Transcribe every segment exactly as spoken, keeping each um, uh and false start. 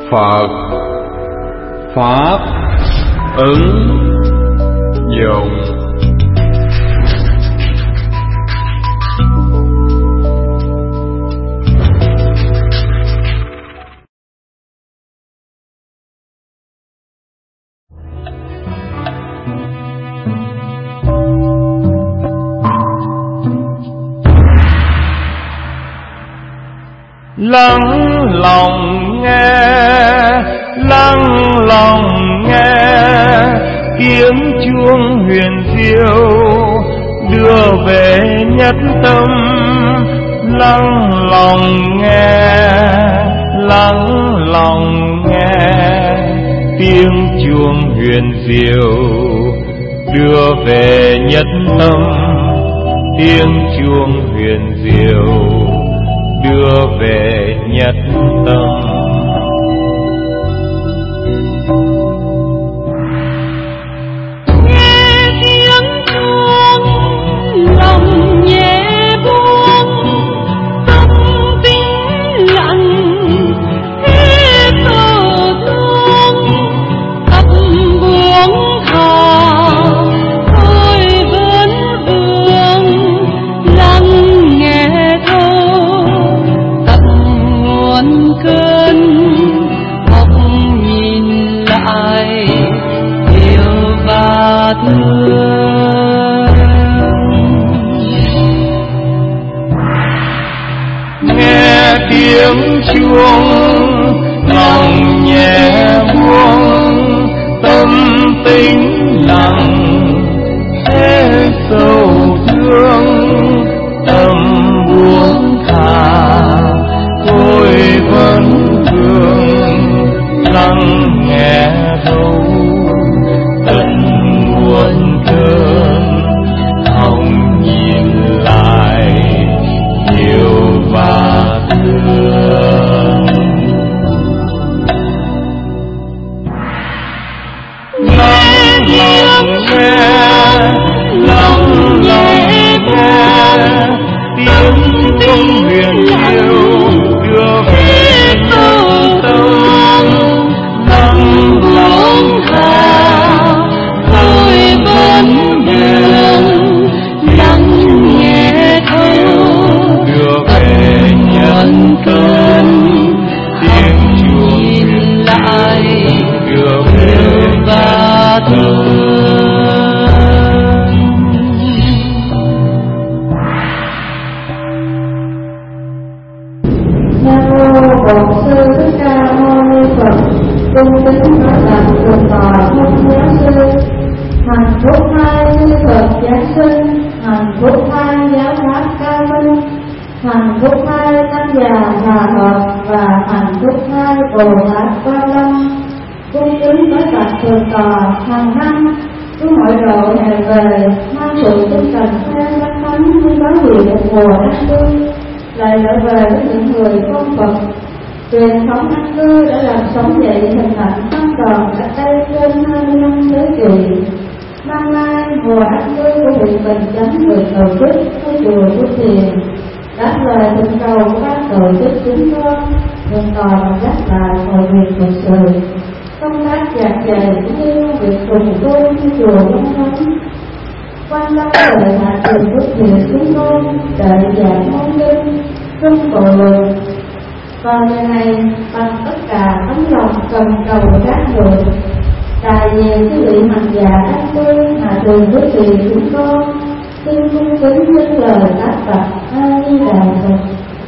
Phật Pháp ứng dụng. Lắng lòng nghe, lắng lòng nghe, tiếng chuông huyền diệu đưa về nhất tâm. Lắng lòng nghe, lắng lòng nghe, tiếng chuông huyền diệu đưa về nhất tâm. Tiếng chuông huyền diệu đưa về nhất tâm. Nghe tiếng chuông lòng nhẹ buông, tâm tĩnh lặng hết sầu thương. Tập buông thả tôi vẫn vương, lắng nghe thâu tập nguồn cơn. Học nhìn lại yêu và thương. Nghe tiếng chuông lòng nhẹ buông, tâm tĩnh lặng hết sầu thương. Tâm buông thả tôi vẫn thương, lắng nghe thấu tận nguồn cơn. Hồng nhìn lại yêu và thương. Lắng lòng nghe, lắng lòng nghe, tiếng chuông huyền diệu đưa về nhân tâm. Lắng lòng nghe, tôi vẫn vương, lắng nghe thấu đưa về nhân tâm. Tiếng chuông lại đưa về và thương. Nam mô Bổn Sư Thích Ca Mâu Ni Phật. Cung kính các bậc thượng tọa thông giáo sư. Hạnh phúc hai chư Phật giáng sinh, hạnh phúc hai giáo pháp cao minh, hạnh phúc hai tăng già hòa hợp và hạnh phúc hai Bồ Tát Quan Lâm. Cung kính các bậc thượng tọa hàng năm cứ mỗi độ hè về mang phụ tinh cần theo các thánh như báo hiệu một mùa an cư, lại trở về với những người không Phật. Truyền thống an cư đã làm sống dậy hình ảnh tăng đoàn cách đây trên hai mươi năm thế kỷ. Năm nay mùa an cư của huyện Bình Chánh được tổ chức ở chùa Phước Thiền. Đáp lời thỉnh cầu của các tổ chức chúng con, thượng tọa và nhắc lại mọi việc thực sự công tác giảng dạy cũng như việc trùng tu như chùa Long Thánh. Quan tâm lời hạ trường Phước Thiền chúng con đợi giảng môn kinh trong tội luận. Còn ngày này bằng tất cả tấm lòng cần cầu các người, đại diện quý vị hành giả an cư hạ trường Phước Thiền chúng con xin cung kính những lời đáp bạch A Di Đà Phật.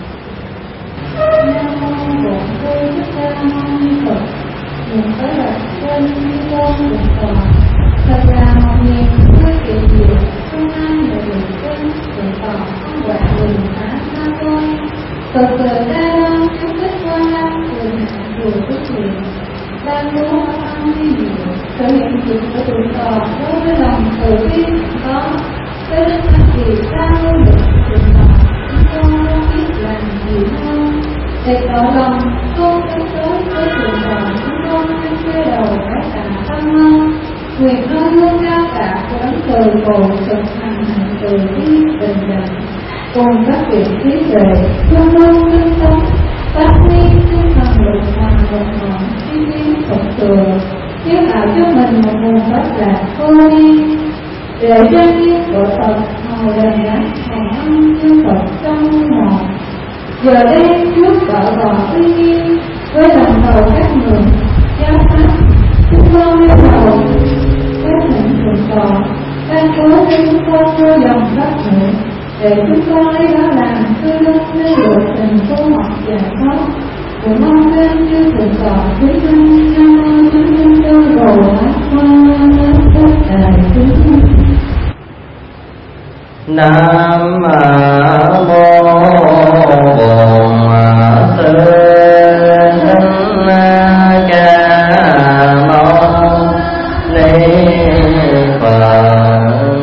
Nam mô Bổn Sư Thích Ca Mâu Ni Phật. Nhìn tới là trên di con được tòa, thật là một niềm vui kỳ diệu. Không ai là được trên được tòa không quản đường phá xa tôi. Phật tử Đa Long chúc thích Quan Lâm từ hạ chùa Phước Thiền đang muốn ăn đi nhiều thể hiện việc của tụi tòa đối với lòng từ bi có. Tới đến thanh kỳ cao được tụi tòa chúng con không biết làm gì hơn để tỏ lòng không kết nối với tụi tòa. Chúng con xin quay đầu cái cả tâm hơn nguyện nơi hương cao cả của đấng từ bồ thực hành hành từ bi bình đẳng cùng các vị trí tuệ luôn luôn tinh tấn phát huy tinh thần lực hành một món chi tiết thật sự, chiếu tạo cho mình một nguồn phát lạc vô vi, để trang nghiêm của Phật hầu đền đáp hồng ân như Phật trong một. Giờ đây trước cỡ bò uy nghiêm với lòng đầu các người giáo pháp, chúng lo yêu cầu các mệnh thượng tọa đang cố cho chúng con vô dòng pháp ngữ, để chúng con lấy đó làm tư vấn nơi lộ trình tu học giải thoát. Cũng mong lên như thượng tọa quý minh nam mô chúng sinh tư đồ ác quan tất đại chúng. Nam mô Bổn Sư Thích Ca Mâu Ni Phật.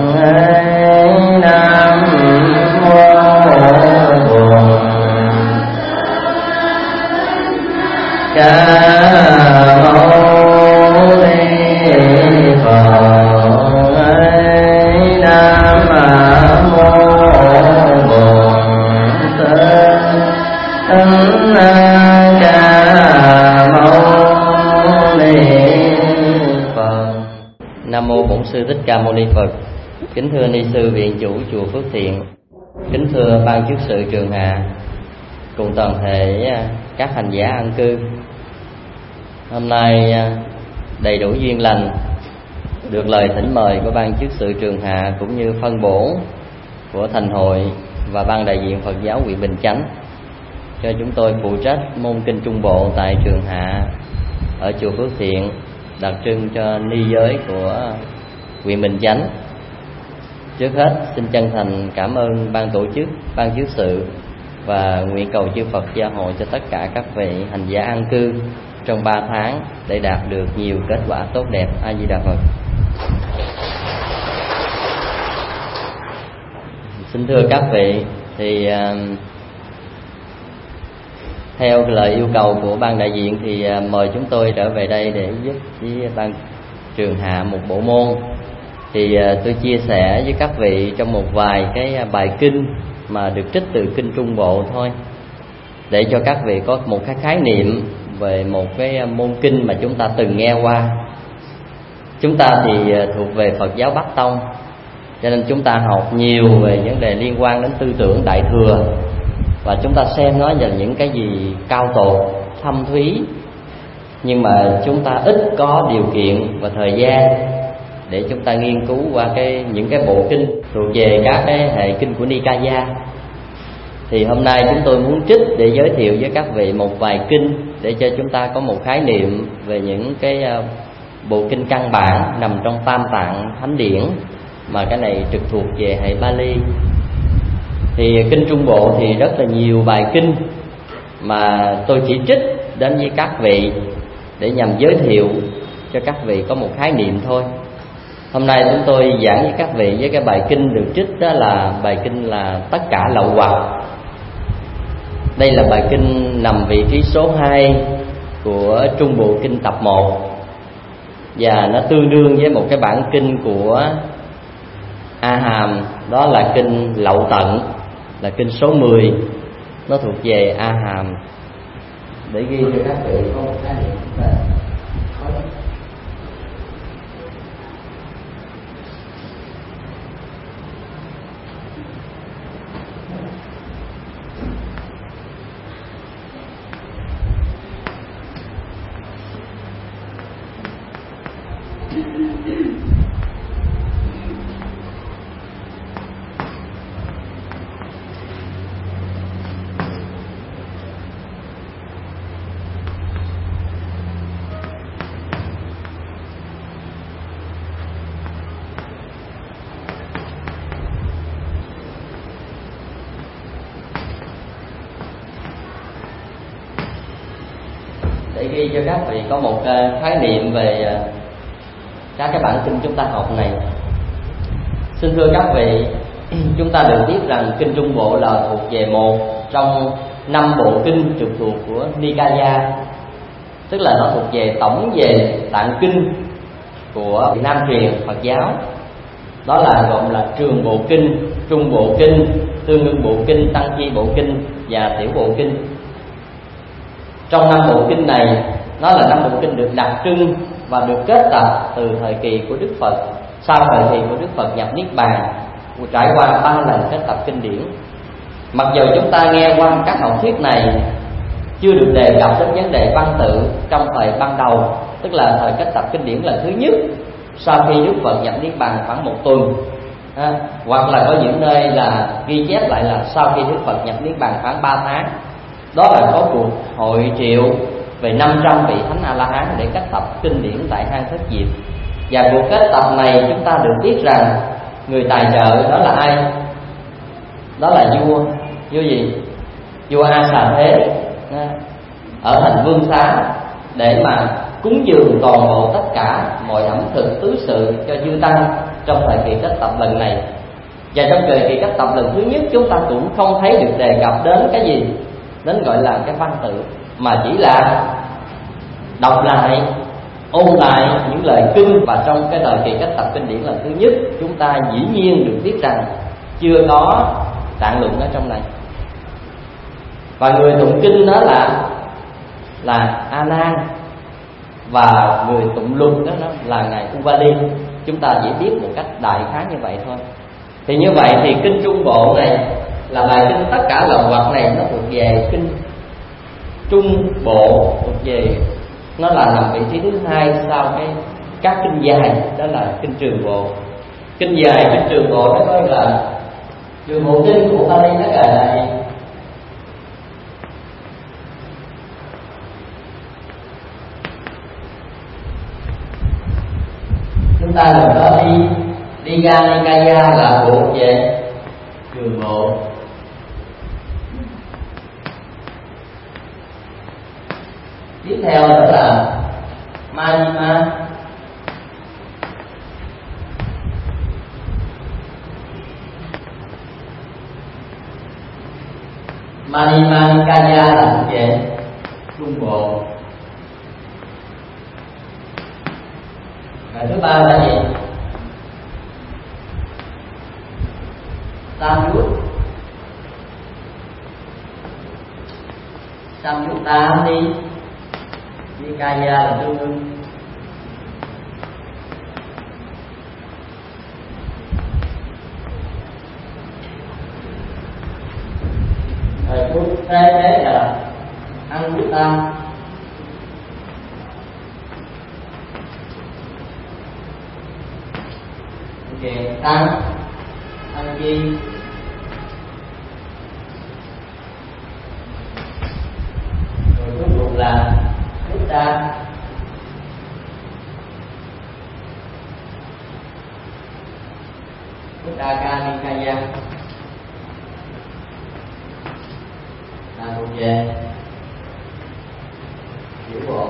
Nam mô Bổn Ca Mâu Ni Phật. Nam mô Bổn Sư Thích Ca Mâu Ni Phật. Nam mô Bổn Sư Thích Ca Mâu Ni Phật. Kính thưa ni sư viện chủ chùa Phước Thiện, kính thưa ban chước sự Trường Hạ cùng toàn thể các hành giả an cư. Hôm nay đầy đủ duyên lành, được lời thỉnh mời của ban chước sự Trường Hạ cũng như phân bổ của thành hội và ban đại diện Phật giáo huyện Bình Chánh cho chúng tôi phụ trách môn kinh Trung Bộ tại Trường Hạ ở chùa Phước Thiện, đặc trưng cho ni giới của huyện Bình Chánh. Trước hết xin chân thành cảm ơn ban tổ chức, ban chước sự và nguyện cầu chư Phật gia hộ cho tất cả các vị hành giả an cư trong ba tháng để đạt được nhiều kết quả tốt đẹp. A Di Đà Phật. Xin thưa các vị, thì uh, theo lời yêu cầu của ban đại diện thì uh, mời chúng tôi trở về đây để giúp với ban Trường Hạ một bộ môn. Thì uh, tôi chia sẻ với các vị trong một vài cái bài kinh mà được trích từ kinh Trung Bộ thôi, để cho các vị có một cái khái niệm về một cái môn kinh mà chúng ta từng nghe qua. Chúng ta thì thuộc về Phật giáo Bắc Tông, cho nên chúng ta học nhiều về vấn đề liên quan đến tư tưởng Đại Thừa, và chúng ta xem nó là những cái gì cao tột, thâm thúy. Nhưng mà chúng ta ít có điều kiện và thời gian để chúng ta nghiên cứu qua cái những cái bộ kinh thuộc về các cái hệ kinh của Nikaya. Thì hôm nay chúng tôi muốn trích để giới thiệu với các vị một vài kinh để cho chúng ta có một khái niệm về những cái bộ kinh căn bản nằm trong Tam Tạng Thánh Điển, mà cái này trực thuộc về hệ Bali. Thì kinh Trung Bộ thì rất là nhiều bài kinh mà tôi chỉ trích đến với các vị để nhằm giới thiệu cho các vị có một khái niệm thôi. Hôm nay chúng tôi giảng với các vị với cái bài kinh được trích, đó là bài kinh là Tất Cả Lậu Hoặc. Đây là bài kinh nằm vị trí số hai của Trung Bộ Kinh tập một, và nó tương đương với một cái bản kinh của A Hàm, đó là kinh Lậu Tận, là kinh số mười, nó thuộc về A Hàm. Để ghi cho các vị có một khái niệm. Để ghi cho các vị có một khái niệm về các cái bản kinh chúng ta học này. Xin thưa các vị, chúng ta được biết rằng kinh Trung Bộ là thuộc về một trong năm bộ kinh trực thuộc của Nikaya, tức là nó thuộc về tổng về tạng kinh của Nam truyền Phật giáo. Đó là gồm là Trường Bộ Kinh, Trung Bộ Kinh, Tương Ưng Bộ Kinh, Tăng Chi Bộ Kinh và Tiểu Bộ Kinh. Trong năm bộ kinh này nó là năm bộ kinh được đặc trưng và được kết tập từ thời kỳ của Đức Phật, sau thời kỳ của Đức Phật nhập Niết Bàn, trải qua ba lần kết tập kinh điển. Mặc dù chúng ta nghe qua các học thuyết này chưa được đề cập đến vấn đề văn tự trong thời ban đầu, tức là thời kết tập kinh điển lần thứ nhất sau khi Đức Phật nhập Niết Bàn khoảng một tuần, à, hoặc là có những nơi là ghi chép lại là sau khi Đức Phật nhập Niết Bàn khoảng ba tháng. Đó là có cuộc hội triệu về năm trăm vị thánh A La Hán để kết tập kinh điển tại hang Thất Diệp. Và cuộc kết tập này chúng ta được biết rằng người tài trợ đó là ai? Đó là vua vua gì? Vua A Xà Thế ở thành Vương Xá, để mà cúng dường toàn bộ tất cả mọi ẩm thực tứ sự cho chư tăng trong thời kỳ kết tập lần này. Và trong thời kỳ kết tập lần thứ nhất chúng ta cũng không thấy được đề cập đến cái gì, đến gọi là cái văn tự, mà chỉ là đọc lại, ôn lại những lời kinh. Và trong cái thời kỳ kết tập kinh điển lần thứ nhất, chúng ta dĩ nhiên được biết rằng chưa có tạng luận ở trong này. Và người tụng kinh đó là là A Nan, và người tụng luật đó, đó là ngài Uvali. Chúng ta chỉ biết một cách đại khái như vậy thôi. Thì như vậy thì kinh Trung Bộ này là bài kinh, tất cả lồng vật này nó thuộc về kinh Trung Bộ, thuộc về, nó là nằm vị trí thứ hai sau cái các kinh dài, đó là kinh Trường Bộ. Kinh dài, kinh Trường Bộ nó gọi là Trường Bộ kinh của Pali, nó gọi là chúng ta lần đó đi Digha Nikaya là thuộc về Trường Bộ. Tiếp theo đó là Majjhima. Majjhima Nikaya là thuộc về Trung Bộ. Và thứ ba là gì? Samyutta. Samyutta đi Nikaya là tương đương. Thời phút thế thế là Anutta. Ok, tăng tăng chi rồi cuối cùng là Buddha. Buddha Kanikaya là thuộc về Tiểu Bộ.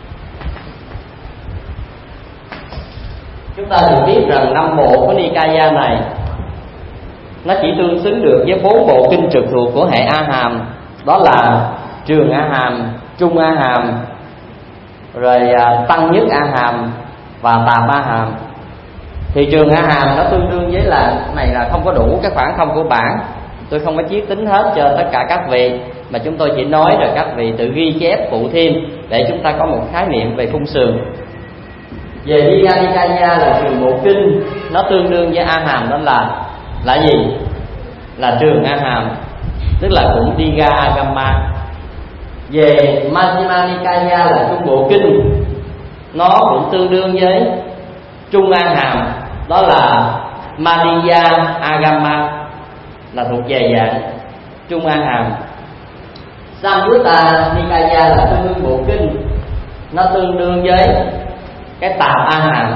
Chúng ta được biết rằng năm bộ của Nikaya này nó chỉ tương xứng được với bốn bộ kinh trực thuộc của hệ A Hàm, đó là Trường A Hàm, Trung A Hàm, rồi Tăng Nhất A Hàm và Tạp A Hàm. Thì Trường A Hàm nó tương đương với là này là không có đủ cái khoảng không của bản. Tôi không có chiết tính hết cho tất cả các vị, mà chúng tôi chỉ nói rồi các vị tự ghi chép phụ thêm để chúng ta có một khái niệm về khung sườn. Về Digha Nikaya là trường bộ kinh, nó tương đương với A Hàm, đó là là gì? Là Trường A Hàm, tức là cũng Digha Agama. Về Majjhima Nikaya là trung bộ kinh, nó cũng tương đương với Trung A Hàm, đó là Madhya Agama, là thuộc về dạng Trung A Hàm. Samyutta Nikaya là tương đương bộ kinh, nó tương đương với cái Tạp A Hàm.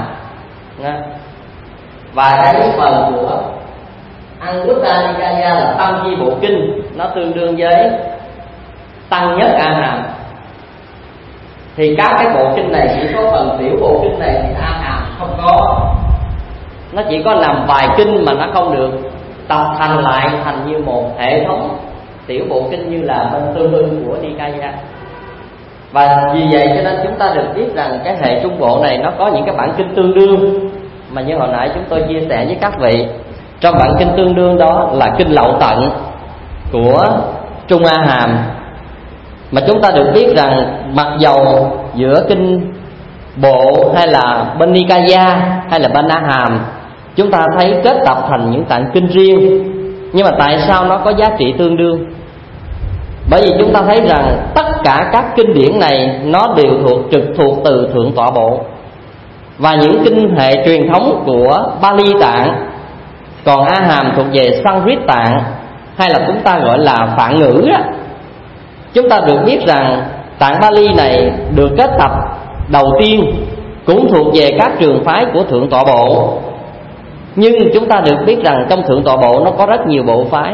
Và cái phần của Anutta Nikaya là Tam Chi bộ kinh, nó tương đương với Tăng Nhất A Hàm. Thì các cái bộ kinh này chỉ có phần tiểu bộ kinh này thì A Hàm không có, nó chỉ có làm vài kinh mà nó không được tập thành lại thành như một hệ thống tiểu bộ kinh như là bên tương ưng của Nikaya. Và vì vậy cho nên chúng ta được biết rằng cái hệ trung bộ này nó có những cái bản kinh tương đương, mà như hồi nãy chúng tôi chia sẻ với các vị. Trong bản kinh tương đương đó là kinh Lậu Tận của Trung A Hàm, Mà chúng ta được biết rằng mặc dầu giữa kinh bộ hay là bên Nikaya hay là bên A Hàm chúng ta thấy kết tập thành những tạng kinh riêng, nhưng mà tại sao nó có giá trị tương đương? Bởi vì chúng ta thấy rằng tất cả các kinh điển này nó đều thuộc trực thuộc từ Thượng Tọa Bộ, và những kinh hệ truyền thống của Bali Tạng, còn A Hàm thuộc về Sanskrit Tạng hay là chúng ta gọi là Phạn ngữ á. Chúng ta được biết rằng tạng Bali này được kết tập đầu tiên cũng thuộc về các trường phái của Thượng Tọa Bộ, nhưng chúng ta được biết rằng trong Thượng Tọa Bộ nó có rất nhiều bộ phái,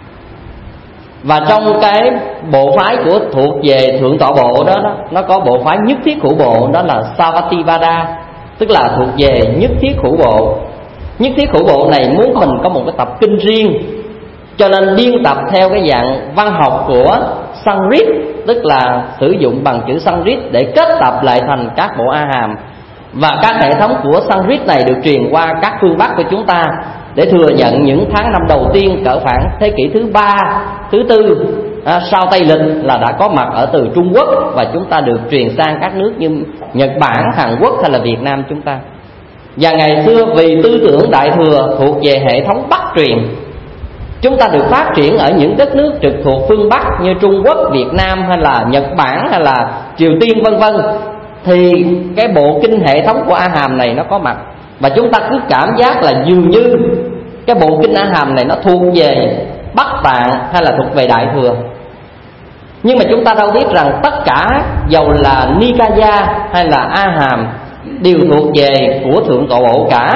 và trong cái bộ phái của thuộc về Thượng Tọa Bộ đó, đó nó có bộ phái nhất thiết hữu bộ, đó là Savatipada, tức là thuộc về nhất thiết hữu bộ. Nhất thiết hữu bộ này muốn mình có một cái tập kinh riêng, cho nên biên tập theo cái dạng văn học của Sanskrit, tức là sử dụng bằng chữ Sanskrit để kết tập lại thành các bộ A Hàm. Và các hệ thống của Sanskrit này được truyền qua các phương Bắc của chúng ta để thừa nhận những tháng năm đầu tiên cỡ khoảng thế kỷ thứ ba, thứ tư à, sau Tây Lịch là đã có mặt ở từ Trung Quốc, và chúng ta được truyền sang các nước như Nhật Bản, Hàn Quốc hay là Việt Nam chúng ta. Và ngày xưa vì tư tưởng Đại Thừa thuộc về hệ thống Bắc truyền, chúng ta được phát triển ở những đất nước trực thuộc phương Bắc như Trung Quốc, Việt Nam hay là Nhật Bản hay là Triều Tiên vân vân, thì cái bộ kinh hệ thống của A Hàm này nó có mặt, và chúng ta cứ cảm giác là dường như cái bộ kinh A Hàm này nó thuộc về Bắc Tạng hay là thuộc về Đại Thừa. Nhưng mà chúng ta đâu biết rằng tất cả dầu là Nikaya hay là A Hàm đều thuộc về của Thượng Tọa Bộ cả,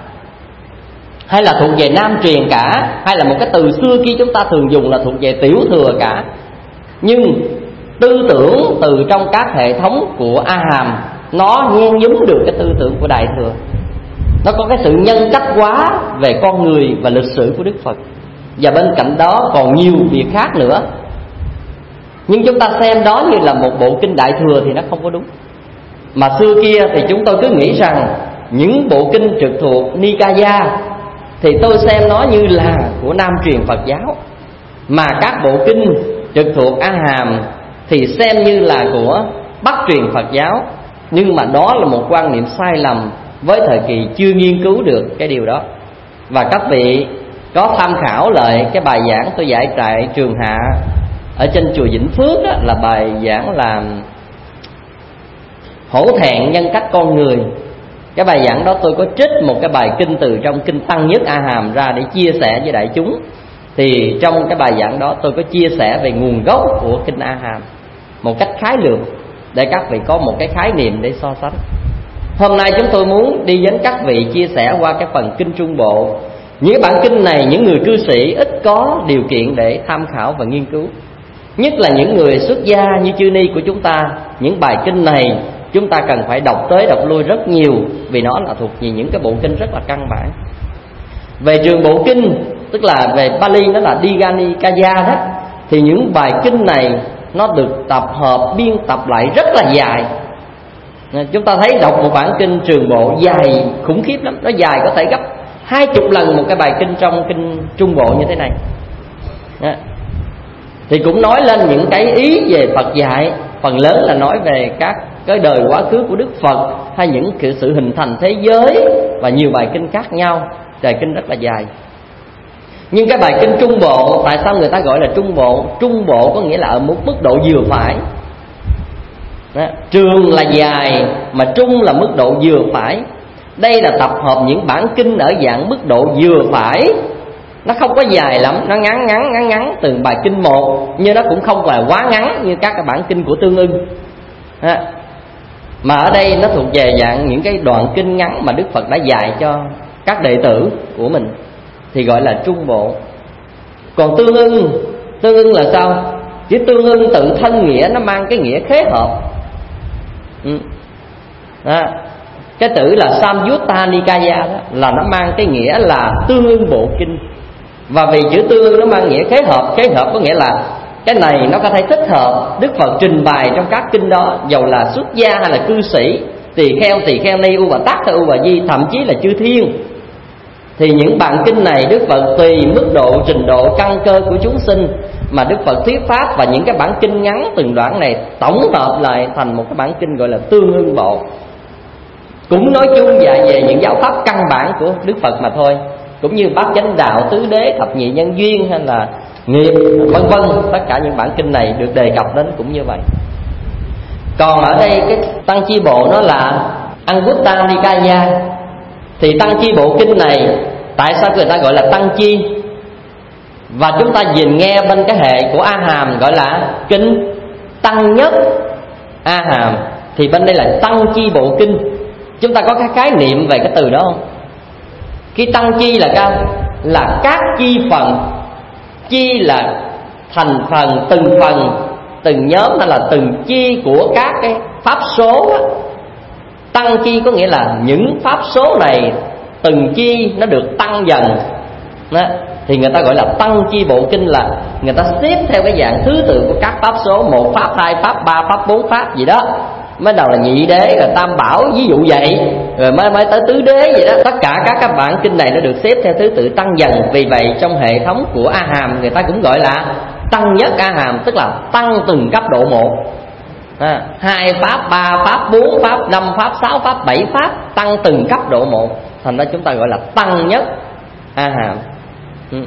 hay là thuộc về Nam truyền cả, hay là một cái từ xưa kia chúng ta thường dùng là thuộc về Tiểu Thừa cả. Nhưng tư tưởng từ trong các hệ thống của A Hàm nó nhen nhúm được cái tư tưởng của Đại Thừa. Nó có cái sự nhân cách hóa về con người và lịch sử của Đức Phật, và bên cạnh đó còn nhiều việc khác nữa. Nhưng chúng ta xem đó như là một bộ kinh Đại Thừa thì nó không có đúng. Mà xưa kia thì chúng tôi cứ nghĩ rằng những bộ kinh trực thuộc Nikaya thì tôi xem nó như là của Nam truyền Phật giáo, mà các bộ kinh trực thuộc A Hàm thì xem như là của Bắc truyền Phật giáo. Nhưng mà đó là một quan niệm sai lầm với thời kỳ chưa nghiên cứu được cái điều đó. Và các vị có tham khảo lại cái bài giảng tôi dạy tại Trường Hạ ở trên chùa Vĩnh Phước đó, là bài giảng là hổ thẹn nhân cách con người. Cái bài giảng đó tôi có trích một cái bài kinh từ trong kinh Tăng Nhất A Hàm ra để chia sẻ với đại chúng. Thì trong cái bài giảng đó tôi có chia sẻ về nguồn gốc của kinh A Hàm một cách khái lược, để các vị có một cái khái niệm để so sánh. Hôm nay chúng tôi muốn đi đến các vị chia sẻ qua cái phần kinh Trung Bộ. Những bản kinh này những người cư sĩ ít có điều kiện để tham khảo và nghiên cứu, nhất là những người xuất gia như chư ni của chúng ta. Những bài kinh này chúng ta cần phải đọc tới đọc lui rất nhiều, vì nó là thuộc về những cái bộ kinh rất là căn bản. Về trường bộ kinh, tức là về Bali nó là Diganikaya đó, thì những bài kinh này nó được tập hợp biên tập lại rất là dài. Chúng ta thấy đọc một bản kinh trường bộ dài khủng khiếp lắm, nó dài có thể gấp hai chục lần một cái bài kinh trong kinh Trung Bộ như thế này. Thì cũng nói lên những cái ý về Phật dạy, phần lớn là nói về các cái đời quá khứ của Đức Phật, hay những sự hình thành thế giới, và nhiều bài kinh khác nhau. Bài kinh rất là dài. Nhưng cái bài kinh Trung Bộ, tại sao người ta gọi là Trung Bộ? Trung Bộ có nghĩa là ở một mức độ vừa phải. Đó, trường là dài mà trung là mức độ vừa phải. Đây là tập hợp những bản kinh ở dạng mức độ vừa phải. Nó không có dài lắm, nó ngắn ngắn ngắn ngắn từng bài kinh một, nhưng nó cũng không phải quá ngắn như các cái bản kinh của Tương Ưng. Đó. Mà ở đây nó thuộc về dạng những cái đoạn kinh ngắn mà Đức Phật đã dạy cho các đệ tử của mình, thì gọi là Trung Bộ. Còn Tương Ưng, Tương Ưng là sao? Chứ Tương Ưng tự thân nghĩa nó mang cái nghĩa khế hợp. Ừ. Đó. Cái tử là Samyutta Nikaya đó, là nó mang cái nghĩa là tương ưng bộ kinh. Và vì chữ tương ưng nó mang nghĩa khế hợp. Khế hợp có nghĩa là cái này nó có thể thích hợp Đức Phật trình bày trong các kinh đó, dầu là xuất gia hay là cư sĩ, tỳ kheo, tỳ kheo ni, u bà tát hay u bà di, thậm chí là chư thiên. Thì những bản kinh này Đức Phật tùy mức độ trình độ căn cơ của chúng sinh mà Đức Phật thuyết pháp, và những cái bản kinh ngắn từng đoạn này tổng hợp lại thành một cái bản kinh gọi là Tương Ưng Bộ. Cũng nói chung dạy về những giáo pháp căn bản của Đức Phật mà thôi, cũng như Bát Chánh Đạo, Tứ Đế, Thập Nhị Nhân Duyên hay là nghiệp vân vân. Tất cả những bản kinh này được đề cập đến cũng như vậy. Còn ở đây cái Tăng Chi Bộ nó là Anguttara Nikaya. Thì Tăng Chi Bộ kinh này tại sao người ta gọi là Tăng Chi? Và chúng ta nhìn nghe bên cái hệ của A Hàm gọi là kinh Tăng Nhất A Hàm, thì bên đây là Tăng Chi Bộ kinh. Chúng ta có cái khái niệm về cái từ đó không? Cái Tăng Chi là cao là các chi phần. Chi là thành phần, từng phần, từng nhóm hay là từng chi của các cái pháp số đó. Tăng chi có nghĩa là những pháp số này từng chi nó được tăng dần đó. Thì người ta gọi là Tăng Chi Bộ kinh, là người ta xếp theo cái dạng thứ tự của các pháp số, một pháp, hai pháp, ba pháp, bốn pháp gì đó. Mới đầu là nhị đế, rồi tam bảo, ví dụ vậy, rồi mới mới tới tứ đế vậy đó. Tất cả các các bản kinh này nó được xếp theo thứ tự tăng dần. Vì vậy trong hệ thống của A Hàm người ta cũng gọi là Tăng Nhất A Hàm, tức là tăng từng cấp độ một. À, hai pháp, ba pháp, bốn pháp, năm pháp, sáu pháp, bảy pháp, tăng từng cấp độ một. Thành ra chúng ta gọi là Tăng Nhất A Hàm. Ừ.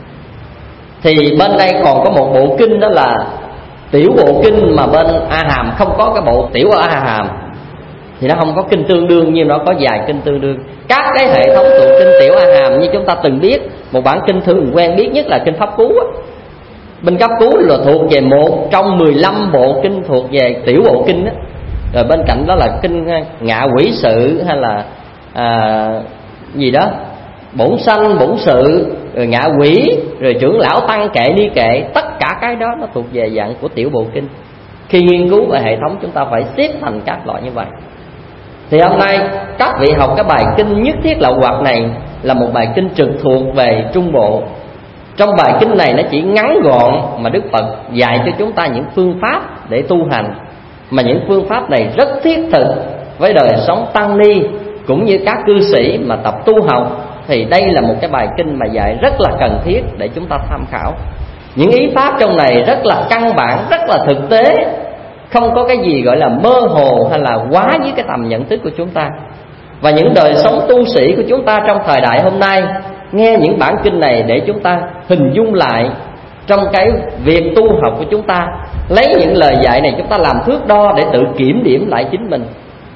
Thì bên đây còn có một bộ kinh đó là Tiểu Bộ kinh, mà bên A Hàm không có cái bộ Tiểu ở A Hàm thì nó không có kinh tương đương, nhưng nó có vài kinh tương đương. Các cái hệ thống tụng kinh Tiểu A Hàm như chúng ta từng biết, một bản kinh thường quen biết nhất là kinh Pháp Cú á. Bên Pháp Cú là thuộc về một trong mười lăm bộ kinh thuộc về Tiểu Bộ kinh á. Rồi bên cạnh đó là kinh Ngạ Quỷ Sự hay là à, gì đó Bổn Sanh, Bổn Sự, rồi Ngạ Quỷ, rồi Trưởng Lão Tăng Kệ, Ni Kệ. Tất cả cái đó nó thuộc về dạng của Tiểu Bộ kinh. Khi nghiên cứu về hệ thống chúng ta phải xếp thành các loại như vậy. Thì hôm nay các vị học cái bài kinh Nhất Thiết Lậu Hoặc này là một bài kinh trực thuộc về Trung Bộ. Trong bài kinh này nó chỉ ngắn gọn, mà Đức Phật dạy cho chúng ta những phương pháp để tu hành, mà những phương pháp này rất thiết thực với đời sống tăng ni cũng như các cư sĩ mà tập tu học. Thì đây là một cái bài kinh mà dạy rất là cần thiết để chúng ta tham khảo. Những ý pháp trong này rất là căn bản, rất là thực tế, không có cái gì gọi là mơ hồ hay là quá với cái tầm nhận thức của chúng ta. Và những đời sống tu sĩ của chúng ta trong thời đại hôm nay nghe những bản kinh này để chúng ta hình dung lại trong cái việc tu học của chúng ta, lấy những lời dạy này chúng ta làm thước đo để tự kiểm điểm lại chính mình.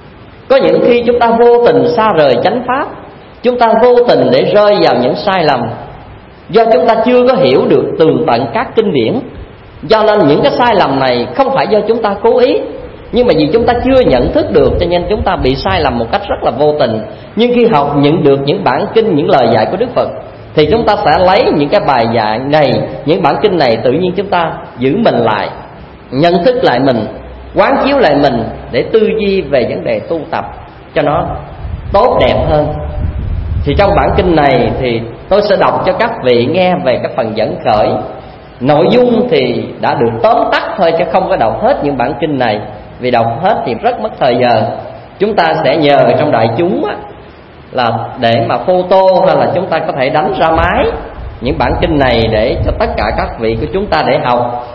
Có những khi chúng ta vô tình xa rời chánh pháp, chúng ta vô tình để rơi vào những sai lầm do chúng ta chưa có hiểu được tường tận các kinh điển. Do nên những cái sai lầm này không phải do chúng ta cố ý, nhưng mà vì chúng ta chưa nhận thức được cho nên chúng ta bị sai lầm một cách rất là vô tình. Nhưng khi học nhận được những bản kinh, những lời dạy của Đức Phật, thì chúng ta sẽ lấy những cái bài dạy này, những bản kinh này, tự nhiên chúng ta giữ mình lại, nhận thức lại mình, quán chiếu lại mình để tư duy về vấn đề tu tập cho nó tốt đẹp hơn. Thì trong bản kinh này thì tôi sẽ đọc cho các vị nghe về cái phần dẫn khởi. Nội dung thì đã được tóm tắt thôi, chứ không có đọc hết những bản kinh này, vì đọc hết thì rất mất thời giờ. Chúng ta sẽ nhờ trong đại chúng á, là để mà photo hay là chúng ta có thể đánh ra máy những bản kinh này để cho tất cả các vị của chúng ta để học.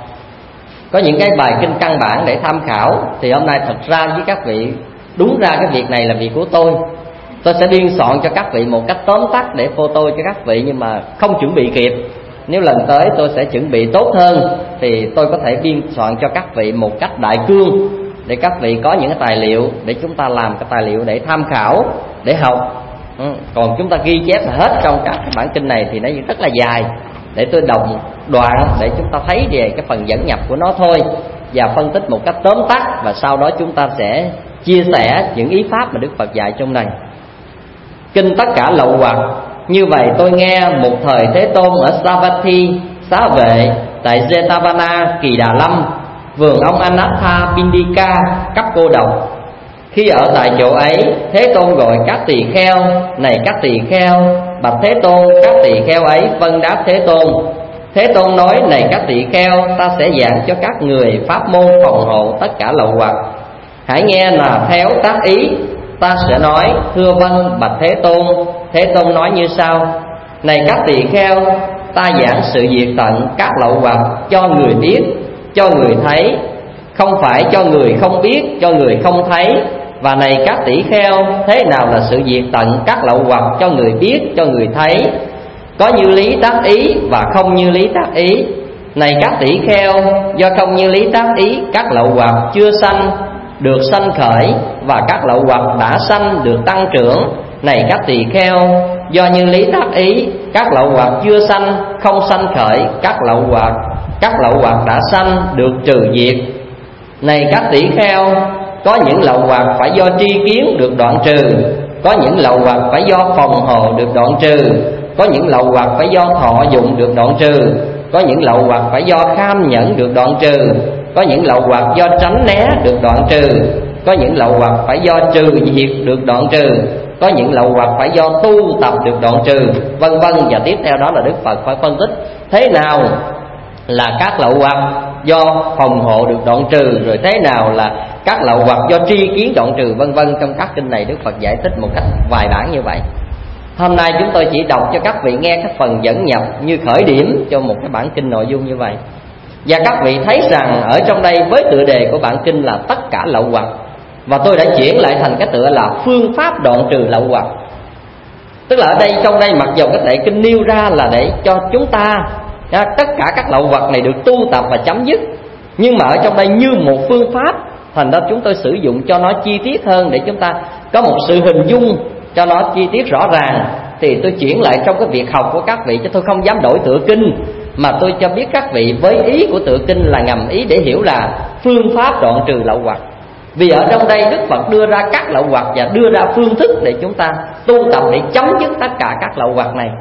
Có những cái bài kinh căn bản để tham khảo. Thì hôm nay thật ra với các vị, đúng ra cái việc này là việc của tôi. Tôi sẽ biên soạn cho các vị một cách tóm tắt để photo cho các vị, nhưng mà không chuẩn bị kịp. Nếu lần tới tôi sẽ chuẩn bị tốt hơn thì tôi có thể biên soạn cho các vị một cách đại cương, để các vị có những cái tài liệu để chúng ta làm cái tài liệu để tham khảo, để học. Ừ. Còn chúng ta ghi chép là hết trong các cái bản kinh này thì nó rất là dài, để tôi đọc đoạn để chúng ta thấy về cái phần dẫn nhập của nó thôi, và phân tích một cách tóm tắt, và sau đó chúng ta sẽ chia sẻ những ý pháp mà Đức Phật dạy trong này. Kinh Tất Cả Lậu Hoặc. Như vậy tôi nghe một thời Thế Tôn ở Savatthi Xá Vệ tại Jetavana Kỳ Đà Lâm, vườn ông Anatha Pindika cấp cô độc. Khi ở tại chỗ ấy, Thế Tôn gọi các tỳ kheo: này các tỳ kheo, bạch Thế Tôn. Các tỳ kheo ấy vâng đáp Thế Tôn. Thế Tôn nói: này các tỳ kheo, ta sẽ giảng cho các người pháp môn phòng hộ tất cả lậu hoặc. Hãy nghe là theo tác ý. Ta sẽ nói: thưa vâng bạch Thế Tôn. Thế Tôn nói như sau: này các tỳ kheo, ta giảng sự diệt tận các lậu hoặc cho người biết, cho người thấy, không phải cho người không biết, cho người không thấy. Và này các tỷ kheo, thế nào là sự diệt tận các lậu hoặc cho người biết, cho người thấy? Có như lý tác ý và không như lý tác ý. Này các tỷ kheo, do không như lý tác ý, các lậu hoặc chưa sanh được sanh khởi, và các lậu hoặc đã sanh được tăng trưởng. Này các tỳ kheo, do như lý tác ý, các lậu hoặc chưa sanh không sanh khởi, các lậu hoặc các lậu hoặc đã sanh được trừ diệt. Này các tỷ kheo, có những lậu hoặc phải do tri kiến được đoạn trừ, có những lậu hoặc phải do phòng hộ được đoạn trừ, có những lậu hoặc phải do thọ dụng được đoạn trừ, có những lậu hoặc phải do kham nhẫn được đoạn trừ, có những lậu hoặc do tránh né được đoạn trừ, có những lậu hoặc phải do trừ diệt được đoạn trừ, có những lậu hoặc phải do tu tập được đoạn trừ, vân vân. Và tiếp theo đó là Đức Phật phải phân tích thế nào là các lậu hoặc do phòng hộ được đoạn trừ, rồi thế nào là các lậu hoặc do tri kiến đoạn trừ, vân vân. Trong các kinh này Đức Phật giải thích một cách bài bản như vậy. Hôm nay chúng tôi chỉ đọc cho các vị nghe các phần dẫn nhập như khởi điểm cho một cái bản kinh nội dung như vậy. Và các vị thấy rằng ở trong đây với tựa đề của bản kinh là tất cả lậu hoặc, và tôi đã chuyển lại thành cái tựa là phương pháp đoạn trừ lậu hoặc. Tức là ở đây, trong đây mặc dù cái tệ kinh nêu ra là để cho chúng ta tất cả các lậu hoặc này được tu tập và chấm dứt, nhưng mà ở trong đây như một phương pháp, thành ra chúng tôi sử dụng cho nó chi tiết hơn để chúng ta có một sự hình dung cho nó chi tiết rõ ràng. Thì tôi chuyển lại trong cái việc học của các vị, chứ tôi không dám đổi tựa kinh, mà tôi cho biết các vị với ý của tựa kinh là ngầm ý để hiểu là phương pháp đoạn trừ lậu hoặc. Vì ở trong đây Đức Phật đưa ra các lậu hoặc và đưa ra phương thức để chúng ta tu tập để chấm dứt tất cả các lậu hoặc này.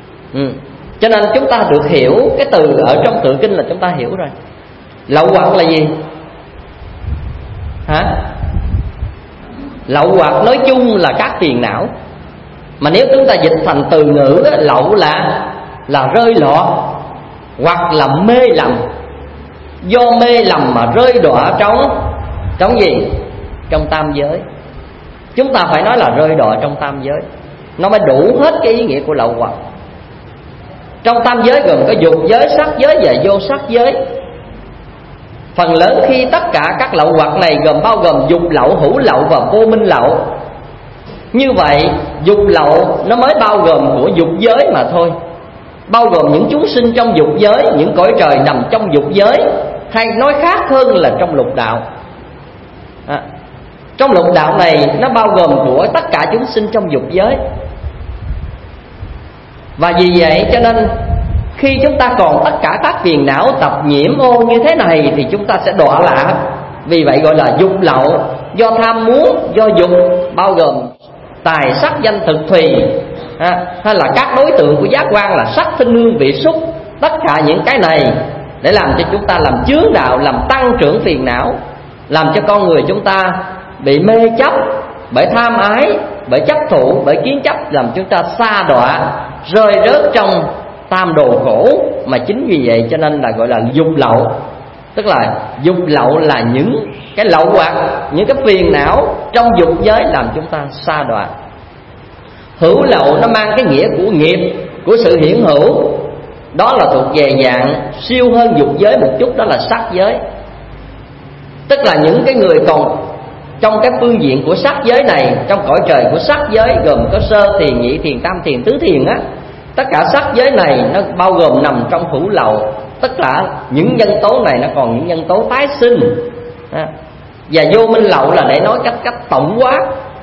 ừ. Cho nên chúng ta được hiểu cái từ ở trong tựa kinh là chúng ta hiểu rồi. Lậu hoặc là gì? Hả? Lậu hoặc nói chung là các phiền não. Mà nếu chúng ta dịch thành từ ngữ, lậu là là rơi lọt hoặc là mê lầm. Do mê lầm mà rơi đọa trong trong gì? Trong tam giới. Chúng ta phải nói là rơi đọa trong tam giới, nó mới đủ hết cái ý nghĩa của lậu hoặc. Trong tam giới gồm có dục giới, sắc giới và vô sắc giới. Phần lớn khi tất cả các lậu hoặc này gồm bao gồm dục lậu, hữu lậu và vô minh lậu. Như vậy dục lậu nó mới bao gồm của dục giới mà thôi, bao gồm những chúng sinh trong dục giới, những cõi trời nằm trong dục giới, hay nói khác hơn là trong lục đạo. à, Trong lục đạo này nó bao gồm của tất cả chúng sinh trong dục giới. Và vì vậy cho nên khi chúng ta còn tất cả các phiền não tập nhiễm ô như thế này thì chúng ta sẽ đọa lạc. Vì vậy gọi là dục lậu, do tham muốn, do dục, bao gồm tài sắc danh thực thùy, ha, hay là các đối tượng của giác quan là sắc thanh hương vị xúc. Tất cả những cái này để làm cho chúng ta làm chướng đạo, làm tăng trưởng phiền não, làm cho con người chúng ta bị mê chấp bởi tham ái, bởi chấp thủ, bởi kiến chấp, làm chúng ta sa đọa, rơi rớt trong tam đồ khổ. Mà chính vì vậy cho nên là gọi là dục lậu. Tức là dục lậu là những cái lậu hoặc, những cái phiền não trong dục giới làm chúng ta sa đọa. Hữu lậu nó mang cái nghĩa của nghiệp, của sự hiển hữu, đó là thuộc về dạng siêu hơn dục giới một chút, đó là sắc giới. Tức là những cái người còn trong cái phương diện của sắc giới này, trong cõi trời của sắc giới gồm có sơ thiền, nhị thiền, tam thiền, tứ thiền á. Tất cả sắc giới này nó bao gồm nằm trong hữu lậu. Tất cả những nhân tố này nó còn những nhân tố tái sinh. Và vô minh lậu là để nói cách cách tổng quát.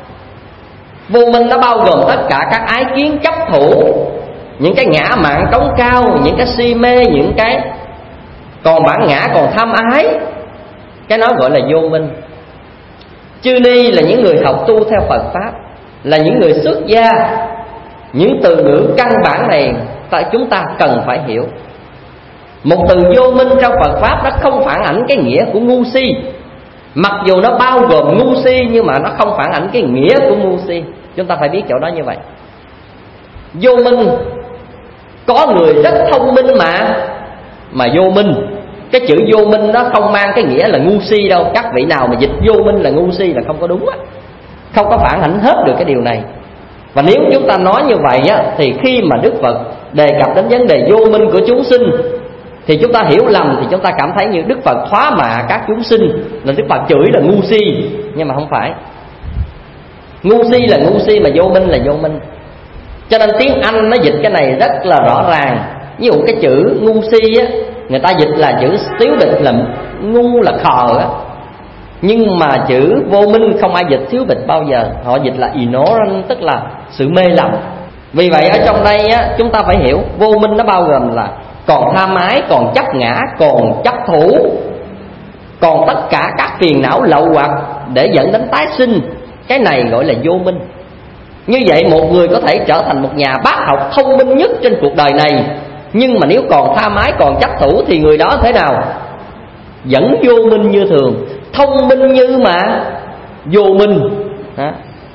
Vô minh nó bao gồm tất cả các ái kiến chấp thủ, những cái ngã mạn cống cao, những cái si mê, những cái còn bản ngã, còn tham ái, cái nó gọi là vô minh. Chư ni là những người học tu theo Phật Pháp, là những người xuất gia. Những từ ngữ căn bản này tại chúng ta cần phải hiểu. Một từ vô minh trong Phật Pháp nó không phản ảnh cái nghĩa của ngu si. Mặc dù nó bao gồm ngu si nhưng mà nó không phản ảnh cái nghĩa của ngu si. Chúng ta phải biết chỗ đó như vậy. Vô minh, có người rất thông minh mà Mà vô minh, cái chữ vô minh nó không mang cái nghĩa là ngu si đâu. Các vị nào mà dịch vô minh là ngu si là không có đúng á, không có phản ảnh hết được cái điều này. Và nếu chúng ta nói như vậy á, thì khi mà Đức Phật đề cập đến vấn đề vô minh của chúng sinh thì chúng ta hiểu lầm, thì chúng ta cảm thấy như Đức Phật thoá mạ các chúng sinh, là Đức Phật chửi là ngu si. Nhưng mà không phải. Ngu si là ngu si, mà vô minh là vô minh. Cho nên tiếng Anh nó dịch cái này rất là rõ ràng. Ví dụ cái chữ ngu si á, người ta dịch là chữ stupid, là ngu là khờ á. Nhưng mà chữ vô minh không ai dịch stupid bao giờ. Họ dịch là ignorant, tức là sự mê lầm. Vì vậy ở trong đây á, chúng ta phải hiểu vô minh nó bao gồm là còn tham ái, còn chấp ngã, còn chấp thủ, còn tất cả các phiền não lậu hoặc để dẫn đến tái sinh. Cái này gọi là vô minh. Như vậy một người có thể trở thành một nhà bác học thông minh nhất trên cuộc đời này, nhưng mà nếu còn tham ái, còn chấp thủ thì người đó thế nào? Vẫn vô minh như thường. Thông minh như mà vô minh. Đó.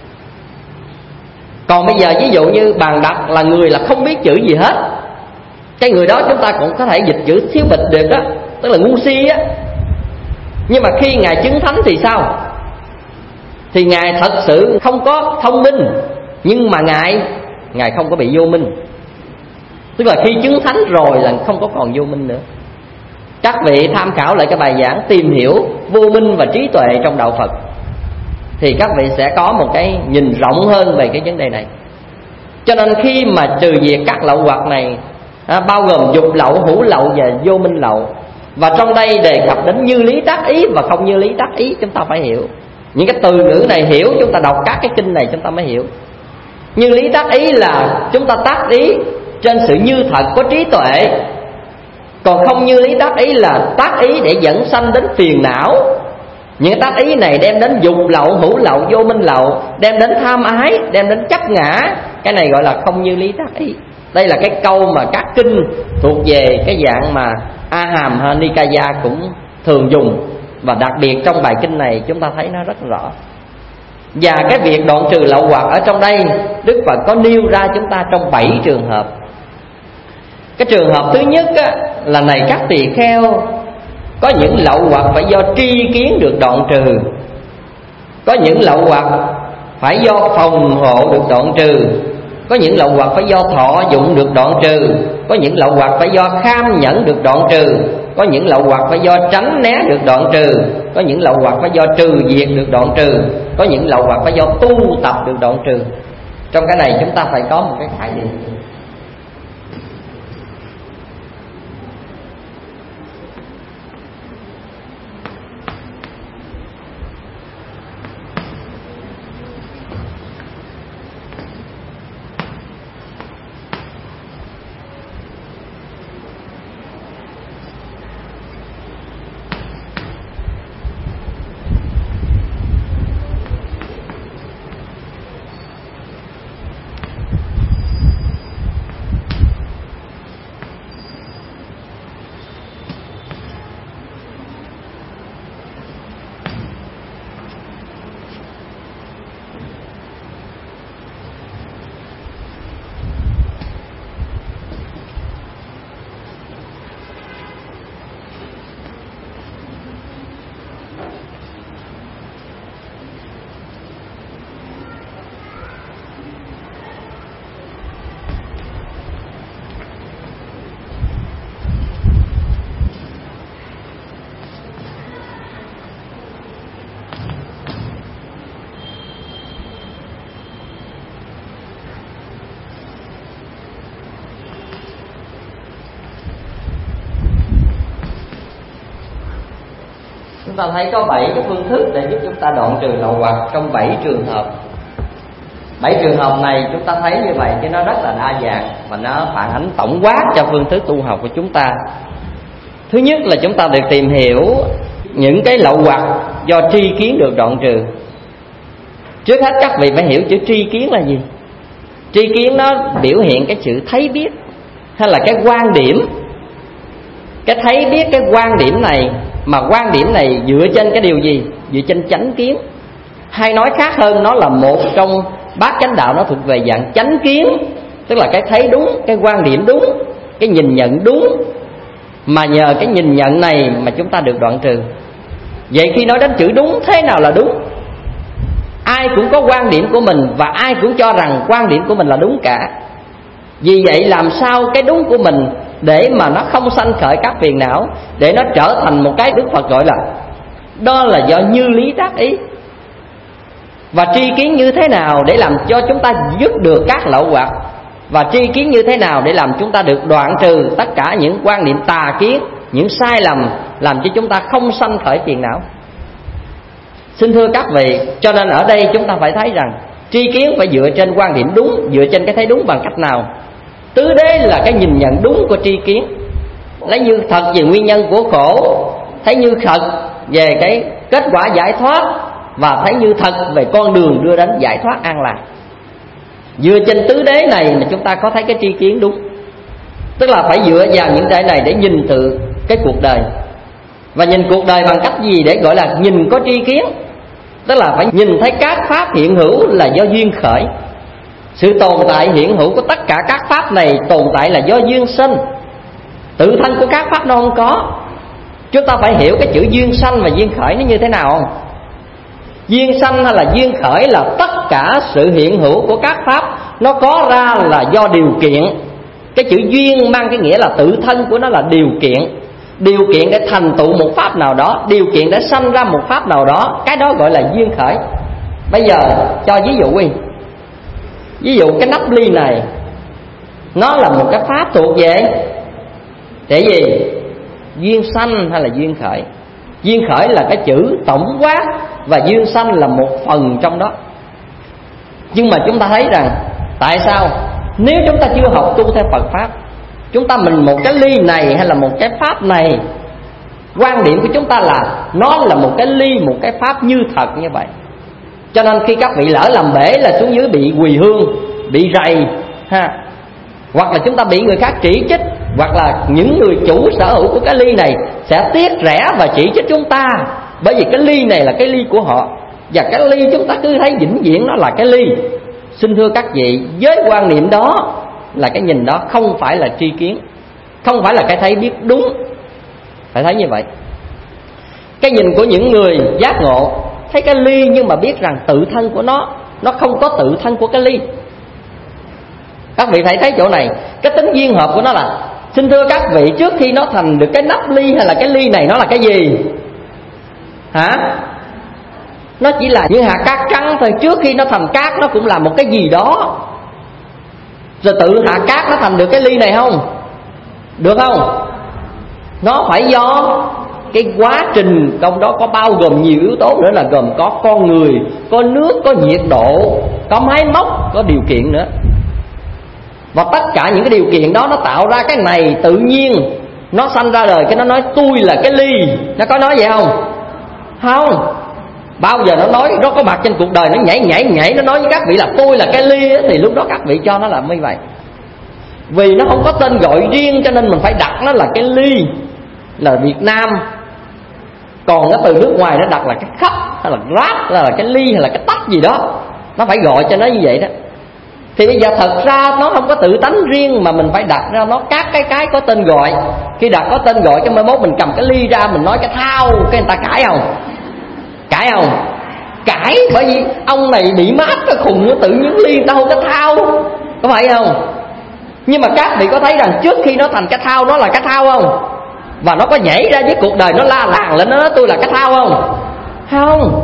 Còn bây giờ ví dụ như Bàn Đặc là người là không biết chữ gì hết, cái người đó chúng ta cũng có thể dịch chữ thiếu bịch được đó, tức là ngu si á. Nhưng mà khi Ngài chứng thánh thì sao? Thì Ngài thật sự không có thông minh, nhưng mà Ngài Ngài không có bị vô minh. Tức là khi chứng thánh rồi là không có còn vô minh nữa. Các vị tham khảo lại cái bài giảng tìm hiểu vô minh và trí tuệ trong đạo Phật, thì các vị sẽ có một cái nhìn rộng hơn về cái vấn đề này. Cho nên khi mà trừ diệt các lậu hoặc này, à, bao gồm dục lậu, hữu lậu và vô minh lậu. Và trong đây đề cập đến như lý tác ý và không như lý tác ý, chúng ta phải hiểu. Những cái từ ngữ này hiểu, chúng ta đọc các cái kinh này chúng ta mới hiểu. Như lý tác ý là chúng ta tác ý trên sự như thật có trí tuệ. Còn không như lý tác ý là tác ý để dẫn sanh đến phiền não. Những tác ý này đem đến dục lậu, hữu lậu, vô minh lậu, đem đến tham ái, đem đến chấp ngã. Cái này gọi là không như lý tác ý. Đây là cái câu mà các kinh thuộc về cái dạng mà A Hàm hay Nikaya cũng thường dùng. Và đặc biệt trong bài kinh này chúng ta thấy nó rất rõ. Và cái việc đoạn trừ lậu hoặc ở trong đây Đức Phật có nêu ra chúng ta trong bảy trường hợp. Cái trường hợp thứ nhất á, là này các tỳ kheo, có những lậu hoặc phải do tri kiến được đoạn trừ, có những lậu hoặc phải do phòng hộ được đoạn trừ, có những lậu hoặc phải do thọ dụng được đoạn trừ, có những lậu hoặc phải do kham nhẫn được đoạn trừ, có những lậu hoặc phải do tránh né được đoạn trừ, có những lậu hoặc phải do trừ diệt được đoạn trừ, có những lậu hoặc phải do tu tập được đoạn trừ. Trong cái này chúng ta phải có một cái khái niệm. Chúng ta thấy có bảy cái phương thức để giúp chúng ta đoạn trừ lậu hoặc trong bảy trường hợp. Bảy trường hợp này chúng ta thấy như vậy chứ nó rất là đa dạng và nó phản ánh tổng quát cho phương thức tu học của chúng ta. Thứ nhất là chúng ta được tìm hiểu những cái lậu hoặc do tri kiến được đoạn trừ. Trước hết các vị phải hiểu chữ tri kiến là gì. Tri kiến nó biểu hiện cái sự thấy biết hay là cái quan điểm. Cái thấy biết, cái quan điểm này, mà quan điểm này dựa trên cái điều gì? Dựa trên chánh kiến. Hay nói khác hơn, nó là một trong bát chánh đạo, nó thuộc về dạng chánh kiến. Tức là cái thấy đúng, cái quan điểm đúng, cái nhìn nhận đúng. Mà nhờ cái nhìn nhận này mà chúng ta được đoạn trừ. Vậy khi nói đến chữ đúng, thế nào là đúng? Ai cũng có quan điểm của mình và ai cũng cho rằng quan điểm của mình là đúng cả. Vì vậy làm sao cái đúng của mình để mà nó không sanh khởi các phiền não, để nó trở thành một cái Đức Phật gọi là đó là do như lý tác ý. Và tri kiến như thế nào để làm cho chúng ta dứt được các lậu hoặc, và tri kiến như thế nào để làm chúng ta được đoạn trừ tất cả những quan niệm tà kiến, những sai lầm làm cho chúng ta không sanh khởi phiền não. Xin thưa các vị, cho nên ở đây chúng ta phải thấy rằng tri kiến phải dựa trên quan điểm đúng, dựa trên cái thấy đúng bằng cách nào? Tứ đế là cái nhìn nhận đúng của tri kiến, lấy như thật về nguyên nhân của khổ, thấy như thật về cái kết quả giải thoát, và thấy như thật về con đường đưa đến giải thoát an lạc. Dựa trên tứ đế này mà chúng ta có thấy cái tri kiến đúng. Tức là phải dựa vào những đế này để nhìn từ cái cuộc đời. Và nhìn cuộc đời bằng cách gì để gọi là nhìn có tri kiến? Tức là phải nhìn thấy các pháp hiện hữu là do duyên khởi. Sự tồn tại hiện hữu của tất cả các pháp này tồn tại là do duyên sinh. Tự thân của các pháp nó không có. Chúng ta phải hiểu cái chữ duyên sanh và duyên khởi nó như thế nào không? Duyên sanh hay là duyên khởi là tất cả sự hiện hữu của các pháp nó có ra là do điều kiện. Cái chữ duyên mang cái nghĩa là tự thân của nó là điều kiện. Điều kiện để thành tựu một pháp nào đó, điều kiện để sanh ra một pháp nào đó, cái đó gọi là duyên khởi. Bây giờ cho ví dụ đi. Ví dụ cái nắp ly này nó là một cái pháp thuộc về để gì? Duyên sanh hay là duyên khởi? Duyên khởi là cái chữ tổng quát, và duyên sanh là một phần trong đó. Nhưng mà chúng ta thấy rằng tại sao nếu chúng ta chưa học tu theo Phật Pháp, chúng ta mình một cái ly này hay là một cái pháp này, quan điểm của chúng ta là nó là một cái ly, một cái pháp như thật như vậy. Cho nên khi các vị lỡ làm bể là xuống dưới bị quỳ hương, bị rầy ha, hoặc là chúng ta bị người khác chỉ trích, hoặc là những người chủ sở hữu của cái ly này sẽ tiếc rẻ và chỉ trích chúng ta, bởi vì cái ly này là cái ly của họ, và cái ly chúng ta cứ thấy vĩnh viễn nó là cái ly. Xin thưa các vị, với quan niệm đó là cái nhìn đó không phải là tri kiến, không phải là cái thấy biết đúng. Phải thấy như vậy. Cái nhìn của những người giác ngộ thấy cái ly nhưng mà biết rằng tự thân của nó nó không có tự thân của cái ly. Các vị phải thấy chỗ này, cái tính duyên hợp của nó là, xin thưa các vị, trước khi nó thành được cái nắp ly hay là cái ly này, nó là cái gì? Hả? Nó chỉ là những hạt cát trắng thôi. Trước khi nó thành cát nó cũng là một cái gì đó, rồi tự hạt cát nó thành được cái ly này không? Được không? Nó phải do cái quá trình trong đó có bao gồm nhiều yếu tố nữa, là gồm có con người, có nước, có nhiệt độ, có máy móc, có điều kiện nữa. Và tất cả những cái điều kiện đó nó tạo ra cái này. Tự nhiên nó sanh ra đời cái nó nói tôi là cái ly. Nó có nói vậy không? Không. Bao giờ nó nói nó có mặt trên cuộc đời, nó nhảy nhảy nhảy nó nói với các vị là tôi là cái ly ấy, thì lúc đó các vị cho nó là như vậy. Vì nó không có tên gọi riêng cho nên mình phải đặt nó là cái ly, là Việt Nam. Còn nó từ nước ngoài nó đặt là cái khắp hay là ráp, là cái ly hay là cái tách gì đó, nó phải gọi cho nó như vậy đó. Thì bây giờ thật ra nó không có tự tánh riêng, mà mình phải đặt ra nó các cái cái có tên gọi. Khi đặt có tên gọi cái mai mốt mình cầm cái ly ra mình nói cái thao, cái người ta cãi không? Cãi không? Cãi, bởi vì ông này bị mát cái khùng, nó tự những ly người ta không có thao, có phải không? Nhưng mà các vị có thấy rằng trước khi nó thành cái thao nó là cái thao không? Và nó có nhảy ra với cuộc đời nó la làng lên nó nói tôi là cái thao không? Không.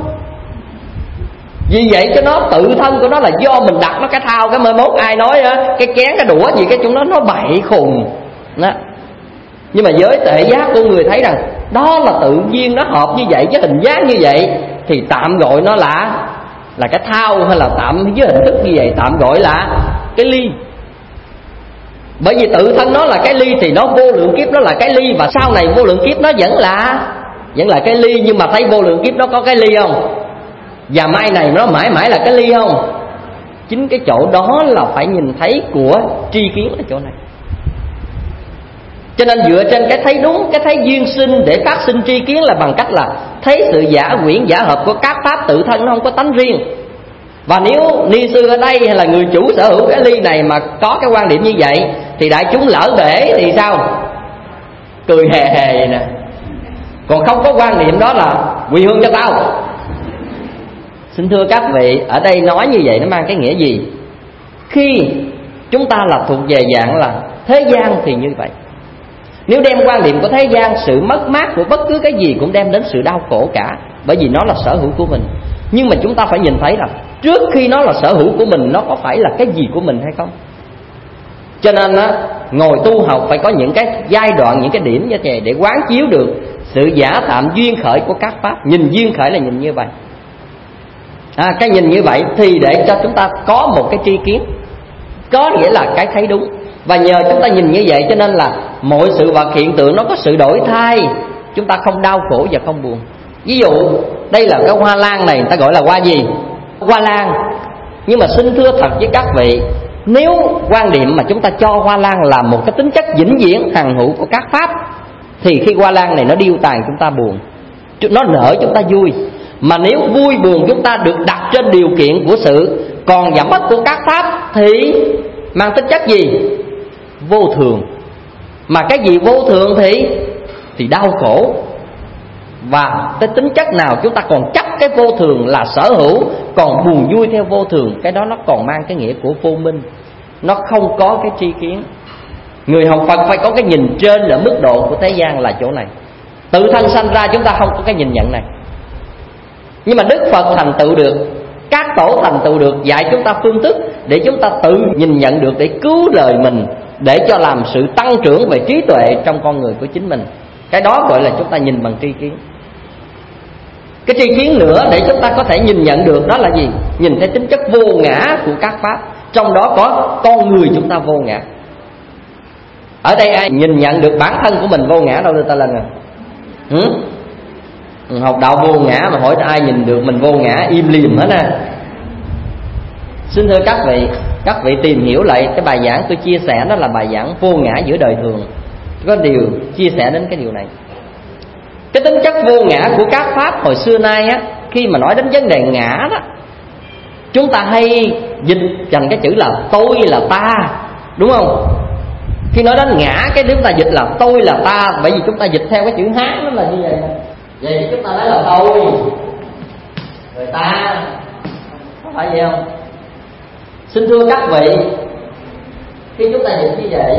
Vì vậy cho nó tự thân của nó là do mình đặt nó cái thao, cái mai mốt ai nói á, cái chén cái đũa gì cái chúng nó nó bậy khùng đó. Nhưng mà với tệ giác của người thấy rằng đó là tự nhiên nó hợp như vậy với hình dáng như vậy, thì tạm gọi nó là là cái thao, hay là tạm với hình thức như vậy tạm gọi là cái ly. Bởi vì tự thân nó là cái ly thì nó vô lượng kiếp nó là cái ly, và sau này vô lượng kiếp nó vẫn là vẫn là cái ly. Nhưng mà thấy vô lượng kiếp nó có cái ly không? Và mai này nó mãi mãi là cái ly không? Chính cái chỗ đó là phải nhìn thấy của tri kiến ở chỗ này. Cho nên dựa trên cái thấy đúng, cái thấy duyên sinh để phát sinh tri kiến là bằng cách là thấy sự giả quyển giả hợp của các pháp tự thân nó không có tánh riêng. Và nếu ni sư ở đây hay là người chủ sở hữu cái ly này mà có cái quan điểm như vậy, thì đại chúng lỡ bể thì sao? Cười hề hề vậy nè. Còn không có quan niệm đó là quỳ hương cho tao. Xin thưa các vị, ở đây nói như vậy nó mang cái nghĩa gì? Khi Chúng ta là thuộc về dạng là thế gian thì như vậy. Nếu đem quan điểm của thế gian, sự mất mát của bất cứ cái gì cũng đem đến sự đau khổ cả, bởi vì nó là sở hữu của mình. Nhưng mà chúng ta phải nhìn thấy là trước khi nó là sở hữu của mình, nó có phải là cái gì của mình hay không. Cho nên á, ngồi tu học phải có những cái giai đoạn, những cái điểm như thế để quán chiếu được sự giả tạm duyên khởi của các pháp. Nhìn duyên khởi là nhìn như vậy. À, cái nhìn như vậy thì để cho chúng ta có một cái tri kiến, có nghĩa là cái thấy đúng. Và nhờ chúng ta nhìn như vậy cho nên là mọi sự vật hiện tượng nó có sự đổi thay, chúng ta không đau khổ và không buồn. Ví dụ đây là cái hoa lan này, người ta gọi là hoa gì? Hoa lan. Nhưng mà xin thưa thật với các vị, nếu quan điểm mà chúng ta cho hoa lan là một cái tính chất vĩnh viễn hằng hữu của các pháp, thì khi hoa lan này nó điêu tàn chúng ta buồn, nó nở chúng ta vui. Mà nếu vui buồn chúng ta được đặt trên điều kiện của sự còn giảm mất của các pháp thì mang tính chất gì? Vô thường. Mà cái gì vô thường thì thì đau khổ. Và cái tính chất nào chúng ta còn chấp cái vô thường là sở hữu, còn buồn vui theo vô thường, cái đó nó còn mang cái nghĩa của vô minh, nó không có cái tri kiến. Người học Phật phải có cái nhìn trên ở mức độ của thế gian là chỗ này. Tự thân sanh ra chúng ta không có cái nhìn nhận này. Nhưng mà Đức Phật thành tựu được, các tổ thành tựu được, dạy chúng ta phương thức để chúng ta tự nhìn nhận được, để cứu đời mình, để cho làm sự tăng trưởng về trí tuệ trong con người của chính mình. Cái đó gọi là chúng ta nhìn bằng tri kiến. Cái tri kiến nữa để chúng ta có thể nhìn nhận được đó là gì? Nhìn thấy tính chất vô ngã của các pháp, trong đó có con người chúng ta vô ngã. Ở đây ai nhìn nhận được bản thân của mình vô ngã đâu đưa ta lên rồi? Ừ? Học đạo vô ngã mà hỏi ai nhìn được mình vô ngã, im lìm hết à. Xin thưa các vị, các vị tìm hiểu lại cái bài giảng tôi chia sẻ, đó là bài giảng vô ngã giữa đời thường. Có điều chia sẻ đến cái điều này. Cái tính chất vô ngã của các pháp hồi xưa nay á, khi mà nói đến vấn đề ngã đó, chúng ta hay dịch thành cái chữ là tôi là ta, đúng không? Khi nói đến ngã cái chúng ta dịch là tôi là ta, bởi vì chúng ta dịch theo cái chữ Hán nó là như vậy. Vậy thì chúng ta nói là tôi, người ta, có phải vậy không? Xin thưa các vị, khi chúng ta dịch như vậy,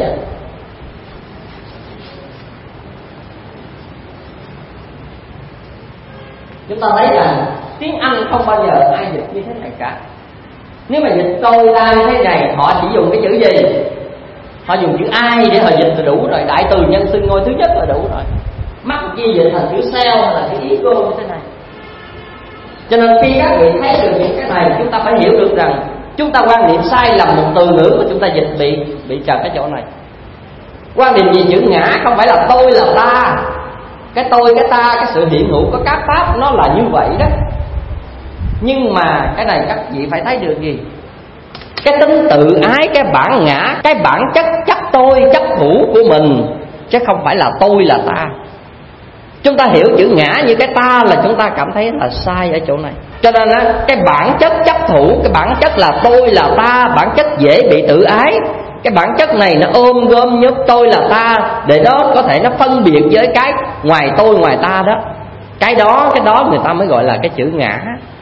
chúng ta thấy rằng tiếng Anh không bao giờ ai dịch như thế này cả. Nếu mà dịch tôi ta như thế này, họ chỉ dùng cái chữ gì? Họ dùng chữ ai để họ dịch là đủ rồi. Đại từ nhân xưng ngôi thứ nhất là đủ rồi. Mắc chi dịch thành chữ sao hay là chữ ý cô như thế này. Cho nên khi các vị thấy được những cái này, chúng ta phải hiểu được rằng chúng ta quan niệm sai lầm một từ ngữ mà chúng ta dịch bị bị trật cái chỗ này. Quan niệm gì chữ ngã không phải là tôi là ta. Cái tôi, cái ta, cái sự hiện hữu của các pháp nó là như vậy đó. Nhưng mà cái này các vị phải thấy được gì? Cái tính tự ái, cái bản ngã, cái bản chất chấp tôi, chấp thủ của mình, chứ không phải là tôi là ta. Chúng ta hiểu chữ ngã như cái ta là chúng ta cảm thấy là sai ở chỗ này. Cho nên á, cái bản chất chấp thủ, cái bản chất là tôi là ta, bản chất dễ bị tự ái. Cái bản chất này nó ôm gom nhốt tôi là ta, để đó có thể nó phân biệt với cái ngoài tôi ngoài ta đó. Cái đó, cái đó người ta mới gọi là cái chữ ngã.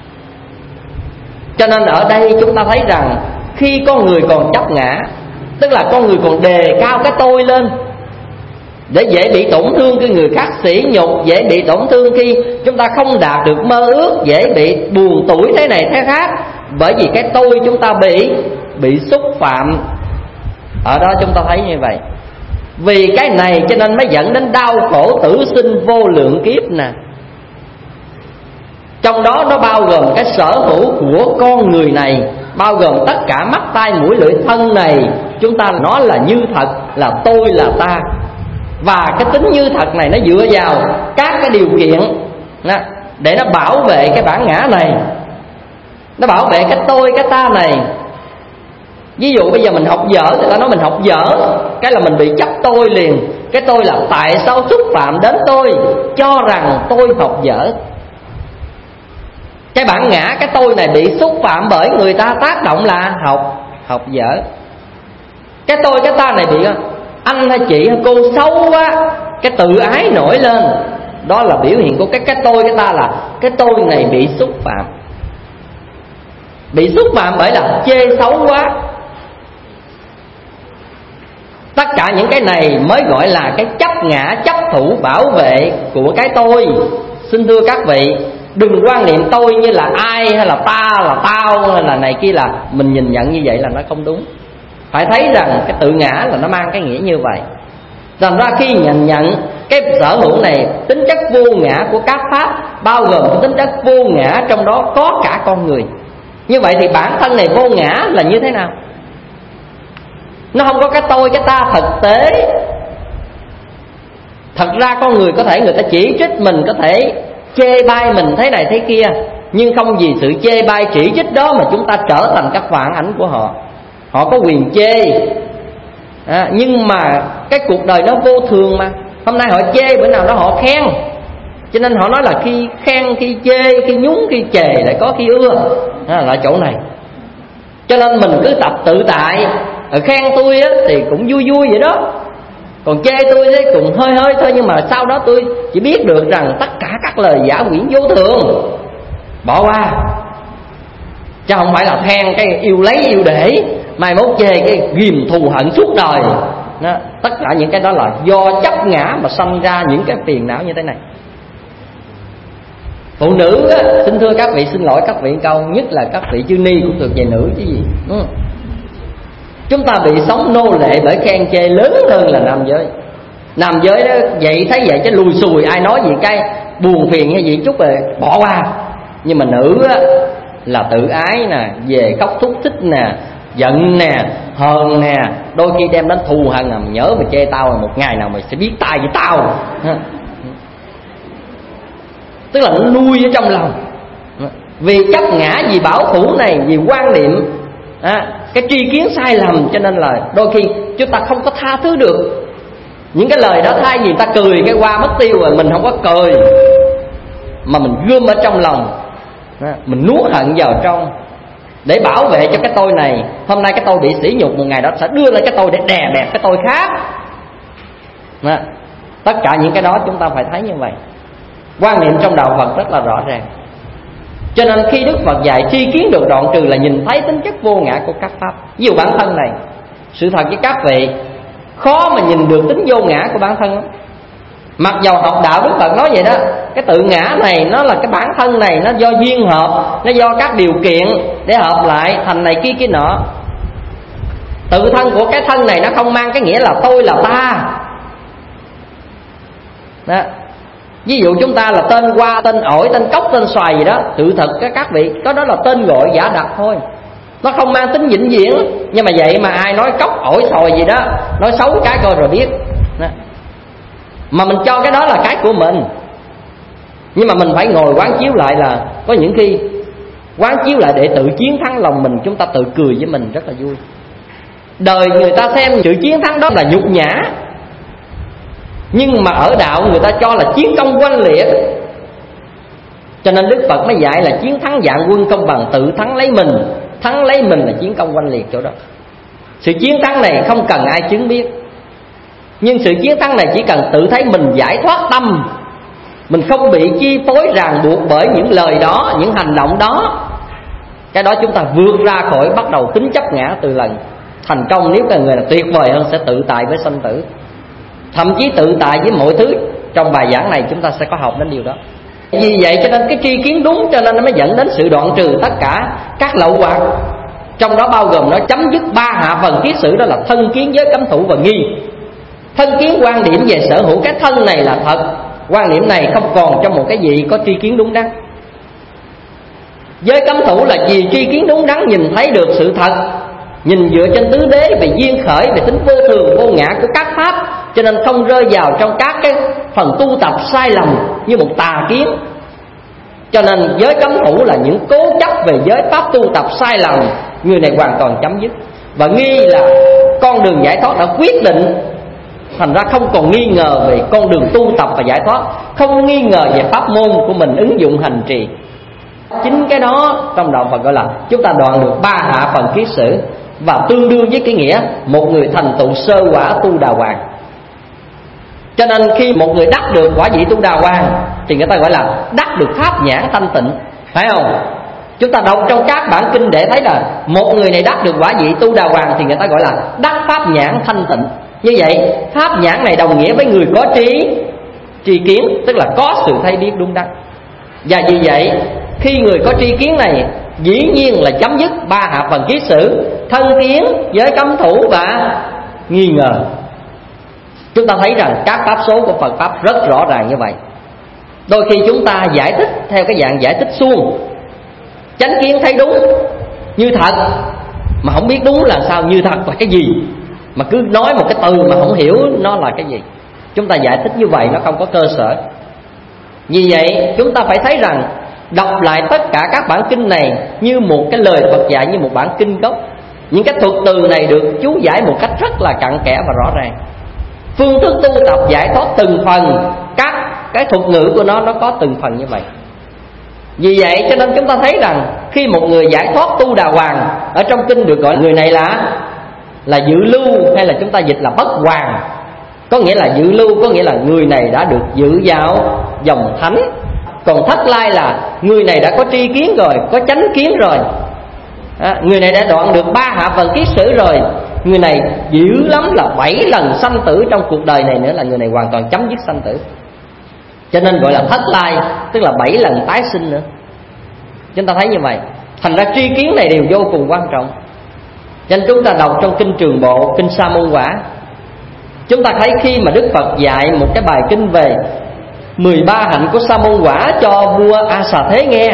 Cho nên ở đây chúng ta thấy rằng khi con người còn chấp ngã, tức là con người còn đề cao cái tôi lên, để dễ bị tổn thương khi người khác sỉ nhục, dễ bị tổn thương khi chúng ta không đạt được mơ ước, dễ bị buồn tủi thế này thế khác. Bởi vì cái tôi chúng ta bị bị xúc phạm. Ở đó chúng ta thấy như vậy. Vì cái này cho nên mới dẫn đến đau khổ tử sinh vô lượng kiếp nè. Trong đó nó bao gồm cái sở hữu của con người này, bao gồm tất cả mắt tai mũi lưỡi thân này. Chúng ta nói là như thật, là tôi là ta. Và cái tính như thật này nó dựa vào các cái điều kiện để nó bảo vệ cái bản ngã này, nó bảo vệ cái tôi, cái ta này. Ví dụ bây giờ mình học dở, người ta nói mình học dở, cái là mình bị chấp tôi liền. Cái tôi là tại sao xúc phạm đến tôi, cho rằng tôi học dở. Cái bản ngã, cái tôi này bị xúc phạm bởi người ta tác động là học học dở. Cái tôi, cái ta này bị anh hay chị hay cô xấu quá, cái tự ái nổi lên. Đó là biểu hiện của cái cái tôi, cái ta là cái tôi này bị xúc phạm. Bị xúc phạm bởi là chê xấu quá. cả những cái này mới gọi là cái chấp ngã, chấp thủ bảo vệ của cái tôi. Xin thưa các vị, đừng quan niệm tôi như là ai, hay là ta là tao, hay là này kia, là mình nhìn nhận như vậy là nó không đúng. Phải thấy rằng cái tự ngã là nó mang cái nghĩa như vậy. Thành ra khi nhận nhận cái sở hữu này, tính chất vô ngã của các pháp, bao gồm cái tính chất vô ngã trong đó có cả con người. Như vậy thì bản thân này vô ngã là như thế nào? Nó không có cái tôi, cái ta thực tế. Thật ra con người có thể người ta chỉ trích mình, có thể chê bai mình thế này thế kia, nhưng không vì sự chê bai chỉ trích đó mà chúng ta trở thành các phản ảnh của họ. Họ có quyền chê, à, nhưng mà cái cuộc đời nó vô thường mà. Hôm nay họ chê, bữa nào đó họ khen. Cho nên họ nói là khi khen, khi chê, khi nhúng, khi chề, lại có khi ưa, à, là chỗ này. Cho nên mình cứ tập tự tại. Ở khen tôi á, thì cũng vui vui vậy đó, còn chê tôi ấy cũng hơi hơi thôi. Nhưng mà sau đó tôi chỉ biết được rằng tất cả các lời giả quyển vô thường, bỏ qua. Chứ không phải là khen cái yêu lấy yêu để, mai mốt chê cái ghìm thù hận suốt đời đó. Tất cả những cái đó là do chấp ngã mà sanh ra những cái phiền não như thế này. Phụ nữ á, xin thưa các vị, xin lỗi các vị câu, nhất là các vị chư ni cũng thuộc về nữ chứ gì. Ừ. Chúng ta bị sống nô lệ bởi khen chê lớn hơn là nam giới. Nam giới đó vậy thấy vậy chứ lùi xùi, ai nói gì cái buồn phiền hay gì chút rồi bỏ qua. Nhưng mà nữ á, là tự ái nè, về khóc thúc thích nè, giận nè, hờn nè, đôi khi đem đến thù hằn à, nhớ mà chê tao là một ngày nào mày sẽ biết tai với tao. Tức là nó nuôi ở trong lòng. Vì chấp ngã, vì bảo thủ này, vì quan niệm à, cái tri kiến sai lầm, cho nên là đôi khi chúng ta không có tha thứ được. Những cái lời đó thay vì ta cười cái qua mất tiêu rồi, mình không có cười mà mình gom ở trong lòng, mình nuốt hận vào trong để bảo vệ cho cái tôi này. Hôm nay cái tôi bị sỉ nhục, một ngày đó sẽ đưa lên cái tôi để đè bẹp cái tôi khác. Đó. Tất cả những cái đó chúng ta phải thấy như vậy. Quan niệm trong đạo Phật rất là rõ ràng. Cho nên khi Đức Phật dạy tri kiến được đoạn trừ là nhìn thấy tính chất vô ngã của các pháp. Ví dụ bản thân này, sự thật với các vị, khó mà nhìn được tính vô ngã của bản thân. Mặc dầu học đạo Đức Phật nói vậy đó, cái tự ngã này nó là cái bản thân này, nó do duyên hợp, nó do các điều kiện để hợp lại thành này kia kia nọ. Tự thân của cái thân này nó không mang cái nghĩa là tôi là ta đó. Ví dụ chúng ta là tên hoa, tên ổi, tên cốc, tên xoài gì đó, sự thật các vị, có đó là tên gọi giả đặt thôi, nó không mang tính vĩnh viễn. Nhưng mà vậy mà ai nói cốc, ổi, xoài gì đó, nói xấu cái coi rồi biết đó. Mà mình cho cái đó là cái của mình. Nhưng mà mình phải ngồi quán chiếu lại là có những khi quán chiếu lại để tự chiến thắng lòng mình, chúng ta tự cười với mình rất là vui. Đời người ta xem sự chiến thắng đó là nhục nhã, nhưng mà ở đạo người ta cho là chiến công oanh liệt. Cho nên Đức Phật mới dạy là chiến thắng vạn quân công bằng, tự thắng lấy mình. Thắng lấy mình là chiến công oanh liệt chỗ đó. Sự chiến thắng này không cần ai chứng biết, nhưng sự chiến thắng này chỉ cần tự thấy mình giải thoát tâm, mình không bị chi phối ràng buộc bởi những lời đó, những hành động đó. Cái đó chúng ta vượt ra khỏi bắt đầu tính chấp ngã từ lần. Thành công nếu cả người là tuyệt vời hơn sẽ tự tại với sanh tử, thậm chí tự tại với mọi thứ. Trong bài giảng này chúng ta sẽ có học đến điều đó. Vì vậy cho nên cái tri kiến đúng, cho nên nó mới dẫn đến sự đoạn trừ tất cả các lậu hoặc. Trong đó bao gồm nó chấm dứt ba hạ phần kiết sử, đó là thân kiến, giới cấm thủ và nghi. Thân kiến quan điểm về sở hữu cái thân này là thật, quan điểm này không còn trong một cái gì có tri kiến đúng đắn. Giới cấm thủ là gì? Tri kiến đúng đắn nhìn thấy được sự thật, nhìn dựa trên tứ đế về duyên khởi, về tính vô thường vô ngã của các pháp, cho nên không rơi vào trong các cái phần tu tập sai lầm như một tà kiến. Cho nên giới cấm thủ là những cố chấp về giới pháp tu tập sai lầm, người này hoàn toàn chấm dứt. Và nghi là con đường giải thoát đã quyết định, thành ra không còn nghi ngờ về con đường tu tập và giải thoát, không nghi ngờ về pháp môn của mình ứng dụng hành trì. Chính cái đó trong đạo Phật gọi là chúng ta đoạn được ba hạ phần kiết sử, và tương đương với cái nghĩa một người thành tựu sơ quả tu đà hoàng. Cho nên khi một người đắc được quả vị tu đà hoàng thì người ta gọi là đắc được pháp nhãn thanh tịnh, phải không? Chúng ta đọc trong các bản kinh để thấy là một người này đắc được quả vị tu đà hoàng thì người ta gọi là đắc pháp nhãn thanh tịnh. Như vậy pháp nhãn này đồng nghĩa với người có trí tri kiến, tức là có sự thấy biết đúng đắn. Và vì vậy khi người có tri kiến này dĩ nhiên là chấm dứt ba hạ phần kiết sử, thân kiến, giới cấm thủ và nghi ngờ. Chúng ta thấy rằng các pháp số của Phật Pháp rất rõ ràng như vậy. Đôi khi chúng ta giải thích theo cái dạng giải thích suông, chánh kiến thấy đúng như thật, mà không biết đúng là sao, như thật là cái gì, mà cứ nói một cái từ mà không hiểu nó là cái gì. Chúng ta giải thích như vậy nó không có cơ sở. Vì vậy chúng ta phải thấy rằng đọc lại tất cả các bản kinh này như một cái lời Phật dạy, như một bản kinh gốc. Những cái thuật từ này được chú giải một cách rất là cặn kẽ và rõ ràng. Phương thức tu tập giải thoát từng phần, các cái thuật ngữ của nó nó có từng phần như vậy. Vì vậy cho nên chúng ta thấy rằng khi một người giải thoát tu đà hoàng, ở trong kinh được gọi người này là là dự lưu, hay là chúng ta dịch là bất hoàng. Có nghĩa là dự lưu, có nghĩa là người này đã được dự vào dòng thánh. Còn thất lai là người này đã có tri kiến rồi, có chánh kiến rồi, à, người này đã đoạn được ba hạ phần kiết sử rồi. Người này dữ lắm là bảy lần sanh tử trong cuộc đời này nữa, là người này hoàn toàn chấm dứt sanh tử. Cho nên gọi là thất lai, tức là bảy lần tái sinh nữa. Chúng ta thấy như vậy. Thành ra tri kiến này đều vô cùng quan trọng. Cho nên chúng ta đọc trong kinh Trường Bộ, kinh Sa Môn Quả, chúng ta thấy khi mà Đức Phật dạy một cái bài kinh về mười ba hạnh của Sa Môn Quả cho vua A Xà Thế nghe,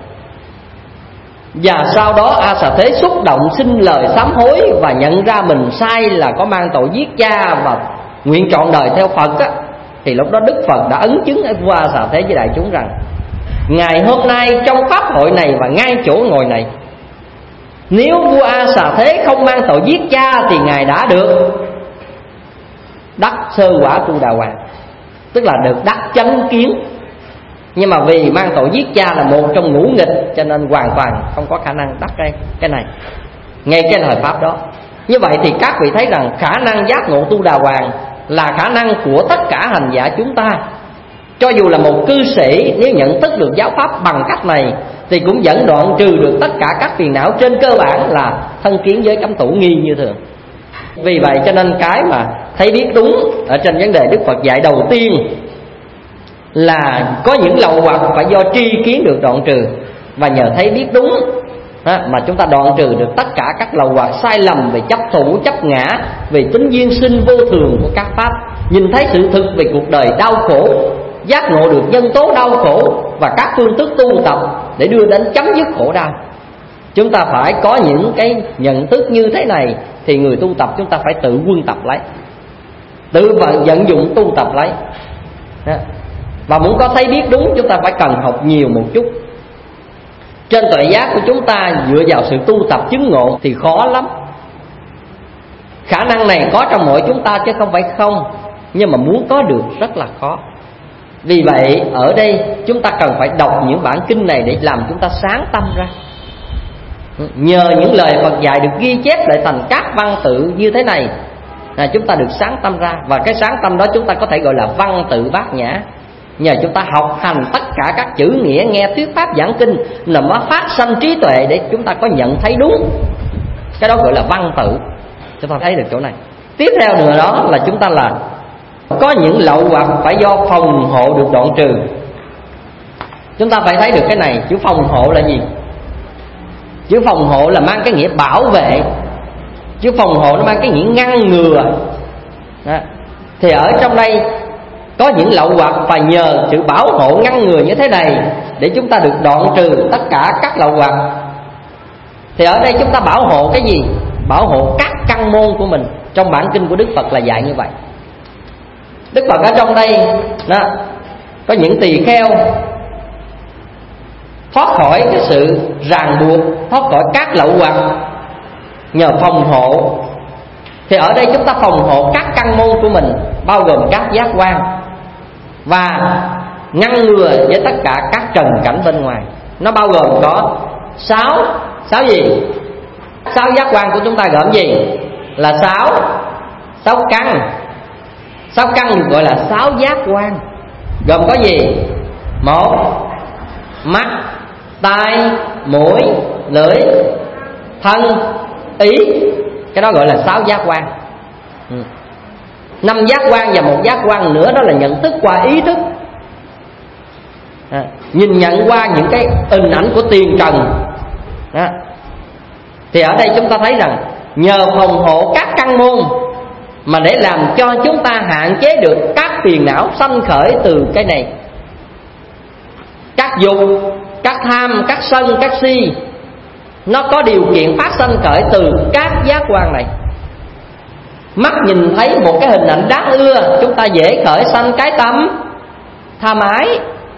và sau đó A Xà Thế xúc động xin lời sám hối và nhận ra mình sai là có mang tội giết cha và nguyện trọn đời theo Phật á, thì lúc đó Đức Phật đã ấn chứng ở vua A Xà Thế với đại chúng rằng ngày hôm nay trong pháp hội này và ngay chỗ ngồi này, nếu vua A Xà Thế không mang tội giết cha thì ngài đã được đắc sơ quả tu đà hoàng, tức là được đắc chánh kiến. Nhưng mà vì mang tội giết cha là một trong ngũ nghịch, cho nên hoàn toàn không có khả năng đắc cái, cái này ngay cái thời pháp đó. Như vậy thì các vị thấy rằng khả năng giác ngộ tu đà hoàng là khả năng của tất cả hành giả chúng ta. Cho dù là một cư sĩ, nếu nhận thức được giáo pháp bằng cách này thì cũng vẫn đoạn trừ được tất cả các phiền não trên cơ bản là thân kiến, giới cấm thủ, nghi như thường. Vì vậy cho nên cái mà thấy biết đúng ở trên vấn đề Đức Phật dạy đầu tiên là có những lậu hoặc phải do tri kiến được đoạn trừ, và nhờ thấy biết đúng mà chúng ta đoạn trừ được tất cả các lậu hoặc sai lầm về chấp thủ, chấp ngã, về tính duyên sinh vô thường của các pháp, nhìn thấy sự thực về cuộc đời đau khổ, giác ngộ được nhân tố đau khổ và các phương thức tu tập để đưa đến chấm dứt khổ đau. Chúng ta phải có những cái nhận thức như thế này thì người tu tập chúng ta phải tự quân tập lấy, tự vận dụng tu tập lấy. Và muốn có thấy biết đúng chúng ta phải cần học nhiều một chút. Trên tuệ giác của chúng ta dựa vào sự tu tập chứng ngộ thì khó lắm. Khả năng này có trong mỗi chúng ta chứ không phải không, nhưng mà muốn có được rất là khó. Vì vậy ở đây chúng ta cần phải đọc những bản kinh này để làm chúng ta sáng tâm ra. Nhờ những lời Phật dạy được ghi chép lại thành các văn tự như thế này, là chúng ta được sáng tâm ra. Và cái sáng tâm đó chúng ta có thể gọi là văn tự bát nhã. Nhờ chúng ta học hành tất cả các chữ nghĩa, nghe thuyết pháp giảng kinh là nó phát sanh trí tuệ để chúng ta có nhận thấy đúng. Cái đó gọi là văn tự. Chúng ta thấy được chỗ này. Tiếp theo nữa đó là chúng ta là có những lậu hoặc phải do phòng hộ được đoạn trừ. Chúng ta phải thấy được cái này. Chữ phòng hộ là gì? Chữ phòng hộ là mang cái nghĩa bảo vệ. Chữ phòng hộ nó mang cái nghĩa ngăn ngừa đó. Thì ở trong đây có những lậu hoặc phải nhờ sự bảo hộ ngăn ngừa như thế này để chúng ta được đoạn trừ tất cả các lậu hoặc. Thì ở đây chúng ta bảo hộ cái gì? Bảo hộ các căn môn của mình. Trong bản kinh của Đức Phật là dạy như vậy. Đức Phật ở trong đây đó, có những tỳ kheo thoát khỏi cái sự ràng buộc, thoát khỏi các lậu hoặc nhờ phòng hộ. Thì ở đây chúng ta phòng hộ các căn môn của mình, bao gồm các giác quan, và ngăn ngừa với tất cả các trần cảnh bên ngoài. Nó bao gồm có sáu sáu gì? Sáu giác quan của chúng ta gồm gì? Là sáu sáu căn. Sáu căn được gọi là sáu giác quan, gồm có gì? Một, mắt, tai, mũi, lưỡi, thân, ý. Cái đó gọi là sáu giác quan. ừ. Năm giác quan và một giác quan nữa đó là nhận thức qua ý thức. À, nhìn nhận qua những cái hình ảnh của tiền trần. Đó. Thì ở đây chúng ta thấy rằng nhờ phòng hộ các căn môn mà để làm cho chúng ta hạn chế được các phiền não sanh khởi từ cái này. Các dục, các tham, các sân, các si nó có điều kiện phát sanh khởi từ các giác quan này. Mắt nhìn thấy một cái hình ảnh đáng ưa, chúng ta dễ khởi sanh cái tâm tham ái.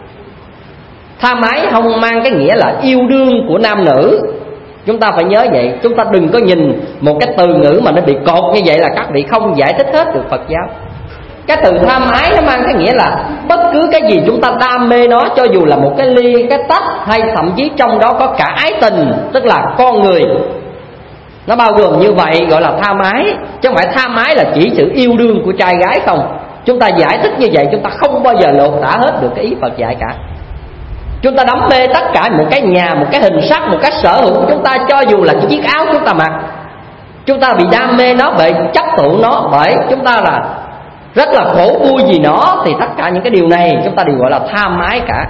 Tham ái không mang cái nghĩa là yêu đương của nam nữ. Chúng ta phải nhớ vậy. Chúng ta đừng có nhìn một cái từ ngữ mà nó bị cột như vậy là các vị không giải thích hết được Phật giáo. Cái từ tham ái nó mang cái nghĩa là bất cứ cái gì chúng ta đam mê nó, cho dù là một cái ly, cái tách, hay thậm chí trong đó có cả ái tình, tức là con người, nó bao gồm như vậy, gọi là tham ái. Chứ không phải tham ái là chỉ sự yêu đương của trai gái không. Chúng ta giải thích như vậy chúng ta không bao giờ lột tả hết được cái ý Phật dạy cả. Chúng ta đắm mê tất cả một cái nhà, một cái hình sắc, một cái sở hữu của chúng ta, cho dù là cái chiếc áo chúng ta mặc. Chúng ta bị đam mê nó, bởi chấp tụ nó, bởi chúng ta là rất là khổ vui vì nó. Thì tất cả những cái điều này chúng ta đều gọi là tham ái cả.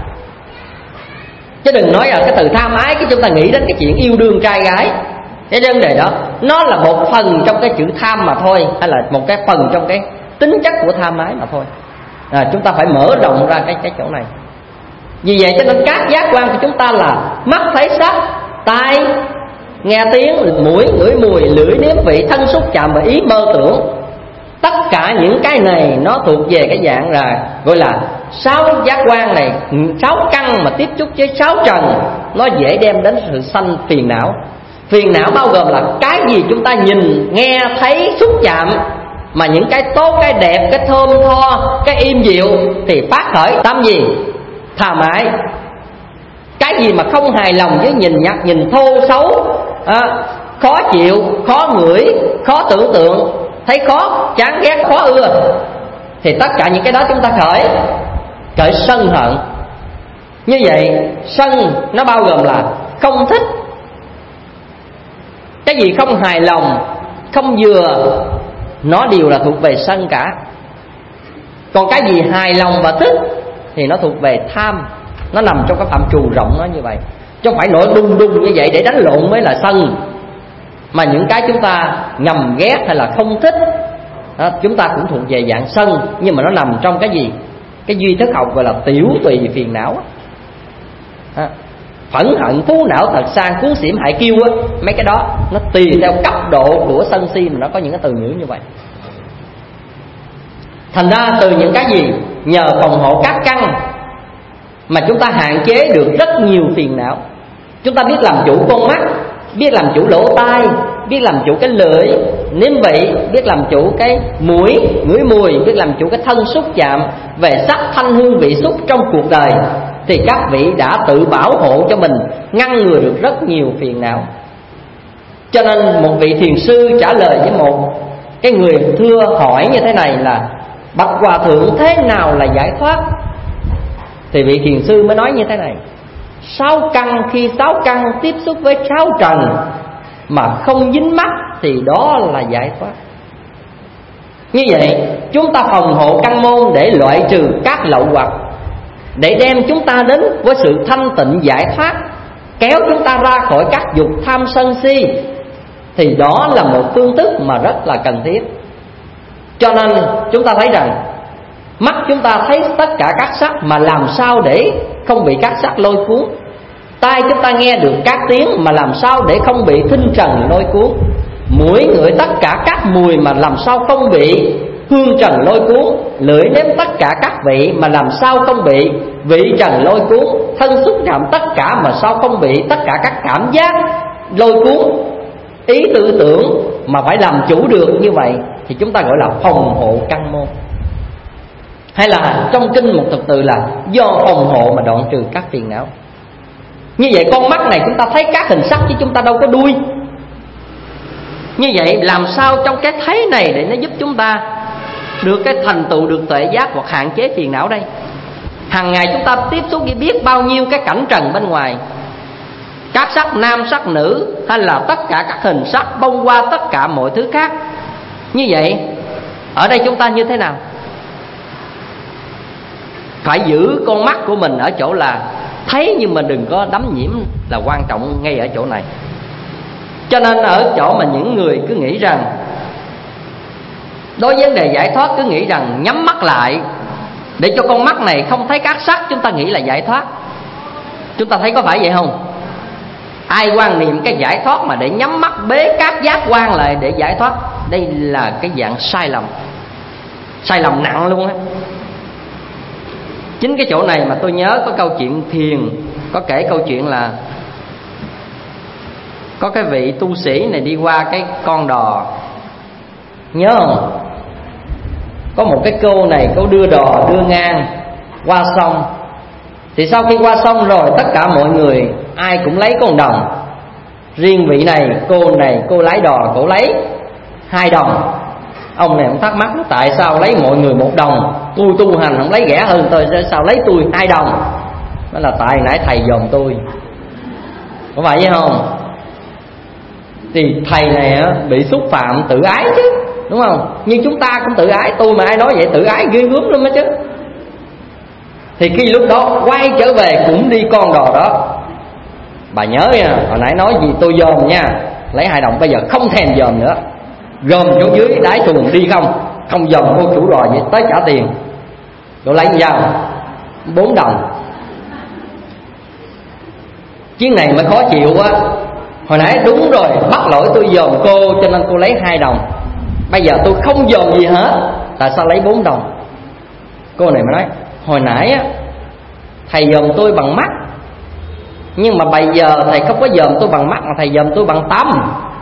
Chứ đừng nói là cái từ tham ái cái chúng ta nghĩ đến cái chuyện yêu đương trai gái. Cái vấn đề đó nó là một phần trong cái chữ tham mà thôi, hay là một cái phần trong cái tính chất của tham ái mà thôi. À, chúng ta phải mở rộng ra cái cái chỗ này. Vì vậy cho nên các giác quan của chúng ta là mắt thấy sắc, tai nghe tiếng, mũi ngửi mùi, lưỡi nếm vị, thân xúc chạm và ý mơ tưởng. Tất cả những cái này nó thuộc về cái dạng là gọi là sáu giác quan này, sáu căn mà tiếp xúc với sáu trần, nó dễ đem đến sự sanh phiền não. Phiền não bao gồm là cái gì chúng ta nhìn, nghe, thấy, xúc chạm, mà những cái tốt, cái đẹp, cái thơm tho, cái im dịu thì phát khởi tâm gì? Tham ái. Cái gì mà không hài lòng với nhìn nhặt, nhìn thô xấu, à, khó chịu, khó ngửi, khó tưởng tượng, thấy khó, chán ghét, khó ưa, thì tất cả những cái đó chúng ta khởi khởi sân hận. Như vậy sân nó bao gồm là không thích. Cái gì không hài lòng, không vừa, nó đều là thuộc về sân cả. Còn cái gì hài lòng và thích thì nó thuộc về tham. Nó nằm trong cái phạm trù rộng nó như vậy, chứ không phải nổi đung đung như vậy để đánh lộn mới là sân. Mà những cái chúng ta ngầm ghét hay là không thích đó, chúng ta cũng thuộc về dạng sân. Nhưng mà nó nằm trong cái gì? Cái duy thức học gọi là tiểu tùy phiền não đó. Phẫn hận, thú não, thật sang, cuốn xỉm, hại kiêu á, mấy cái đó nó tùy theo cấp độ của sân si mà nó có những cái từ ngữ như vậy. Thành ra từ những cái gì nhờ phòng hộ các căn mà chúng ta hạn chế được rất nhiều phiền não. Chúng ta biết làm chủ con mắt, biết làm chủ lỗ tai, biết làm chủ cái lưỡi nếm vị, biết làm chủ cái mũi ngửi mùi, biết làm chủ cái thân xúc chạm về sắc thanh hương vị xúc trong cuộc đời, thì các vị đã tự bảo hộ cho mình, ngăn ngừa được rất nhiều phiền não. Cho nên một vị thiền sư trả lời với một cái người thưa hỏi như thế này là: bạch hòa thượng, thế nào là giải thoát? Thì vị thiền sư mới nói như thế này: sáu căn, khi sáu căn tiếp xúc với sáu trần mà không dính mắc thì đó là giải thoát. Như vậy chúng ta phòng hộ căn môn để loại trừ các lậu hoặc, để đem chúng ta đến với sự thanh tịnh giải thoát, kéo chúng ta ra khỏi các dục tham sân si, thì đó là một phương thức mà rất là cần thiết. Cho nên chúng ta thấy rằng mắt chúng ta thấy tất cả các sắc, mà làm sao để không bị các sắc lôi cuốn. Tai chúng ta nghe được các tiếng, mà làm sao để không bị thinh trần lôi cuốn. Mũi ngửi tất cả các mùi, mà làm sao không bị hương trần lôi cuốn. Lưỡi nếm tất cả các vị, mà làm sao không bị vị trần lôi cuốn. Thân xúc chạm tất cả, mà sao không bị tất cả các cảm giác lôi cuốn. Ý tư tưởng mà phải làm chủ được như vậy thì chúng ta gọi là phòng hộ căn môn. Hay là trong kinh một thực từ là do phòng hộ mà đoạn trừ các phiền não. Như vậy con mắt này chúng ta thấy các hình sắc chứ chúng ta đâu có đuôi. Như vậy làm sao trong cái thấy này để nó giúp chúng ta được cái thành tựu được tuệ giác hoặc hạn chế phiền não đây? Hàng ngày chúng ta tiếp xúc với biết bao nhiêu cái cảnh trần bên ngoài, các sắc nam sắc nữ, hay là tất cả các hình sắc bông qua tất cả mọi thứ khác. Như vậy Ở đây chúng ta như thế nào? Phải giữ con mắt của mình ở chỗ là thấy nhưng mà đừng có đắm nhiễm là quan trọng ngay ở chỗ này. Cho nên ở chỗ mà những người cứ nghĩ rằng đối với vấn đề giải thoát cứ nghĩ rằng nhắm mắt lại để cho con mắt này không thấy các sắc, chúng ta nghĩ là giải thoát. Chúng ta thấy có phải vậy không? Ai quan niệm cái giải thoát mà để nhắm mắt bế các giác quan lại để giải thoát, đây là cái dạng sai lầm, sai lầm nặng luôn á. Chính cái chỗ này mà tôi nhớ có câu chuyện thiền, có kể câu chuyện là có cái vị tu sĩ này đi qua cái con đò, nhớ không? Có một cái cô này, cô đưa đò đưa ngang qua sông. Thì sau khi qua sông rồi, tất cả mọi người ai cũng lấy con đồng. Riêng vị này, cô này, cô lái đò, cô lấy hai đồng. Ông này cũng thắc mắc, tại sao lấy mọi người một đồng, tôi tu hành không lấy rẻ hơn tôi, sao lấy tôi hai đồng? Đó là tại nãy thầy dòm tôi, có phải vậy không? Thì thầy này bị xúc phạm tự ái chứ, đúng không? Nhưng chúng ta cũng tự ái, tôi mà ai nói vậy tự ái ghê gớm lắm đó chứ. Thì khi lúc đó quay trở về cũng đi con đò đó. Bà nhớ nha, hồi nãy nói gì tôi dòm nha, lấy hai đồng bây giờ không thèm dòm nữa, gom chỗ dưới đáy xuồng đi không, không dòm cô chủ đò vậy, tới trả tiền. Cô lấy sao? Bốn đồng. Chuyến này mới khó chịu quá. Hồi nãy đúng rồi, bắt lỗi tôi dòm cô cho nên cô lấy hai đồng. Bây giờ tôi không dòm gì hết, tại sao lấy bốn đồng? Cô này mới nói, hồi nãy á thầy dòm tôi bằng mắt, nhưng mà bây giờ thầy không có dòm tôi bằng mắt mà thầy dòm tôi bằng tâm.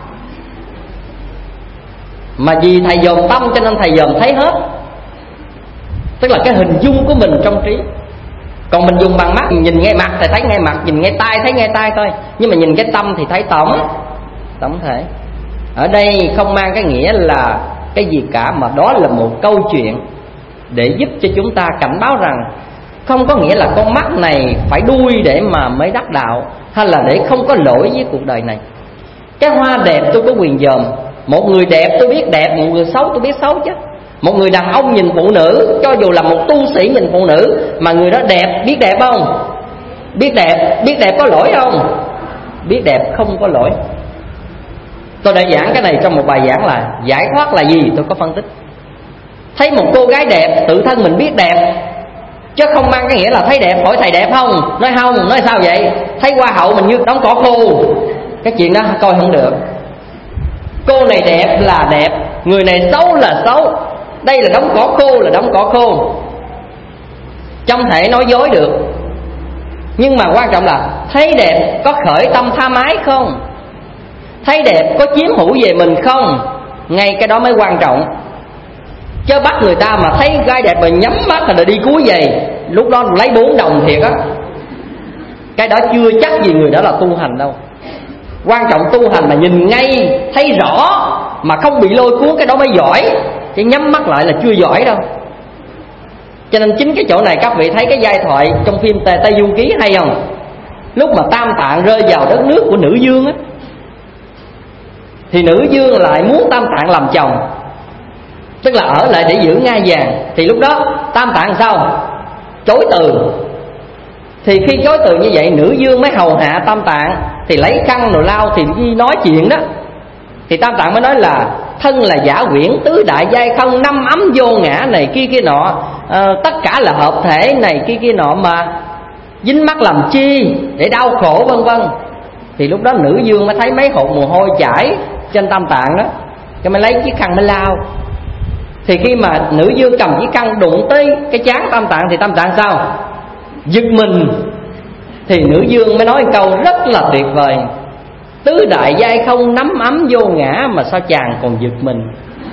Mà vì thầy dòm tâm cho nên thầy dòm thấy hết, tức là cái hình dung của mình trong trí. Còn mình dùng bằng mắt, nhìn ngay mặt thì thấy ngay mặt, nhìn ngay tai thấy ngay tai thôi. Nhưng mà nhìn cái tâm thì thấy tổng tổng thể. Ở đây không mang cái nghĩa là cái gì cả, mà đó là một câu chuyện để giúp cho chúng ta cảnh báo rằng không có nghĩa là con mắt này phải đuôi để mà mới đắc đạo, hay là để không có lỗi với cuộc đời này. Cái hoa đẹp tôi có quyền dòm, một người đẹp tôi biết đẹp, một người xấu tôi biết xấu chứ. Một người đàn ông nhìn phụ nữ, cho dù là một tu sĩ nhìn phụ nữ mà người đó đẹp, biết đẹp không? Biết đẹp, biết đẹp có lỗi không? Biết đẹp không có lỗi. Tôi đã giảng cái này trong một bài giảng là giải thoát là gì, tôi có phân tích. Thấy một cô gái đẹp, tự thân mình biết đẹp, chứ không mang cái nghĩa là thấy đẹp hỏi thầy đẹp không. Nói không, nói sao vậy? Thấy hoa hậu mình như đóng cỏ khô, cái chuyện đó coi không được. Cô này đẹp là đẹp, người này xấu là xấu. Đây là đống cỏ khô là đống cỏ khô, không thể nói dối được. Nhưng mà quan trọng là thấy đẹp có khởi tâm tham ái không? Thấy đẹp có chiếm hữu về mình không? Ngay cái đó mới quan trọng. Chứ bắt người ta mà thấy gái đẹp mà nhắm mắt là đi cuối giày, lúc đó lấy bốn đồng thiệt á. Cái đó chưa chắc gì người đó là tu hành đâu. Quan trọng tu hành mà nhìn ngay, thấy rõ mà không bị lôi cuốn, cái đó mới giỏi. Chứ nhắm mắt lại là chưa giỏi đâu. Cho nên chính cái chỗ này các vị thấy cái giai thoại trong phim Tề Tây Du Ký hay không? Lúc mà Tam Tạng rơi vào đất nước của nữ dương á, thì nữ dương lại muốn Tam Tạng làm chồng, tức là ở lại để giữ ngai vàng. Thì lúc đó Tam Tạng sao? Chối từ. Thì khi chối từ như vậy, nữ dương mới hầu hạ Tam Tạng, thì lấy khăn rồi lao thì đi nói chuyện đó. Thì Tam Tạng mới nói là thân là giả quyển, tứ đại giai không, năm ấm vô ngã này kia kia nọ, à, tất cả là hợp thể này kia kia nọ, mà dính mắt làm chi để đau khổ vân vân. Thì lúc đó nữ dương mới thấy mấy hột mồ hôi chảy trên Tam Tạng đó, cho mới lấy chiếc khăn mới lao. Thì khi mà nữ dương cầm chiếc khăn đụng tới cái trán Tam Tạng thì Tam Tạng sao? Giật mình. Thì nữ dương mới nói câu rất là tuyệt vời: tứ đại giai không, nắm ấm vô ngã, mà sao chàng còn giật mình?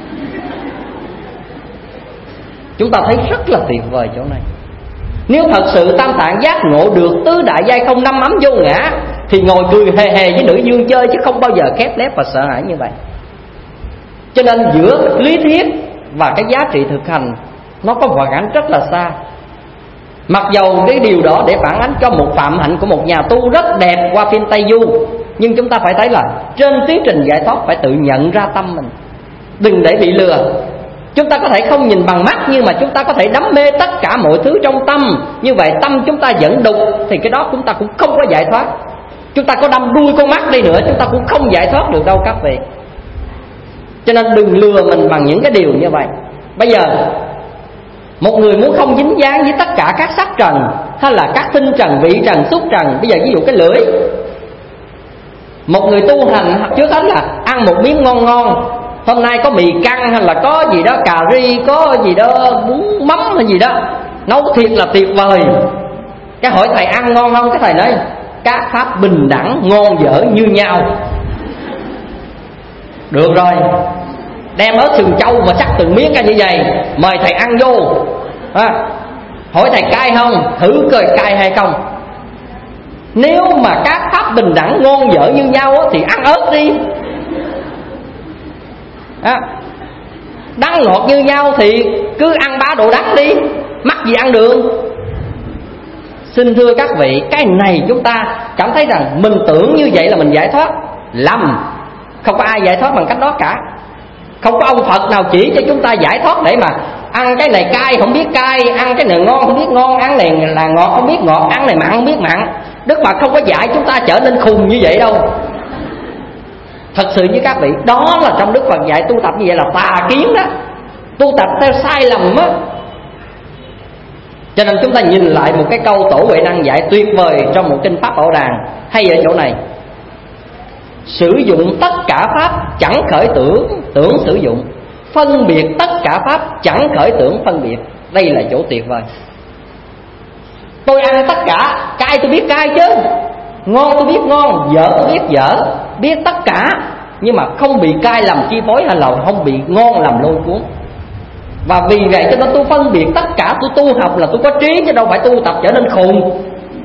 Chúng ta thấy rất là tuyệt vời chỗ này. Nếu thật sự Tam Tạng giác ngộ được tứ đại giai không, năm ấm vô ngã, thì ngồi cười hề hề với nữ dương chơi, chứ không bao giờ khép nép và sợ hãi như vậy. Cho nên giữa lý thuyết và cái giá trị thực hành nó có khoảng cách rất là xa. Mặc dầu cái điều đó để phản ánh cho một phạm hạnh của một nhà tu rất đẹp qua phim Tây Du, nhưng chúng ta phải thấy là trên tiến trình giải thoát phải tự nhận ra tâm mình, đừng để bị lừa. Chúng ta có thể không nhìn bằng mắt, nhưng mà chúng ta có thể đắm mê tất cả mọi thứ trong tâm. Như vậy tâm chúng ta vẫn đục, thì cái đó chúng ta cũng không có giải thoát. Chúng ta có đâm đuôi con mắt đi nữa, chúng ta cũng không giải thoát được đâu các vị. Cho nên đừng lừa mình bằng những cái điều như vậy. Bây giờ một người muốn không dính dáng với tất cả các sắc trần, hay là các tinh trần, vị trần, xúc trần. Bây giờ ví dụ cái lưỡi, một người tu hành trước hết là ăn một miếng ngon ngon, hôm nay có mì căng hay là có gì đó cà ri, có gì đó bún mắm hay gì đó, nấu thiệt là tuyệt vời. Cái hỏi thầy ăn ngon không? Cái thầy nói các pháp bình đẳng, ngon dở như nhau. Được rồi, đem ớt sừng trâu mà cắt từng miếng ra như vậy, mời thầy ăn vô. À, hỏi thầy cay không? Thử coi cay hay không. Nếu mà các pháp bình đẳng, ngon dở như nhau thì ăn ớt đi. À, đắng ngọt như nhau thì cứ ăn ba độ đắng đi, mắc gì ăn đường. Xin thưa các vị, cái này chúng ta cảm thấy rằng mình tưởng như vậy là mình giải thoát. Lầm, không có ai giải thoát bằng cách đó cả. Không có ông Phật nào chỉ cho chúng ta giải thoát để mà ăn cái này cay không biết cay, ăn cái này ngon không biết ngon, ăn này là ngọt không biết ngọt, ăn này mặn không biết mặn. Đức Phật không có dạy chúng ta trở nên khùng như vậy đâu. Thật sự như các vị, đó là trong Đức Phật dạy tu tập như vậy là tà kiến đó, tu tập theo sai lầm á. Cho nên chúng ta nhìn lại một cái câu Tổ Huệ Năng dạy tuyệt vời trong một kinh Pháp Bảo Đàn, hay ở chỗ này: sử dụng tất cả pháp chẳng khởi tưởng, tưởng sử dụng. Phân biệt tất cả pháp chẳng khởi tưởng phân biệt. Đây là chỗ tuyệt vời. Tôi ăn tất cả, cay tôi biết cay chứ, ngon tôi biết ngon, dở tôi biết dở, biết tất cả, nhưng mà không bị cay làm chi phối, hay là không bị ngon làm lôi cuốn. Và vì vậy cho nên tôi phân biệt tất cả. Tôi tu học là tôi có trí, chứ đâu phải tu tập trở nên khùng.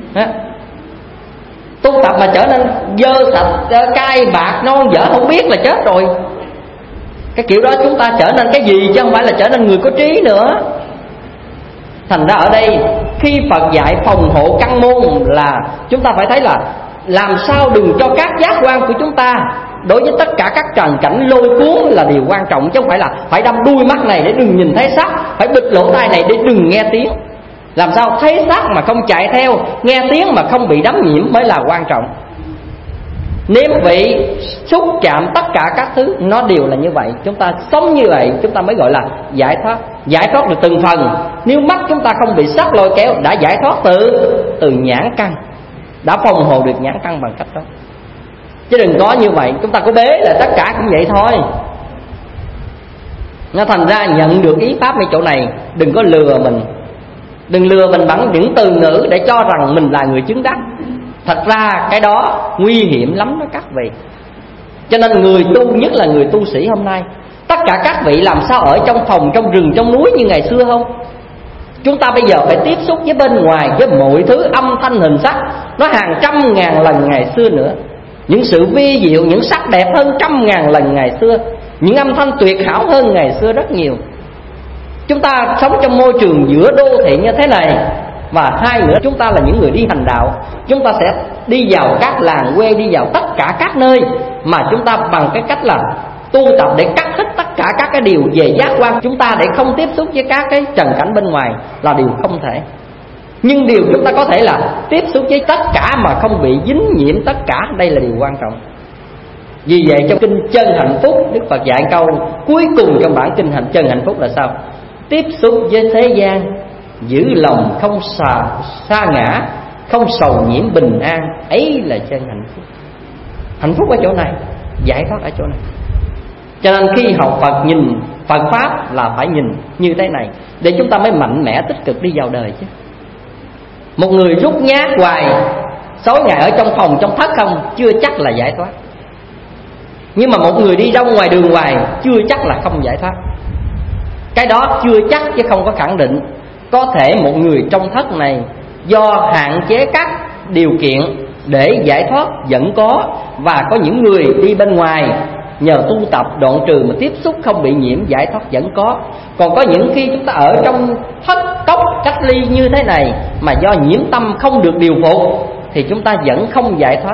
Tu tập mà trở nên dơ sạch, cay bạc, non dở không biết là chết rồi. Cái kiểu đó chúng ta trở nên cái gì, chứ không phải là trở nên người có trí nữa. Thành ra ở đây khi Phật dạy phòng hộ căn môn là chúng ta phải thấy là làm sao đừng cho các giác quan của chúng ta đối với tất cả các trần cảnh lôi cuốn là điều quan trọng, chứ không phải là phải đâm đuôi mắt này để đừng nhìn thấy sắc, phải bịt lỗ tai này để đừng nghe tiếng. Làm sao thấy sắc mà không chạy theo, nghe tiếng mà không bị đắm nhiễm mới là quan trọng. Nếm vị, xúc chạm, tất cả các thứ nó đều là như vậy. Chúng ta sống như vậy chúng ta mới gọi là giải thoát. Giải thoát được từng phần. Nếu mắt chúng ta không bị sắc lôi kéo, đã giải thoát từ từ nhãn căn, đã phòng hộ được nhãn căn bằng cách đó. Chứ đừng có như vậy, chúng ta có bế là tất cả cũng vậy thôi. Nó thành ra nhận được ý pháp ở chỗ này, đừng có lừa mình. Đừng lừa mình bằng những từ ngữ để cho rằng mình là người chứng đắc. Thật ra cái đó nguy hiểm lắm đó các vị. Cho nên người tu, nhất là người tu sĩ hôm nay, tất cả các vị làm sao ở trong phòng, trong rừng, trong núi như ngày xưa không? Chúng ta bây giờ phải tiếp xúc với bên ngoài, với mọi thứ âm thanh hình sắc, nó hàng trăm ngàn lần ngày xưa nữa. Những sự vi diệu, những sắc đẹp hơn trăm ngàn lần ngày xưa, những âm thanh tuyệt hảo hơn ngày xưa rất nhiều. Chúng ta sống trong môi trường giữa đô thị như thế này. Và hai nữa, chúng ta là những người đi hành đạo, chúng ta sẽ đi vào các làng quê, đi vào tất cả các nơi mà chúng ta bằng cái cách là tu tập để cắt hết tất cả các cái điều về giác quan chúng ta, để không tiếp xúc với các cái trần cảnh bên ngoài là điều không thể. Nhưng điều chúng ta có thể là tiếp xúc với tất cả mà không bị dính nhiễm tất cả, đây là điều quan trọng. Vì vậy trong kinh Chân Hạnh Phúc, Đức Phật dạy câu cuối cùng trong bản kinh Hành Chân Hạnh Phúc là sao? Tiếp xúc với thế gian, giữ lòng không xa, xa ngã, không sầu nhiễm, bình an, ấy là chân hạnh phúc. Hạnh phúc ở chỗ này, giải thoát ở chỗ này. Cho nên khi học Phật, nhìn Phật Pháp là phải nhìn như thế này, để chúng ta mới mạnh mẽ tích cực đi vào đời chứ. Một người rút nhát hoài, tối ngày ở trong phòng, trong thất không, chưa chắc là giải thoát. Nhưng mà một người đi ra ngoài đường hoài, chưa chắc là không giải thoát. Cái đó chưa chắc chứ không có khẳng định. Có thể một người trong thất này do hạn chế các điều kiện để giải thoát vẫn có. Và có những người đi bên ngoài nhờ tu tập đoạn trừ mà tiếp xúc không bị nhiễm, giải thoát vẫn có. Còn có những khi chúng ta ở trong thất cốc cách ly như thế này mà do nhiễm tâm không được điều phục thì chúng ta vẫn không giải thoát.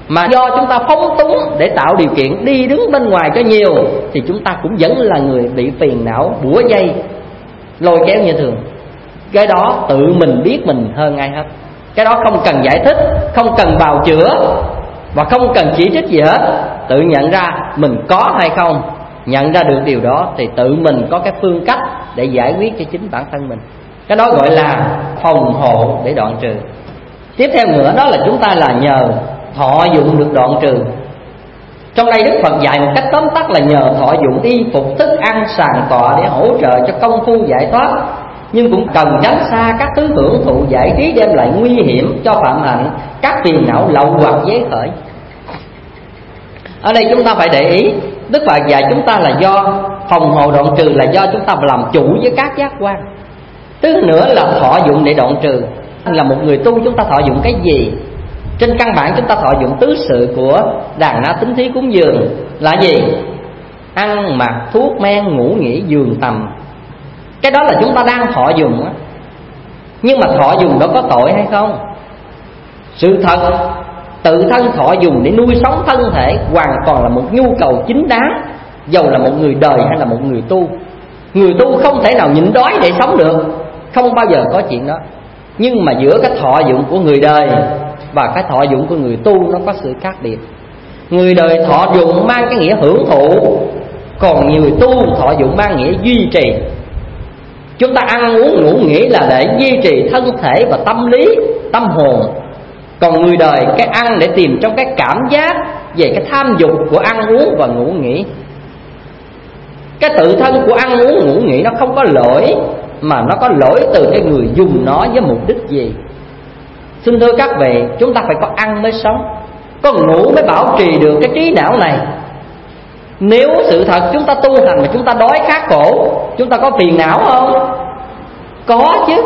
mà do chúng ta phóng túng để tạo điều kiện đi đứng bên ngoài cho nhiều, thì chúng ta cũng vẫn là người bị phiền não bủa dây lôi kéo như thường. Cái đó tự mình biết mình hơn ai hết. Cái đó không cần giải thích, không cần bào chữa, và không cần chỉ trích gì hết. Tự nhận ra mình có hay không, nhận ra được điều đó thì tự mình có cái phương cách để giải quyết cho chính bản thân mình. Cái đó gọi là phòng hộ để đoạn trừ. Tiếp theo nữa đó là chúng ta là nhờ thọ dụng được đoạn trừ. Trong đây Đức Phật dạy một cách tóm tắt là nhờ thọ dụng y phục thức ăn sàng tọa để hỗ trợ cho công phu giải thoát, nhưng cũng cần tránh xa các thứ hưởng thụ giải trí đem lại nguy hiểm cho phạm hạnh, các phiền não lậu hoặc giấy khởi. Ở đây chúng ta phải để ý, Đức Phật dạy chúng ta là do phòng hộ đoạn trừ, là do chúng ta làm chủ với các giác quan. Thứ nữa là thọ dụng để đoạn trừ. Là một người tu chúng ta thọ dụng cái gì? Trên căn bản chúng ta thọ dụng tứ sự của đàn na tính thí cúng dường là gì? Ăn, mặc, thuốc, men, ngủ nghỉ, giường tầm. Cái đó là chúng ta đang thọ dụng á. Nhưng mà thọ dùng đó có tội hay không? Sự thật tự thân thọ dùng để nuôi sống thân thể hoàn toàn là một nhu cầu chính đáng, dầu là một người đời hay là một người tu. Người tu không thể nào nhịn đói để sống được, không bao giờ có chuyện đó. Nhưng mà giữa cái thọ dụng của người đời và cái thọ dụng của người tu nó có sự khác biệt. Người đời thọ dụng mang cái nghĩa hưởng thụ, còn người tu thọ dụng mang nghĩa duy trì. Chúng ta ăn uống ngủ nghỉ là để duy trì thân thể và tâm lý, tâm hồn. Còn người đời cái ăn để tìm trong cái cảm giác về cái tham dục của ăn uống và ngủ nghỉ. Cái tự thân của ăn uống ngủ nghỉ nó không có lỗi, mà nó có lỗi từ cái người dùng nó với mục đích gì. Xin thưa các vị, chúng ta phải có ăn mới sống, có ngủ mới bảo trì được cái trí não này. Nếu sự thật chúng ta tu hành mà chúng ta đói khát khổ, chúng ta có phiền não không? Có chứ.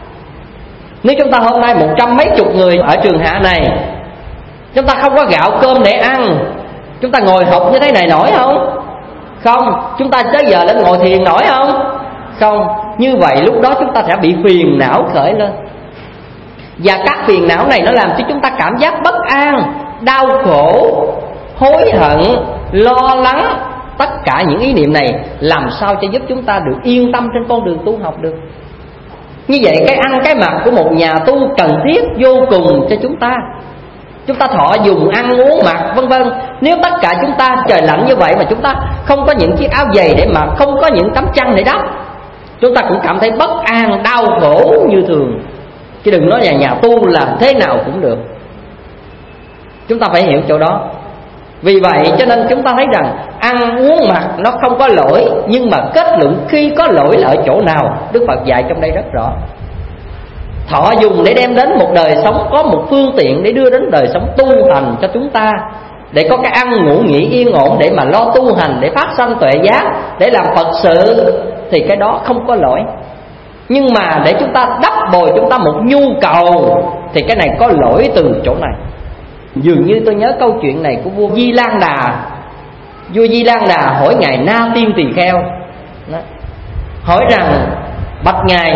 Nếu chúng ta hôm nay một trăm mấy chục người ở trường hạ này, chúng ta không có gạo cơm để ăn, chúng ta ngồi học như thế này nổi không? Không. Chúng ta tới giờ lên ngồi thiền nổi không? Không. Như vậy lúc đó chúng ta sẽ bị phiền não khởi lên. Và các phiền não này nó làm cho chúng ta cảm giác bất an, đau khổ, hối hận, lo lắng. Tất cả những ý niệm này làm sao cho giúp chúng ta được yên tâm trên con đường tu học được. Như vậy cái ăn cái mặc của một nhà tu cần thiết vô cùng cho chúng ta. Chúng ta thọ dùng ăn uống mặc vân vân. Nếu tất cả chúng ta trời lạnh như vậy mà chúng ta không có những chiếc áo giày để mặc, không có những tấm chăn để đắp, chúng ta cũng cảm thấy bất an, đau khổ như thường. Chứ đừng nói là nhà tu làm thế nào cũng được. Chúng ta phải hiểu chỗ đó. Vì vậy cho nên chúng ta thấy rằng ăn uống mặc nó không có lỗi, nhưng mà kết luận khi có lỗi là ở chỗ nào, Đức Phật dạy trong đây rất rõ. Thọ dùng để đem đến một đời sống, có một phương tiện để đưa đến đời sống tu hành cho chúng ta, để có cái ăn ngủ nghỉ yên ổn, để mà lo tu hành, để phát sanh tuệ giác, để làm Phật sự, thì cái đó không có lỗi. Nhưng mà để chúng ta đắp bồi chúng ta một nhu cầu, thì cái này có lỗi từ chỗ này. Dường như tôi nhớ câu chuyện này của vua Di Lan Đà. Vua Di Lan Đà hỏi ngài Na Tiên Tỳ Kheo, hỏi rằng bạch ngài,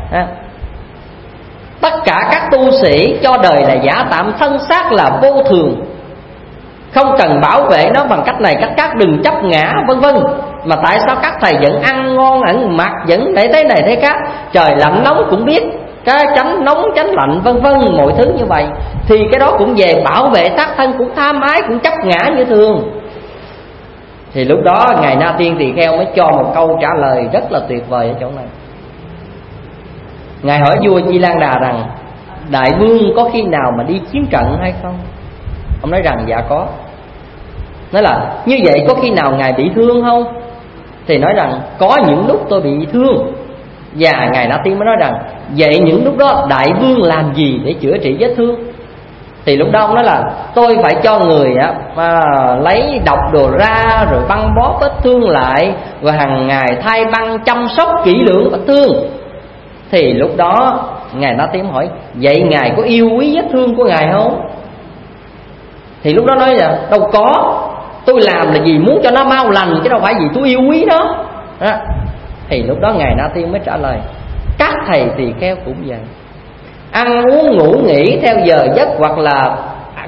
tất cả các tu sĩ cho đời là giả tạm, thân xác là vô thường, không cần bảo vệ nó bằng cách này cách khác, đừng chấp ngã vân vân, mà tại sao các thầy vẫn ăn ngon ăn mặc, vẫn để thế này thế khác, trời lạnh nóng cũng biết cái tránh nóng tránh lạnh vân vân, mọi thứ như vậy, thì cái đó cũng về bảo vệ xác thân, cũng tham ái, cũng chấp ngã như thường. Thì lúc đó ngài Na Tiên Tỳ Kheo mới cho một câu trả lời rất là tuyệt vời ở chỗ này. Ngài hỏi vua Di Lan Đà rằng: đại vương có khi nào mà đi chiến trận hay không? Ông nói rằng dạ có. Nói là như vậy có khi nào ngài bị thương không? Thì nói rằng có những lúc tôi bị thương. Và ngài Na Tiên mới nói rằng vậy những lúc đó đại vương làm gì để chữa trị vết thương? Thì lúc đó ông nói là tôi phải cho người á mà lấy độc đồ ra, rồi băng bó vết thương lại, rồi hàng ngày thay băng chăm sóc kỹ lưỡng vết thương. Thì lúc đó ngài Na Tiên hỏi vậy ngài có yêu quý vết thương của ngài không? Thì lúc đó nói là đâu có, tôi làm là vì muốn cho nó mau lành, chứ đâu phải vì tôi yêu quý nó đó. Thì lúc đó ngài Na Tiên mới trả lời các thầy tỳ kheo cũng vậy, ăn uống ngủ nghỉ theo giờ giấc, hoặc là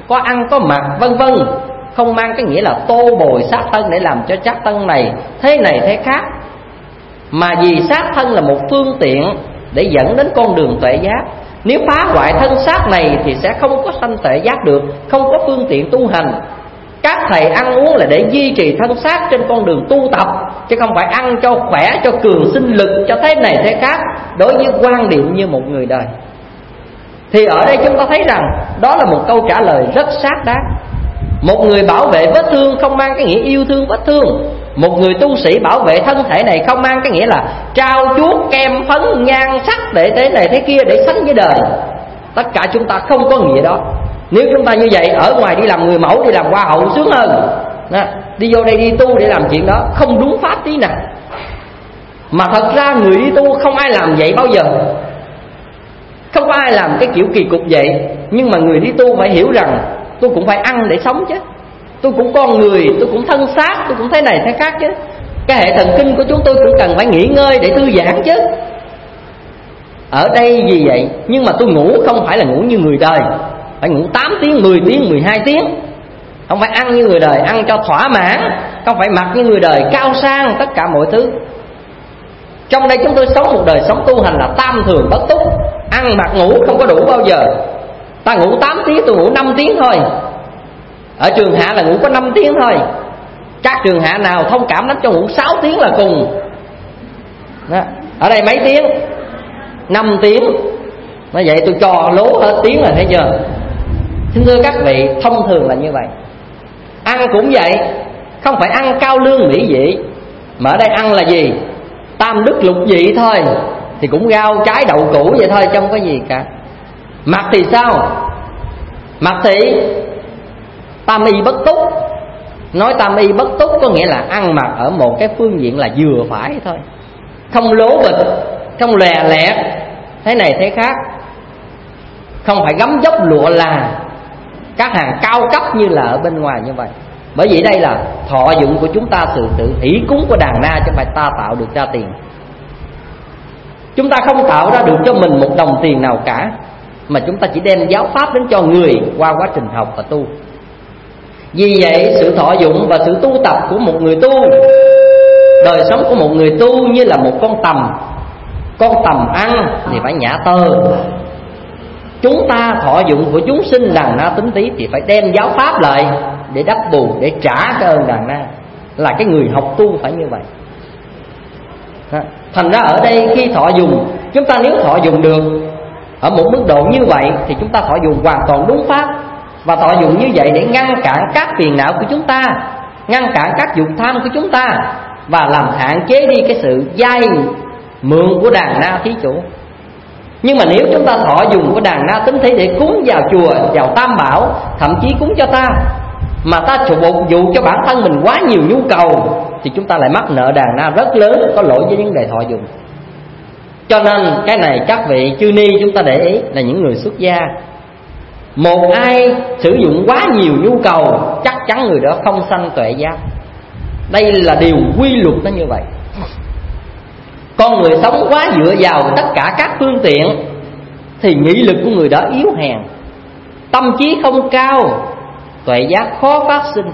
có ăn có mặc vân vân, không mang cái nghĩa là tô bồi xác thân để làm cho xác thân này thế này thế khác, mà vì xác thân là một phương tiện để dẫn đến con đường tuệ giác. Nếu phá hoại thân xác này thì sẽ không có sanh tuệ giác được, không có phương tiện tu hành. Các thầy ăn uống là để duy trì thân xác trên con đường tu tập, chứ không phải ăn cho khỏe, cho cường sinh lực, cho thế này thế khác, đối với quan điểm như một người đời. Thì ở đây chúng ta thấy rằng đó là một câu trả lời rất xác đáng. Một người bảo vệ vết thương không mang cái nghĩa yêu thương vết thương. Một người tu sĩ bảo vệ thân thể này không mang cái nghĩa là trao chuốt kem phấn nhan sắc để thế này thế kia để sánh với đời. Tất cả chúng ta không có nghĩa đó. Nếu chúng ta như vậy, ở ngoài đi làm người mẫu, đi làm hoa hậu sướng hơn đó. Đi vô đây đi tu để làm chuyện đó không đúng pháp tí nào. Mà thật ra người đi tu không ai làm vậy bao giờ, không có ai làm cái kiểu kỳ cục vậy. Nhưng mà người đi tu phải hiểu rằng tôi cũng phải ăn để sống chứ, tôi cũng con người, tôi cũng thân xác, tôi cũng thế này thế khác chứ. Cái hệ thần kinh của chúng tôi cũng cần phải nghỉ ngơi để thư giãn chứ. Ở đây vì vậy, nhưng mà tôi ngủ không phải là ngủ như người đời, phải ngủ tám tiếng, mười tiếng, mười hai tiếng. Không phải ăn như người đời, ăn cho thỏa mãn. Không phải mặc như người đời, cao sang tất cả mọi thứ. Trong đây chúng tôi sống một đời sống tu hành là tam thường bất túc. Ăn mặc ngủ không có đủ bao giờ. Ta ngủ tám tiếng, tôi ngủ năm tiếng thôi. Ở trường hạ là ngủ có năm tiếng thôi. Các trường hạ nào thông cảm lắm cho ngủ sáu tiếng là cùng đó. Ở đây mấy tiếng? năm tiếng. Nói vậy tôi cho lố hết tiếng rồi, thấy chưa? Xin thưa các vị, thông thường là như vậy. Ăn cũng vậy, không phải ăn cao lương mỹ vị, mà ở đây ăn là gì? Tam đức lục vị thôi. Thì cũng rau trái đậu củ vậy thôi, chứ không có gì cả. Mặc thì sao? Mặc thì tam y bất túc. Nói tam y bất túc có nghĩa là ăn mặc ở một cái phương diện là vừa phải thôi, không lố bịch, không lè lẹt thế này thế khác, không phải gấm dốc lụa là các hàng cao cấp như là ở bên ngoài như vậy. Bởi vì đây là thọ dụng của chúng ta, sự tự hỷ cúng của đàn na, chứ không phải ta tạo được ra tiền. Chúng ta không tạo ra được cho mình một đồng tiền nào cả, mà chúng ta chỉ đem giáo pháp đến cho người qua quá trình học và tu. Vì vậy sự thọ dụng và sự tu tập của một người tu, đời sống của một người tu như là một con tầm. Con tầm ăn thì phải nhả tơ. Chúng ta thọ dụng của chúng sinh đàn na tính tí thì phải đem giáo pháp lại để đắp bù, để trả cái ơn đàn na. Là cái người học tu phải như vậy. Thành ra ở đây khi thọ dùng, chúng ta nếu thọ dùng được ở một mức độ như vậy thì chúng ta thọ dùng hoàn toàn đúng pháp. Và thọ dụng như vậy để ngăn cản các phiền não của chúng ta, ngăn cản các dục tham của chúng ta, và làm hạn chế đi cái sự vay mượn của đàn na thí chủ. Nhưng mà nếu chúng ta thọ dùng của đàn na tính thí để cúng vào chùa, vào tam bảo, thậm chí cúng cho ta, mà ta phục vụ cho bản thân mình quá nhiều nhu cầu, thì chúng ta lại mắc nợ đàn na rất lớn, có lỗi với vấn đề thọ dùng. Cho nên cái này các vị chư ni chúng ta để ý là những người xuất gia. Một ai sử dụng quá nhiều nhu cầu, chắc chắn người đó không sanh tuệ giác. Đây là điều quy luật nó như vậy. Con người sống quá dựa vào tất cả các phương tiện thì nghị lực của người đó yếu hèn, tâm trí không cao, tuệ giác khó phát sinh.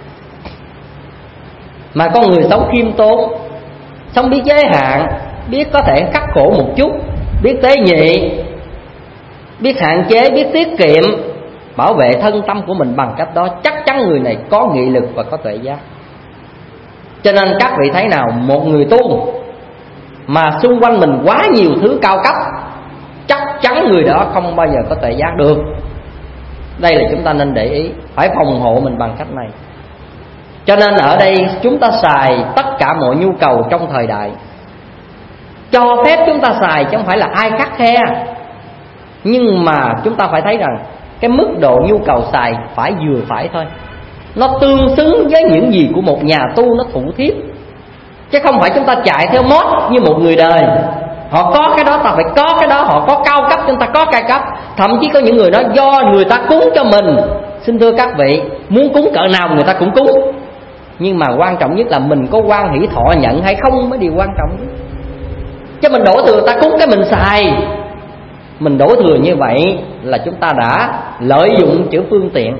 Mà con người sống khiêm tốn, sống biết giới hạn, biết có thể khắc khổ một chút, biết tế nhị, biết hạn chế, biết tiết kiệm, bảo vệ thân tâm của mình bằng cách đó, chắc chắn người này có nghị lực và có tuệ giác. Cho nên các vị thấy nào, một người tu mà xung quanh mình quá nhiều thứ cao cấp, chắc chắn người đó không bao giờ có tuệ giác được. Đây là chúng ta nên để ý, phải phòng hộ mình bằng cách này. Cho nên ở đây chúng ta xài tất cả mọi nhu cầu trong thời đại, cho phép chúng ta xài chứ không phải là ai khắt khe. Nhưng mà chúng ta phải thấy rằng cái mức độ nhu cầu xài phải vừa phải thôi, nó tương xứng với những gì của một nhà tu nó thủ thiếp. Chứ không phải chúng ta chạy theo mót như một người đời. Họ có cái đó ta phải có cái đó, họ có cao cấp chúng ta có cao cấp. Thậm chí có những người nói do người ta cúng cho mình. Xin thưa các vị, muốn cúng cỡ nào người ta cũng cúng, nhưng mà quan trọng nhất là mình có hoan hỷ thọ nhận hay không mới điều quan trọng. Chứ mình đổ thừa ta cúng cái mình xài, mình đổ thừa như vậy là chúng ta đã lợi dụng chữ phương tiện.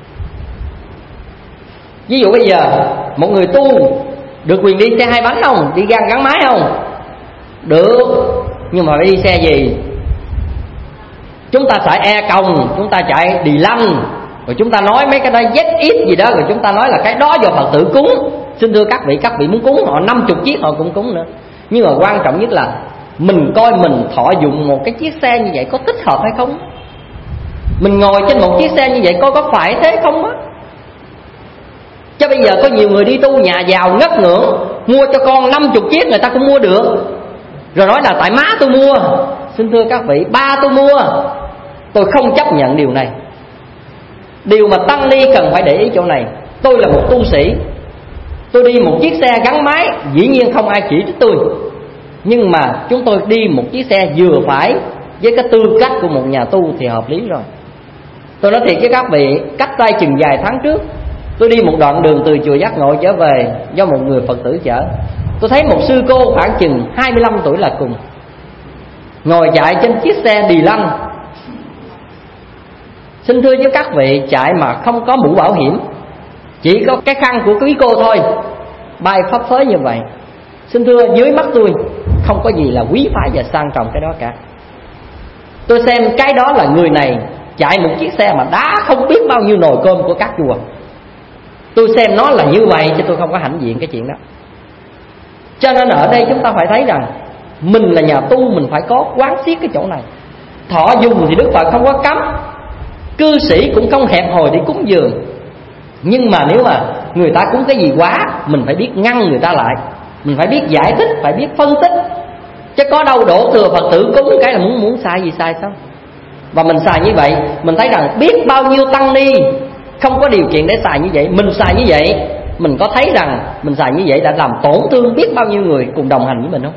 Ví dụ bây giờ một người tu được quyền đi xe hai bánh không? Đi gắn gắn máy không? Được, nhưng mà phải đi xe gì? Chúng ta xài e còng, chúng ta chạy đì lăng, rồi chúng ta nói mấy cái đó Z ít gì đó, rồi chúng ta nói là cái đó do Phật tử cúng. Xin thưa các vị, các vị muốn cúng họ năm chục chiếc họ cũng cúng nữa. Nhưng mà quan trọng nhất là mình coi mình thọ dụng một cái chiếc xe như vậy có thích hợp hay không. Mình ngồi trên một chiếc xe như vậy coi có phải thế không á. Chứ bây giờ có nhiều người đi tu nhà giàu ngất ngưỡng, mua cho con năm chục chiếc người ta cũng mua được, rồi nói là tại má tôi mua. Xin thưa các vị, ba tôi mua. Tôi không chấp nhận điều này. Điều mà tăng ni cần phải để ý chỗ này, tôi là một tu sĩ, tôi đi một chiếc xe gắn máy, dĩ nhiên không ai chỉ trích tôi, nhưng mà chúng tôi đi một chiếc xe vừa phải với cái tư cách của một nhà tu thì hợp lý rồi. Tôi nói thiệt với các vị, cách đây chừng vài tháng trước, tôi đi một đoạn đường từ chùa Giác Ngộ trở về do một người Phật tử chở. Tôi thấy một sư cô khoảng chừng hai mươi lăm tuổi là cùng, ngồi chạy trên chiếc xe đì lăng. Xin thưa với các vị, chạy mà không có mũ bảo hiểm, chỉ có cái khăn của quý cô thôi, bay phấp phới như vậy. Xin thưa, dưới mắt tôi không có gì là quý phái và sang trọng cái đó cả. Tôi xem cái đó là người này chạy một chiếc xe mà đá không biết bao nhiêu nồi cơm của các chùa. Tôi xem nó là như vậy chứ tôi không có hãnh diện cái chuyện đó. Cho nên ở đây chúng ta phải thấy rằng mình là nhà tu, mình phải có quán xiết cái chỗ này. Thọ dùng thì Đức Phật không có cấm, cư sĩ cũng không hẹp hòi đi cúng dường. Nhưng mà nếu mà người ta cúng cái gì quá, mình phải biết ngăn người ta lại, mình phải biết giải thích, phải biết phân tích. Chứ có đâu đổ thừa Phật tử cúng cái là muốn muốn sai gì sai sao. Và mình xài như vậy, mình thấy rằng biết bao nhiêu tăng ni không có điều kiện để xài như vậy. Mình xài như vậy, mình có thấy rằng mình xài như vậy đã làm tổn thương biết bao nhiêu người cùng đồng hành với mình không?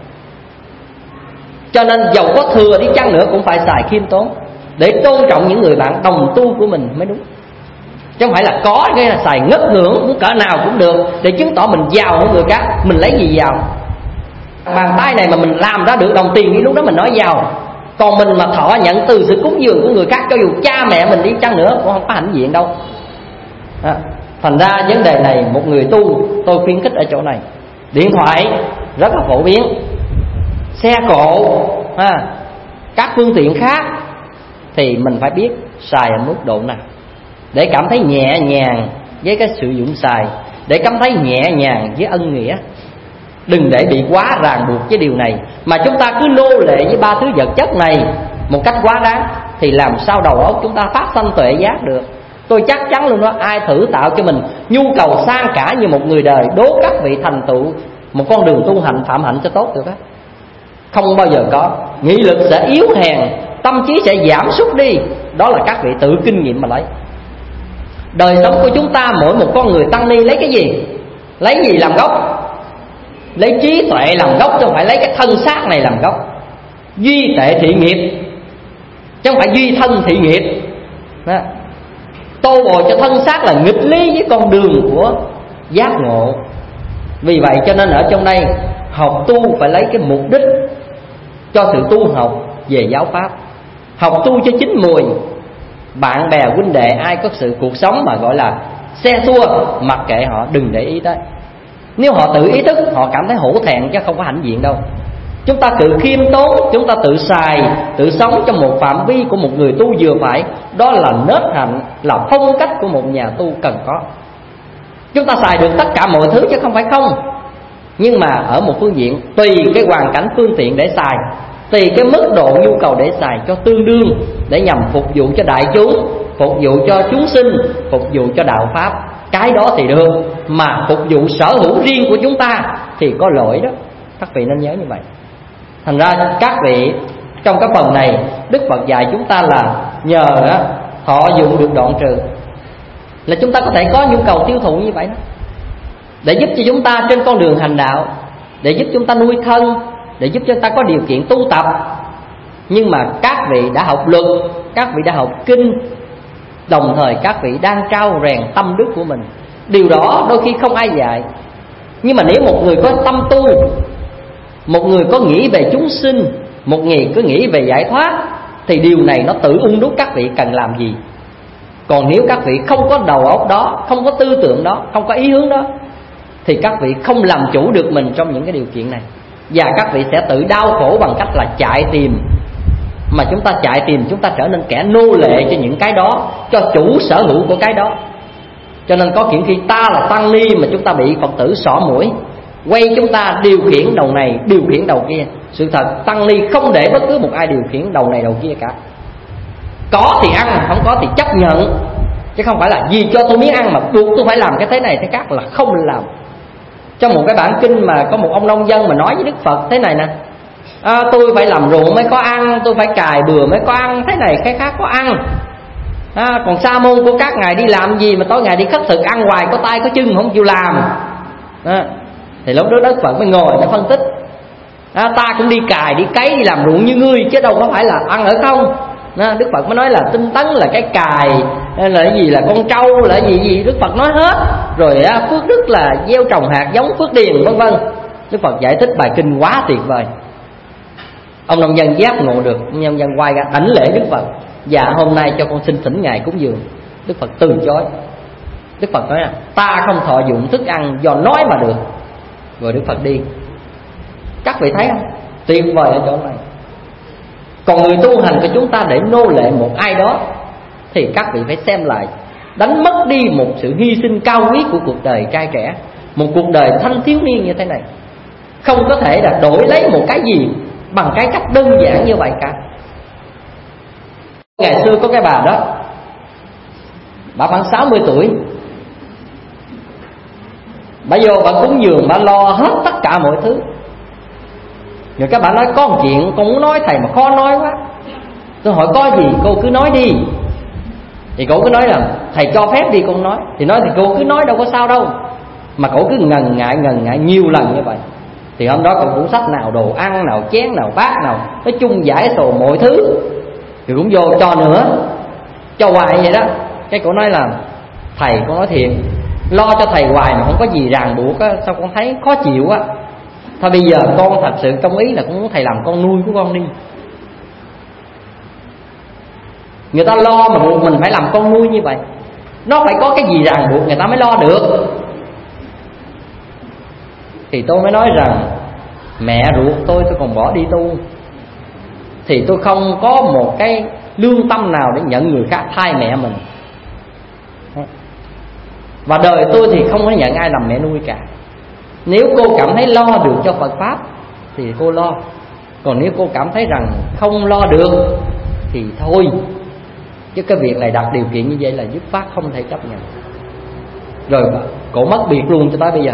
Cho nên dầu có thừa đi chăng nữa cũng phải xài khiêm tốn, để tôn trọng những người bạn đồng tu của mình mới đúng. Chứ không phải là có cái là xài ngất ngưỡng, muốn cỡ nào cũng được, để chứng tỏ mình giàu hơn người khác. Mình lấy gì giàu? Bàn tay này mà mình làm ra được đồng tiền thì lúc đó mình nói giàu. Còn mình mà thọ nhận từ sự cúng dường của người khác, cho dù cha mẹ mình đi chăng nữa cũng không có hãnh diện đâu. À, thành ra vấn đề này một người tu tôi khuyến khích ở chỗ này. Điện thoại rất là phổ biến, xe cộ, à, các phương tiện khác thì mình phải biết xài ở mức độ nào để cảm thấy nhẹ nhàng với cái sử dụng xài, để cảm thấy nhẹ nhàng với ân nghĩa. Đừng để bị quá ràng buộc với điều này, mà chúng ta cứ nô lệ với ba thứ vật chất này một cách quá đáng thì làm sao đầu óc chúng ta phát sanh tuệ giác được. Tôi chắc chắn luôn đó, ai thử tạo cho mình nhu cầu sang cả như một người đời, đố các vị thành tựu một con đường tu hành phạm hạnh cho tốt được á? Không bao giờ có. Nghị lực sẽ yếu hèn, tâm trí sẽ giảm sút đi. Đó là các vị tự kinh nghiệm mà lấy. Đời sống của chúng ta, mỗi một con người tăng ni lấy cái gì? Lấy gì làm gốc? Lấy trí tuệ làm gốc, chứ không phải lấy cái thân xác này làm gốc. Duy tệ thị nghiệp, chứ không phải duy thân thị nghiệp đó. Tô bồi cho thân xác là nghịch lý với con đường của giác ngộ. Vì vậy cho nên ở trong đây học tu phải lấy cái mục đích cho sự tu học về giáo pháp, học tu cho chín mùi. Bạn bè huynh đệ ai có sự cuộc sống mà gọi là xe xua, mặc kệ họ, đừng để ý tới. Nếu họ tự ý thức, họ cảm thấy hổ thẹn chứ không có hãnh diện đâu. Chúng ta tự khiêm tốn, chúng ta tự xài, tự sống trong một phạm vi của một người tu vừa phải. Đó là nết hạnh, là phong cách của một nhà tu cần có. Chúng ta xài được tất cả mọi thứ chứ không phải không. Nhưng mà ở một phương diện, tùy cái hoàn cảnh phương tiện để xài, tùy cái mức độ nhu cầu để xài cho tương đương, để nhằm phục vụ cho đại chúng, phục vụ cho chúng sinh, phục vụ cho đạo pháp. Cái đó thì được, mà phục vụ sở hữu riêng của chúng ta thì có lỗi đó. Các vị nên nhớ như vậy. Thành ra các vị, trong cái phần này Đức Phật dạy chúng ta là nhờ đó, thọ dụng được đoạn trừ, là chúng ta có thể có nhu cầu tiêu thụ như vậy đó, để giúp cho chúng ta trên con đường hành đạo, để giúp chúng ta nuôi thân, để giúp cho chúng ta có điều kiện tu tập. Nhưng mà các vị đã học luật, các vị đã học kinh, đồng thời các vị đang trau rèn tâm đức của mình. Điều đó đôi khi không ai dạy. Nhưng mà nếu một người có tâm tu, một người có nghĩ về chúng sinh, một người có nghĩ về giải thoát, thì điều này nó tự ung đúc các vị cần làm gì. Còn nếu các vị không có đầu óc đó, không có tư tưởng đó, không có ý hướng đó, thì các vị không làm chủ được mình trong những cái điều kiện này. Và các vị sẽ tự đau khổ bằng cách là chạy tìm. Mà chúng ta chạy tìm, chúng ta trở nên kẻ nô lệ cho những cái đó, cho chủ sở hữu của cái đó. Cho nên có những khi ta là tăng ni mà chúng ta bị Phật tử xỏ mũi, quay chúng ta điều khiển đầu này, điều khiển đầu kia. Sự thật tăng ni không để bất cứ một ai điều khiển đầu này đầu kia cả. Có thì ăn, không có thì chấp nhận. Chứ không phải là vì cho tôi miếng ăn mà buộc tôi phải làm cái thế này thế khác, là không làm. Trong một cái bản kinh mà có một ông nông dân mà nói với Đức Phật thế này nè: à, tôi phải làm ruộng mới có ăn, tôi phải cài bừa mới có ăn, thế này cái khác có ăn. à, Còn sa môn của các ngài đi làm gì mà tối ngày đi khất thực ăn hoài, có tay có chân không chịu làm. à, Thì lúc đó Đức Phật mới ngồi để phân tích: à, ta cũng đi cài, đi cấy, đi làm ruộng như ngươi, chứ đâu có phải là ăn ở không. à, Đức Phật mới nói là tinh tấn là cái cài, là cái gì là con trâu, là cái gì gì Đức Phật nói hết. Rồi à, phước đức là gieo trồng hạt giống phước điền vân vân. Đức Phật giải thích bài kinh quá tuyệt vời. Ông nông dân giác ngộ được, ông nông dân quay ra đảnh lễ Đức Phật: dạ hôm nay cho con xin thỉnh ngài cúng dường. Đức Phật từ chối. Đức Phật nói là ta không thọ dụng thức ăn do nói mà được. Rồi Đức Phật đi. Các vị thấy không? Tuyệt vời ở chỗ này. Còn người tu hành của chúng ta để nô lệ một ai đó thì các vị phải xem lại, đánh mất đi một sự hy sinh cao quý của cuộc đời trai trẻ, một cuộc đời thanh thiếu niên như thế này. Không có thể là đổi lấy một cái gì bằng cái cách đơn giản như vậy cả. Ngày xưa có cái bà đó, bà khoảng sáu mươi tuổi, bà vô bà cúng dường, bà lo hết tất cả mọi thứ. Rồi các bạn nói có một chuyện con muốn nói thầy mà khó nói quá. Tôi hỏi có gì cô cứ nói đi. Thì cô cứ nói là thầy cho phép đi con nói. Thì nói thì cô cứ nói đâu có sao đâu. Mà cô cứ ngần ngại ngần ngại nhiều lần như vậy. Thì hôm đó cô cũng xách nào đồ ăn, nào chén, nào bát, nào nói chung giải sầu mọi thứ. Thì cũng vô cho nữa, cho hoài vậy đó. Cái cô nói là thầy con nói thiệt, lo cho thầy hoài mà không có gì ràng buộc á, sao con thấy khó chịu á. Thôi bây giờ con thật sự công ý là con muốn thầy làm con nuôi của con đi. Người ta lo mà buộc mình phải làm con nuôi như vậy, nó phải có cái gì ràng buộc người ta mới lo được. Thì tôi mới nói rằng mẹ ruột tôi tôi còn bỏ đi tu, thì tôi không có một cái lương tâm nào để nhận người khác thay mẹ mình. Và đời tôi thì không có nhận ai làm mẹ nuôi cả. Nếu cô cảm thấy lo được cho Phật Pháp thì cô lo. Còn nếu cô cảm thấy rằng không lo được thì thôi. Chứ cái việc này đặt điều kiện như vậy là dứt khoát không thể chấp nhận. Rồi cổ mất biệt luôn cho tới bây giờ.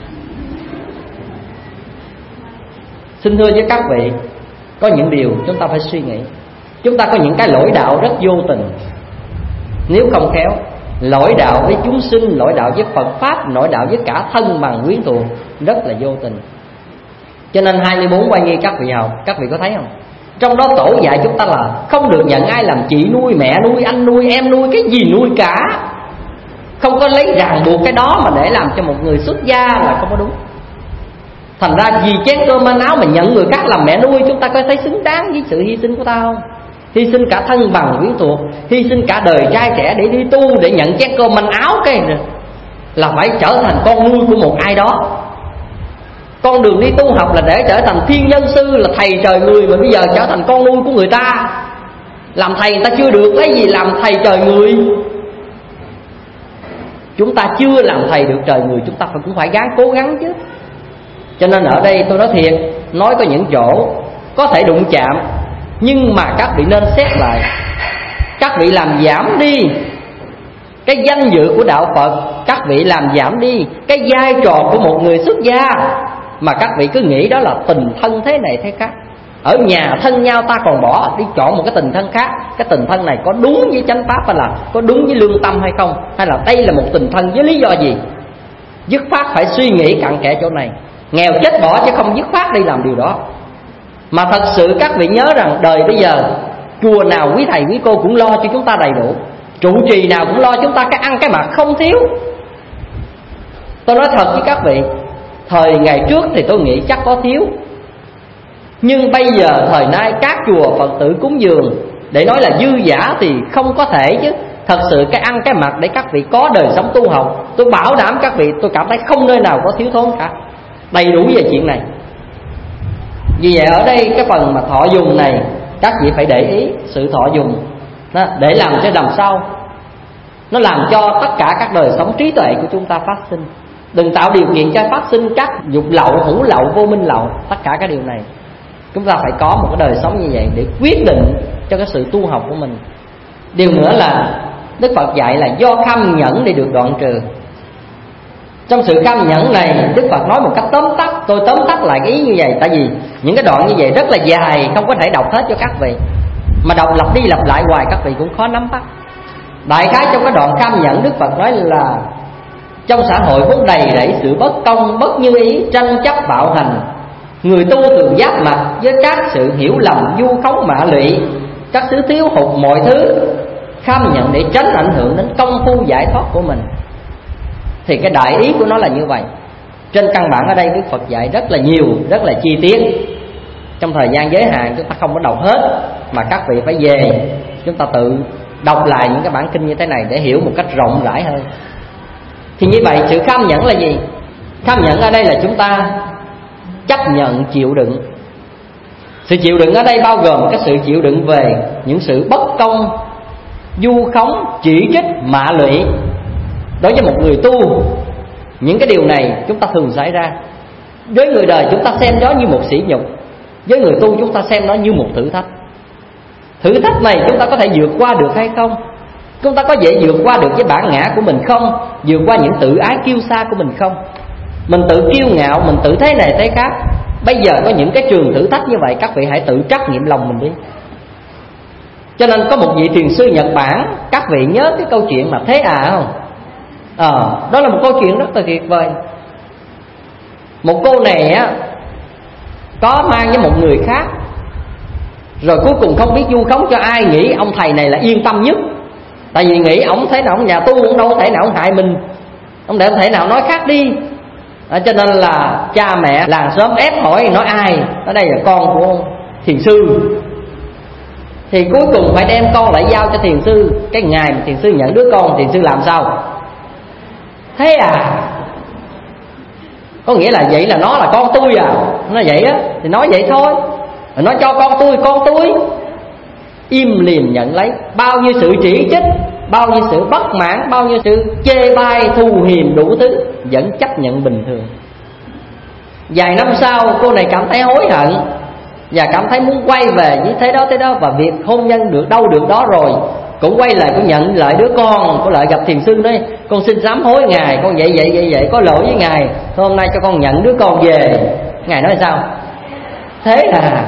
Xin thưa với các vị, có những điều chúng ta phải suy nghĩ. Chúng ta có những cái lỗi đạo rất vô tình. Nếu không khéo, lỗi đạo với chúng sinh, lỗi đạo với Phật Pháp, lỗi đạo với cả thân bằng quyến thuộc, rất là vô tình. Cho nên hai mươi bốn oai nghi các vị học, các vị có thấy không? Trong đó tổ dạy chúng ta là không được nhận ai làm chị nuôi, mẹ nuôi, anh nuôi, em nuôi, cái gì nuôi cả. Không có lấy ràng buộc cái đó mà để làm cho một người xuất gia là không có đúng. Thành ra vì chén cơm manh áo mà nhận người khác làm mẹ nuôi, chúng ta có thấy xứng đáng với sự hy sinh của ta không? Hy sinh cả thân bằng quyến thuộc, hy sinh cả đời trai trẻ để đi tu, để nhận chén cơm manh áo, cái là phải trở thành con nuôi của một ai đó. Con đường đi tu học là để trở thành thiên nhân sư, là thầy trời người, mà bây giờ trở thành con nuôi của người ta. Làm thầy người ta chưa được, lấy gì làm thầy trời người? Chúng ta chưa làm thầy được trời người, chúng ta phải cũng phải gắng cố gắng chứ. Cho nên ở đây tôi nói thiệt, nói có những chỗ có thể đụng chạm, nhưng mà các vị nên xét lại. Các vị làm giảm đi cái danh dự của đạo Phật, các vị làm giảm đi cái vai trò của một người xuất gia, mà các vị cứ nghĩ đó là tình thân thế này thế khác. Ở nhà thân nhau ta còn bỏ đi chọn một cái tình thân khác. Cái tình thân này có đúng với chánh pháp hay là có đúng với lương tâm hay không? Hay là đây là một tình thân với lý do gì? Dứt khoát phải suy nghĩ cặn kẽ chỗ này. Nghèo chết bỏ chứ không dứt khoát đi làm điều đó. Mà thật sự các vị nhớ rằng đời bây giờ chùa nào quý thầy quý cô cũng lo cho chúng ta đầy đủ, trụ trì nào cũng lo chúng ta cái ăn cái mặc không thiếu. Tôi nói thật với các vị, thời ngày trước thì tôi nghĩ chắc có thiếu, nhưng bây giờ thời nay các chùa Phật tử cúng dường để nói là dư giả thì không có thể chứ. thật sự cái ăn cái mặc để các vị có đời sống tu học. Tôi bảo đảm các vị, tôi cảm thấy không nơi nào có thiếu thốn cả, đầy đủ về chuyện này. Vì vậy ở đây cái phần mà thọ dùng này, các vị phải để ý sự thọ dùng đó, để làm cho làm sao nó làm cho tất cả các đời sống trí tuệ của chúng ta phát sinh. Đừng tạo điều kiện cho phát sinh các dục lậu, hữu lậu, vô minh lậu. Tất cả các điều này chúng ta phải có một cái đời sống như vậy để quyết định cho cái sự tu học của mình. Điều nữa là Đức Phật dạy là do kham nhẫn để được đoạn trừ. Trong sự kham nhẫn này, Đức Phật nói một cách tóm tắt. Tôi tóm tắt lại cái ý như vậy, tại vì những cái đoạn như vậy rất là dài, không có thể đọc hết cho các vị, mà đọc lặp đi lặp lại hoài các vị cũng khó nắm bắt. Đại khái trong cái đoạn kham nhẫn, Đức Phật nói là trong xã hội vốn đầy rẫy sự bất công, bất như ý, tranh chấp bạo hành. Người tu thường giáp mặt với các sự hiểu lầm, vu khống mạ lụy, các thứ thiếu hụt mọi thứ. Kham nhận để tránh ảnh hưởng đến công phu giải thoát của mình. Thì cái đại ý của nó là như vậy. Trên căn bản ở đây Đức Phật dạy rất là nhiều, rất là chi tiết. Trong thời gian giới hạn chúng ta không có đọc hết, mà các vị phải về chúng ta tự đọc lại những cái bản kinh như thế này để hiểu một cách rộng rãi hơn. Thì như vậy sự kham nhẫn là gì? Kham nhẫn ở đây là chúng ta chấp nhận chịu đựng. Sự chịu đựng ở đây bao gồm cái sự chịu đựng về những sự bất công, vu khống, chỉ trích, mạ lụy. Đối với một người tu, những cái điều này chúng ta thường xảy ra. Với người đời chúng ta xem đó như một sỉ nhục, với người tu chúng ta xem nó như một thử thách. Thử thách này chúng ta có thể vượt qua được hay không? Chúng ta có dễ vượt qua được với bản ngã của mình không? Vượt qua những tự ái kiêu sa của mình không? Mình tự kiêu ngạo, mình tự thế này thế khác. Bây giờ có những cái trường thử thách như vậy, các vị hãy tự trắc nghiệm lòng mình đi. Cho nên có một vị thiền sư Nhật Bản, các vị nhớ cái câu chuyện mà Thế À không? Ờ, à, đó là một câu chuyện rất là tuyệt vời. Một cô này á có mang với một người khác, rồi cuối cùng không biết vu khống cho ai, nghĩ ông thầy này là yên tâm nhất. Tại vì nghĩ ổng thế nào ông nhà tu, ông đâu thể nào ông hại mình, ông để thể nào nói khác đi. À, cho nên là cha mẹ làng xóm ép hỏi nói ai, ở đây là con của thiền sư. Thì cuối cùng phải đem con lại giao cho thiền sư. Cái ngày mà thiền sư nhận đứa con, thiền sư làm sao? Thế à? Có nghĩa là vậy là nó là con tôi à? Nó vậy á, thì nói vậy thôi. Nó cho con tôi, con tôi. Im liền nhận lấy. Bao nhiêu sự chỉ trích, bao nhiêu sự bất mãn, bao nhiêu sự chê bai, thù hiềm đủ thứ, vẫn chấp nhận bình thường. Vài năm sau cô này cảm thấy hối hận và cảm thấy muốn quay về với thế đó thế đó, và việc hôn nhân được đâu được đó rồi. Cũng quay lại, cũng nhận lại đứa con, cô lại gặp thiền sư nói: con xin sám hối ngài, con vậy vậy vậy vậy có lỗi với ngài, thôi hôm nay cho con nhận đứa con về. Ngài nói sao? Thế à?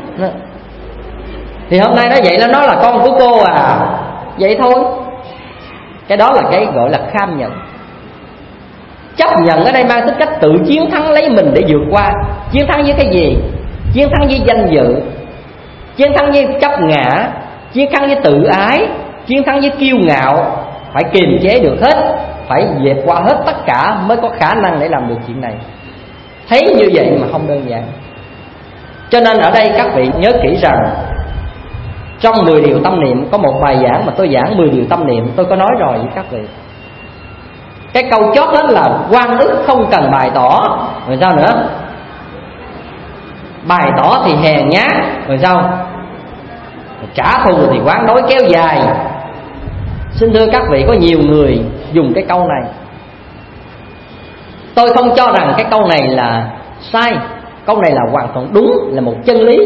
Thì hôm nay nó vậy là nó là con của cô à? Vậy thôi. Cái đó là cái gọi là kham nhận. Chấp nhận ở đây mang tính cách tự chiến thắng lấy mình để vượt qua. Chiến thắng với cái gì? Chiến thắng với danh dự, chiến thắng với chấp ngã, chiến thắng với tự ái, chiến thắng với kiêu ngạo. Phải kiềm chế được hết, phải dẹp qua hết tất cả mới có khả năng để làm được chuyện này. Thấy như vậy mà không đơn giản. Cho nên ở đây các vị nhớ kỹ rằng trong mười điều tâm niệm có một bài giảng mà tôi giảng mười điều tâm niệm, tôi có nói rồi với các vị. Cái câu chót đó là oan ức không cần bày tỏ. Rồi sao nữa? Bày tỏ thì hèn nhát. Rồi sao? Trả thù thì quán đối kéo dài. Xin thưa các vị, có nhiều người dùng cái câu này. Tôi không cho rằng cái câu này là sai. Câu này là hoàn toàn đúng, là một chân lý.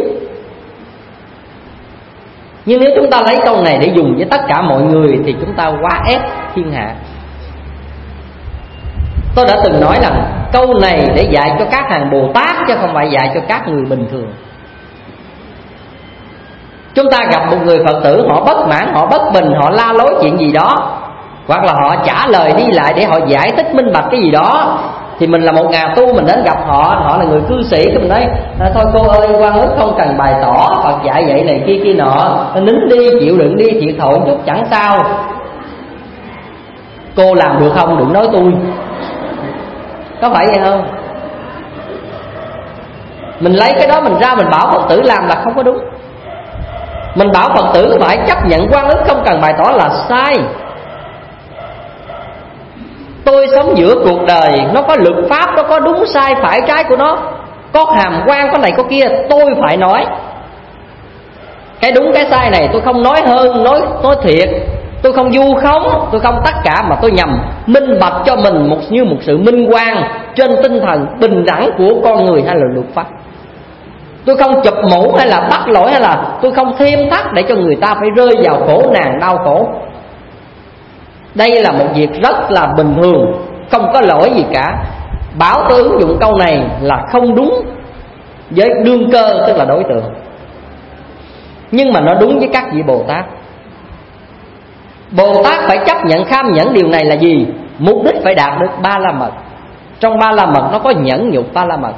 Nhưng nếu chúng ta lấy câu này để dùng với tất cả mọi người thì chúng ta quá ép thiên hạ. Tôi đã từng nói là câu này để dạy cho các hàng Bồ Tát, chứ không phải dạy cho các người bình thường. Chúng ta gặp một người Phật tử, họ bất mãn, họ bất bình, họ la lối chuyện gì đó, hoặc là họ trả lời đi lại để họ giải thích minh bạch cái gì đó, thì mình là một nhà tu, mình đến gặp họ, họ là người cư sĩ, thì mình nói à, thôi cô ơi, oan ức không cần bày tỏ, Phật dạy vậy này kia kia nọ, nín đi, chịu đựng đi, thiệt thòi chút chẳng sao. Cô làm được không? Đừng nói tôi. Có phải vậy không? Mình lấy cái đó mình ra mình bảo Phật tử làm là không có đúng. Mình bảo Phật tử phải chấp nhận oan ức không cần bày tỏ là sai. Tôi sống giữa cuộc đời, nó có luật pháp, nó có đúng sai phải trái của nó, có hàm quan, có này có kia, tôi phải nói. Cái đúng cái sai này tôi không nói hơn, nói nói thiệt, tôi không vu khống, tôi không tất cả, mà tôi nhằm minh bạch cho mình một như một sự minh quang trên tinh thần bình đẳng của con người hay là luật pháp. Tôi không chụp mũ hay là bắt lỗi, hay là tôi không thêm thắt để cho người ta phải rơi vào khổ nạn đau khổ. Đây là một việc rất là bình thường, không có lỗi gì cả. Bảo tôi ứng dụng câu này là không đúng với đương cơ, tức là đối tượng, nhưng mà nó đúng với các vị Bồ Tát. Bồ Tát phải chấp nhận kham nhẫn điều này là gì? Mục đích phải đạt được ba la mật. Trong ba la mật nó có nhẫn nhục ba la mật.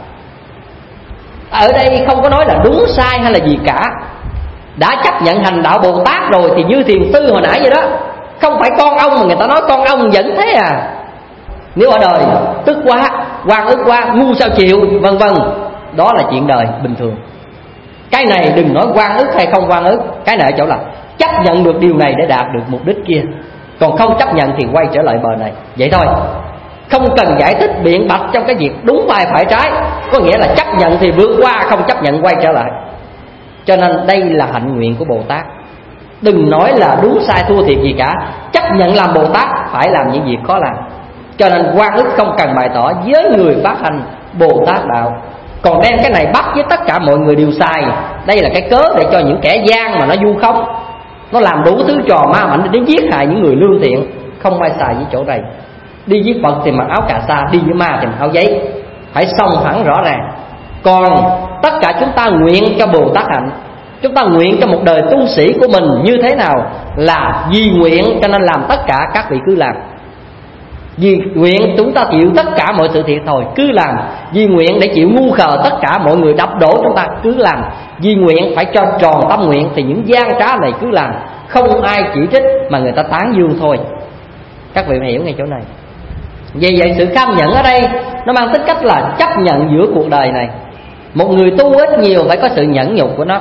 Ở đây không có nói là đúng sai hay là gì cả. Đã chấp nhận hành đạo Bồ Tát rồi thì như thiền sư hồi nãy vậy đó, không phải con ông mà người ta nói con ông vẫn thế à. Nếu ở đời tức quá, oan ức quá, ngu sao chịu, vân vân, đó là chuyện đời bình thường. Cái này đừng nói oan ức hay không oan ức, cái này ở chỗ là chấp nhận được điều này để đạt được mục đích kia. Còn không chấp nhận thì quay trở lại bờ này, vậy thôi. Không cần giải thích biện bạch trong cái việc đúng vai phải trái, có nghĩa là chấp nhận thì vượt qua, không chấp nhận quay trở lại. Cho nên đây là hạnh nguyện của Bồ Tát. Đừng nói là đúng sai thua thiệt gì cả, chấp nhận làm Bồ Tát phải làm những việc khó làm. Cho nên oan ức không cần bày tỏ với người phát hành Bồ Tát đạo. Còn đem cái này bắt với tất cả mọi người đều sai, đây là cái cớ để cho những kẻ gian mà nó vu khống, nó làm đủ thứ trò ma mảnh để giết hại những người lương thiện. Không ai xài với chỗ này. Đi với Phật thì mặc áo cà sa, đi với ma thì mặc áo giấy, phải song phẳng rõ ràng. Còn tất cả chúng ta nguyện cho Bồ Tát hạnh, chúng ta nguyện cho một đời tu sĩ của mình như thế nào là vì nguyện, cho nên làm tất cả các vị cứ làm. Vì nguyện chúng ta chịu tất cả mọi sự thiệt thòi cứ làm. Vì nguyện để chịu ngu khờ tất cả mọi người đập đổ chúng ta cứ làm. Vì nguyện phải cho tròn tâm nguyện thì những gian trá này cứ làm. Không ai chỉ trích mà người ta tán dương thôi. Các vị hiểu ngay chỗ này. Vì vậy sự kham nhẫn ở đây nó mang tính cách là chấp nhận giữa cuộc đời này. Một người tu ít nhiều phải có sự nhẫn nhục của nó.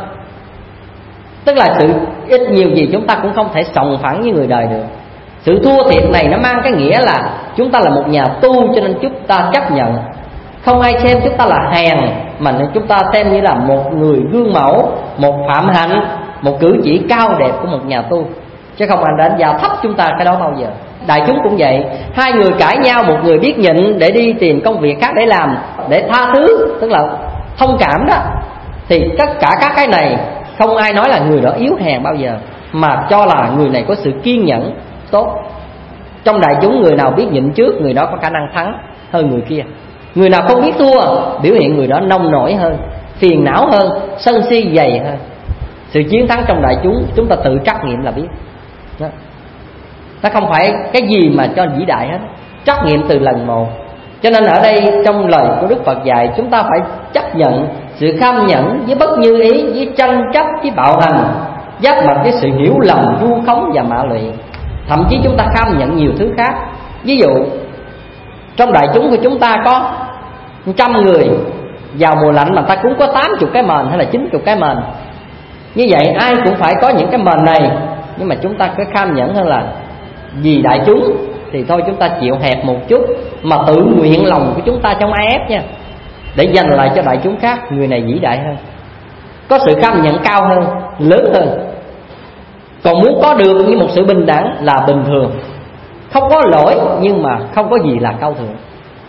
Tức là sự ít nhiều gì chúng ta cũng không thể sòng phẳng với người đời được. Sự thua thiệt này nó mang cái nghĩa là chúng ta là một nhà tu, cho nên chúng ta chấp nhận. Không ai xem chúng ta là hèn, mà chúng ta xem như là một người gương mẫu, một phạm hạnh, một cử chỉ cao đẹp của một nhà tu, chứ không ai đánh giá thấp chúng ta cái đó bao giờ. Đại chúng cũng vậy. Hai người cãi nhau, một người biết nhịn để đi tìm công việc khác để làm, để tha thứ, tức là thông cảm đó, thì tất cả các cái này không ai nói là người đó yếu hèn bao giờ, mà cho là người này có sự kiên nhẫn tốt. Trong đại chúng người nào biết nhịn trước, người đó có khả năng thắng hơn người kia. Người nào không biết thua, biểu hiện người đó nông nổi hơn, phiền não hơn, sân si dày hơn. Sự chiến thắng trong đại chúng chúng ta tự trắc nghiệm là biết đó. Nó không phải cái gì mà cho vĩ đại hết, trắc nghiệm từ lần một. Cho nên ở đây trong lời của Đức Phật dạy, chúng ta phải chấp nhận sự kham nhẫn với bất như ý, với tranh chấp, với bạo hành, giáp mặt với sự hiểu lầm, vu khống và mạ lụy. Thậm chí chúng ta kham nhận nhiều thứ khác. Ví dụ trong đại chúng của chúng ta có trăm người, vào mùa lạnh mà ta cũng có tám mươi cái mền hay là chín mươi cái mền. Như vậy ai cũng phải có những cái mền này, nhưng mà chúng ta cứ kham nhẫn hơn là vì đại chúng thì thôi chúng ta chịu hẹp một chút, mà tự nguyện lòng của chúng ta trong ai ép nha, để dành lại cho đại chúng khác. Người này vĩ đại hơn, có sự kham nhận cao hơn, lớn hơn. Còn muốn có được như một sự bình đẳng là bình thường, không có lỗi nhưng mà không có gì là cao thượng.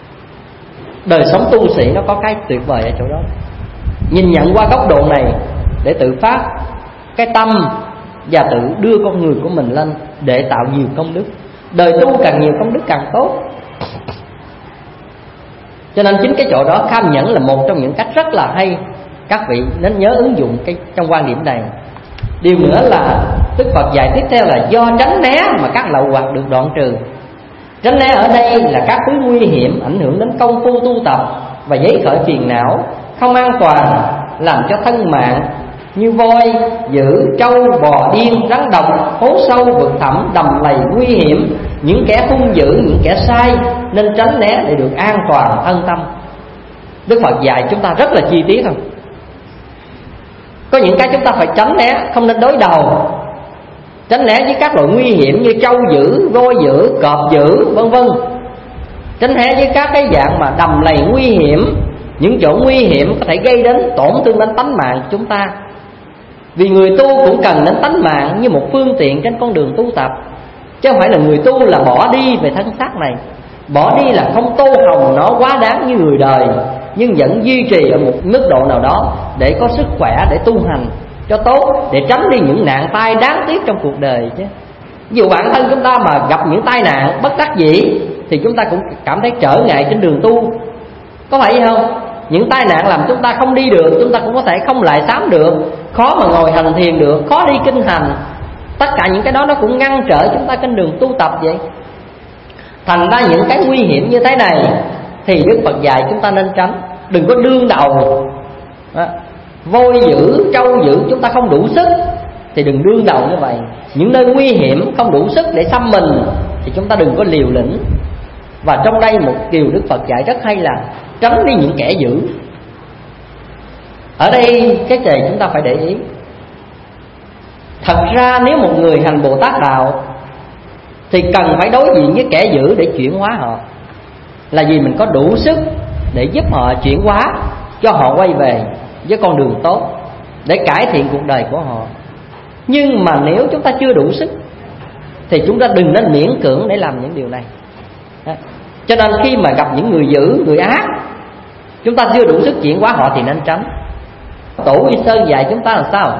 Đời sống tu sĩ nó có cái tuyệt vời ở chỗ đó. Nhìn nhận qua góc độ này để tự phát cái tâm và tự đưa con người của mình lên để tạo nhiều công đức. Đời tu càng nhiều công đức càng tốt. Cho nên chính cái chỗ đó kham nhẫn là một trong những cách rất là hay. Các vị nên nhớ ứng dụng cái trong quan điểm này. Điều nữa là Đức Phật dạy tiếp theo là do tránh né mà các lậu hoặc được đoạn trừ. Tránh né ở đây là các thứ nguy hiểm ảnh hưởng đến công phu tu tập và giấy khởi phiền não, không an toàn, làm cho thân mạng như voi, dữ, trâu, bò, điên, rắn độc, hố sâu, vực thẳm, đầm lầy nguy hiểm, những kẻ hung dữ, những kẻ sai, nên tránh né để được an toàn thân tâm. Đức Phật dạy chúng ta rất là chi tiết không? Có những cái chúng ta phải tránh né, không nên đối đầu. Tránh né với các loại nguy hiểm như trâu dữ, voi dữ, cọp dữ, vân vân. Tránh né với các cái dạng mà đầm lầy nguy hiểm, những chỗ nguy hiểm có thể gây đến tổn thương đến tánh mạng của chúng ta. Vì người tu cũng cần đến tánh mạng như một phương tiện trên con đường tu tập, chứ không phải là người tu là bỏ đi về thân xác này. Bỏ đi là không tô hồng nó quá đáng như người đời, nhưng vẫn duy trì ở một mức độ nào đó để có sức khỏe, để tu hành cho tốt, để tránh đi những nạn tai đáng tiếc trong cuộc đời chứ. Ví dụ bản thân chúng ta mà gặp những tai nạn bất đắc dĩ thì chúng ta cũng cảm thấy trở ngại trên đường tu, có phải vậy không? Những tai nạn làm chúng ta không đi được, chúng ta cũng có thể không lại sám được, khó mà ngồi hành thiền được, khó đi kinh hành. Tất cả những cái đó nó cũng ngăn trở chúng ta trên đường tu tập vậy. Thành ra những cái nguy hiểm như thế này thì Đức Phật dạy chúng ta nên tránh. Đừng có đương đầu đó. Voi dữ, trâu dữ chúng ta không đủ sức thì đừng đương đầu như vậy. Những nơi nguy hiểm không đủ sức để xăm mình thì chúng ta đừng có liều lĩnh. Và trong đây một điều Đức Phật dạy rất hay là tránh đi những kẻ dữ. Ở đây cái này chúng ta phải để ý. Thật ra nếu một người hành Bồ Tát đạo thì cần phải đối diện với kẻ dữ để chuyển hóa họ. Là vì mình có đủ sức để giúp họ chuyển hóa, cho họ quay về với con đường tốt, để cải thiện cuộc đời của họ. Nhưng mà nếu chúng ta chưa đủ sức thì chúng ta đừng nên miễn cưỡng để làm những điều này. Cho nên khi mà gặp những người dữ, người ác, chúng ta chưa đủ sức chuyển hóa họ thì nên tránh. Tổ Uy Sơn dạy chúng ta là sao?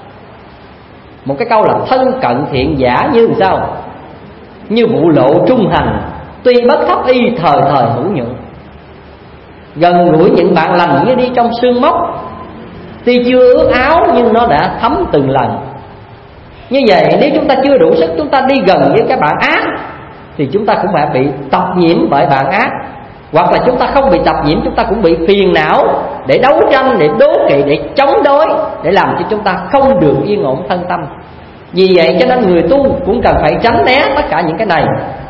Một cái câu là thân cận thiện giả như sao? Như vụ lộ trung hành, tuy bất thấp y thời thời hữu nhuận. Gần gũi những bạn lành như đi trong sương mốc, tuy chưa ướt áo nhưng nó đã thấm từng lần. Như vậy nếu chúng ta chưa đủ sức, chúng ta đi gần với các bạn ác thì chúng ta cũng phải bị tập nhiễm bởi bạn ác. Hoặc là chúng ta không bị tập nhiễm, chúng ta cũng bị phiền não để đấu tranh, để đố kỵ, để chống đối, để làm cho chúng ta không được yên ổn thân tâm. Vì vậy cho nên người tu cũng cần phải tránh né tất cả những cái này.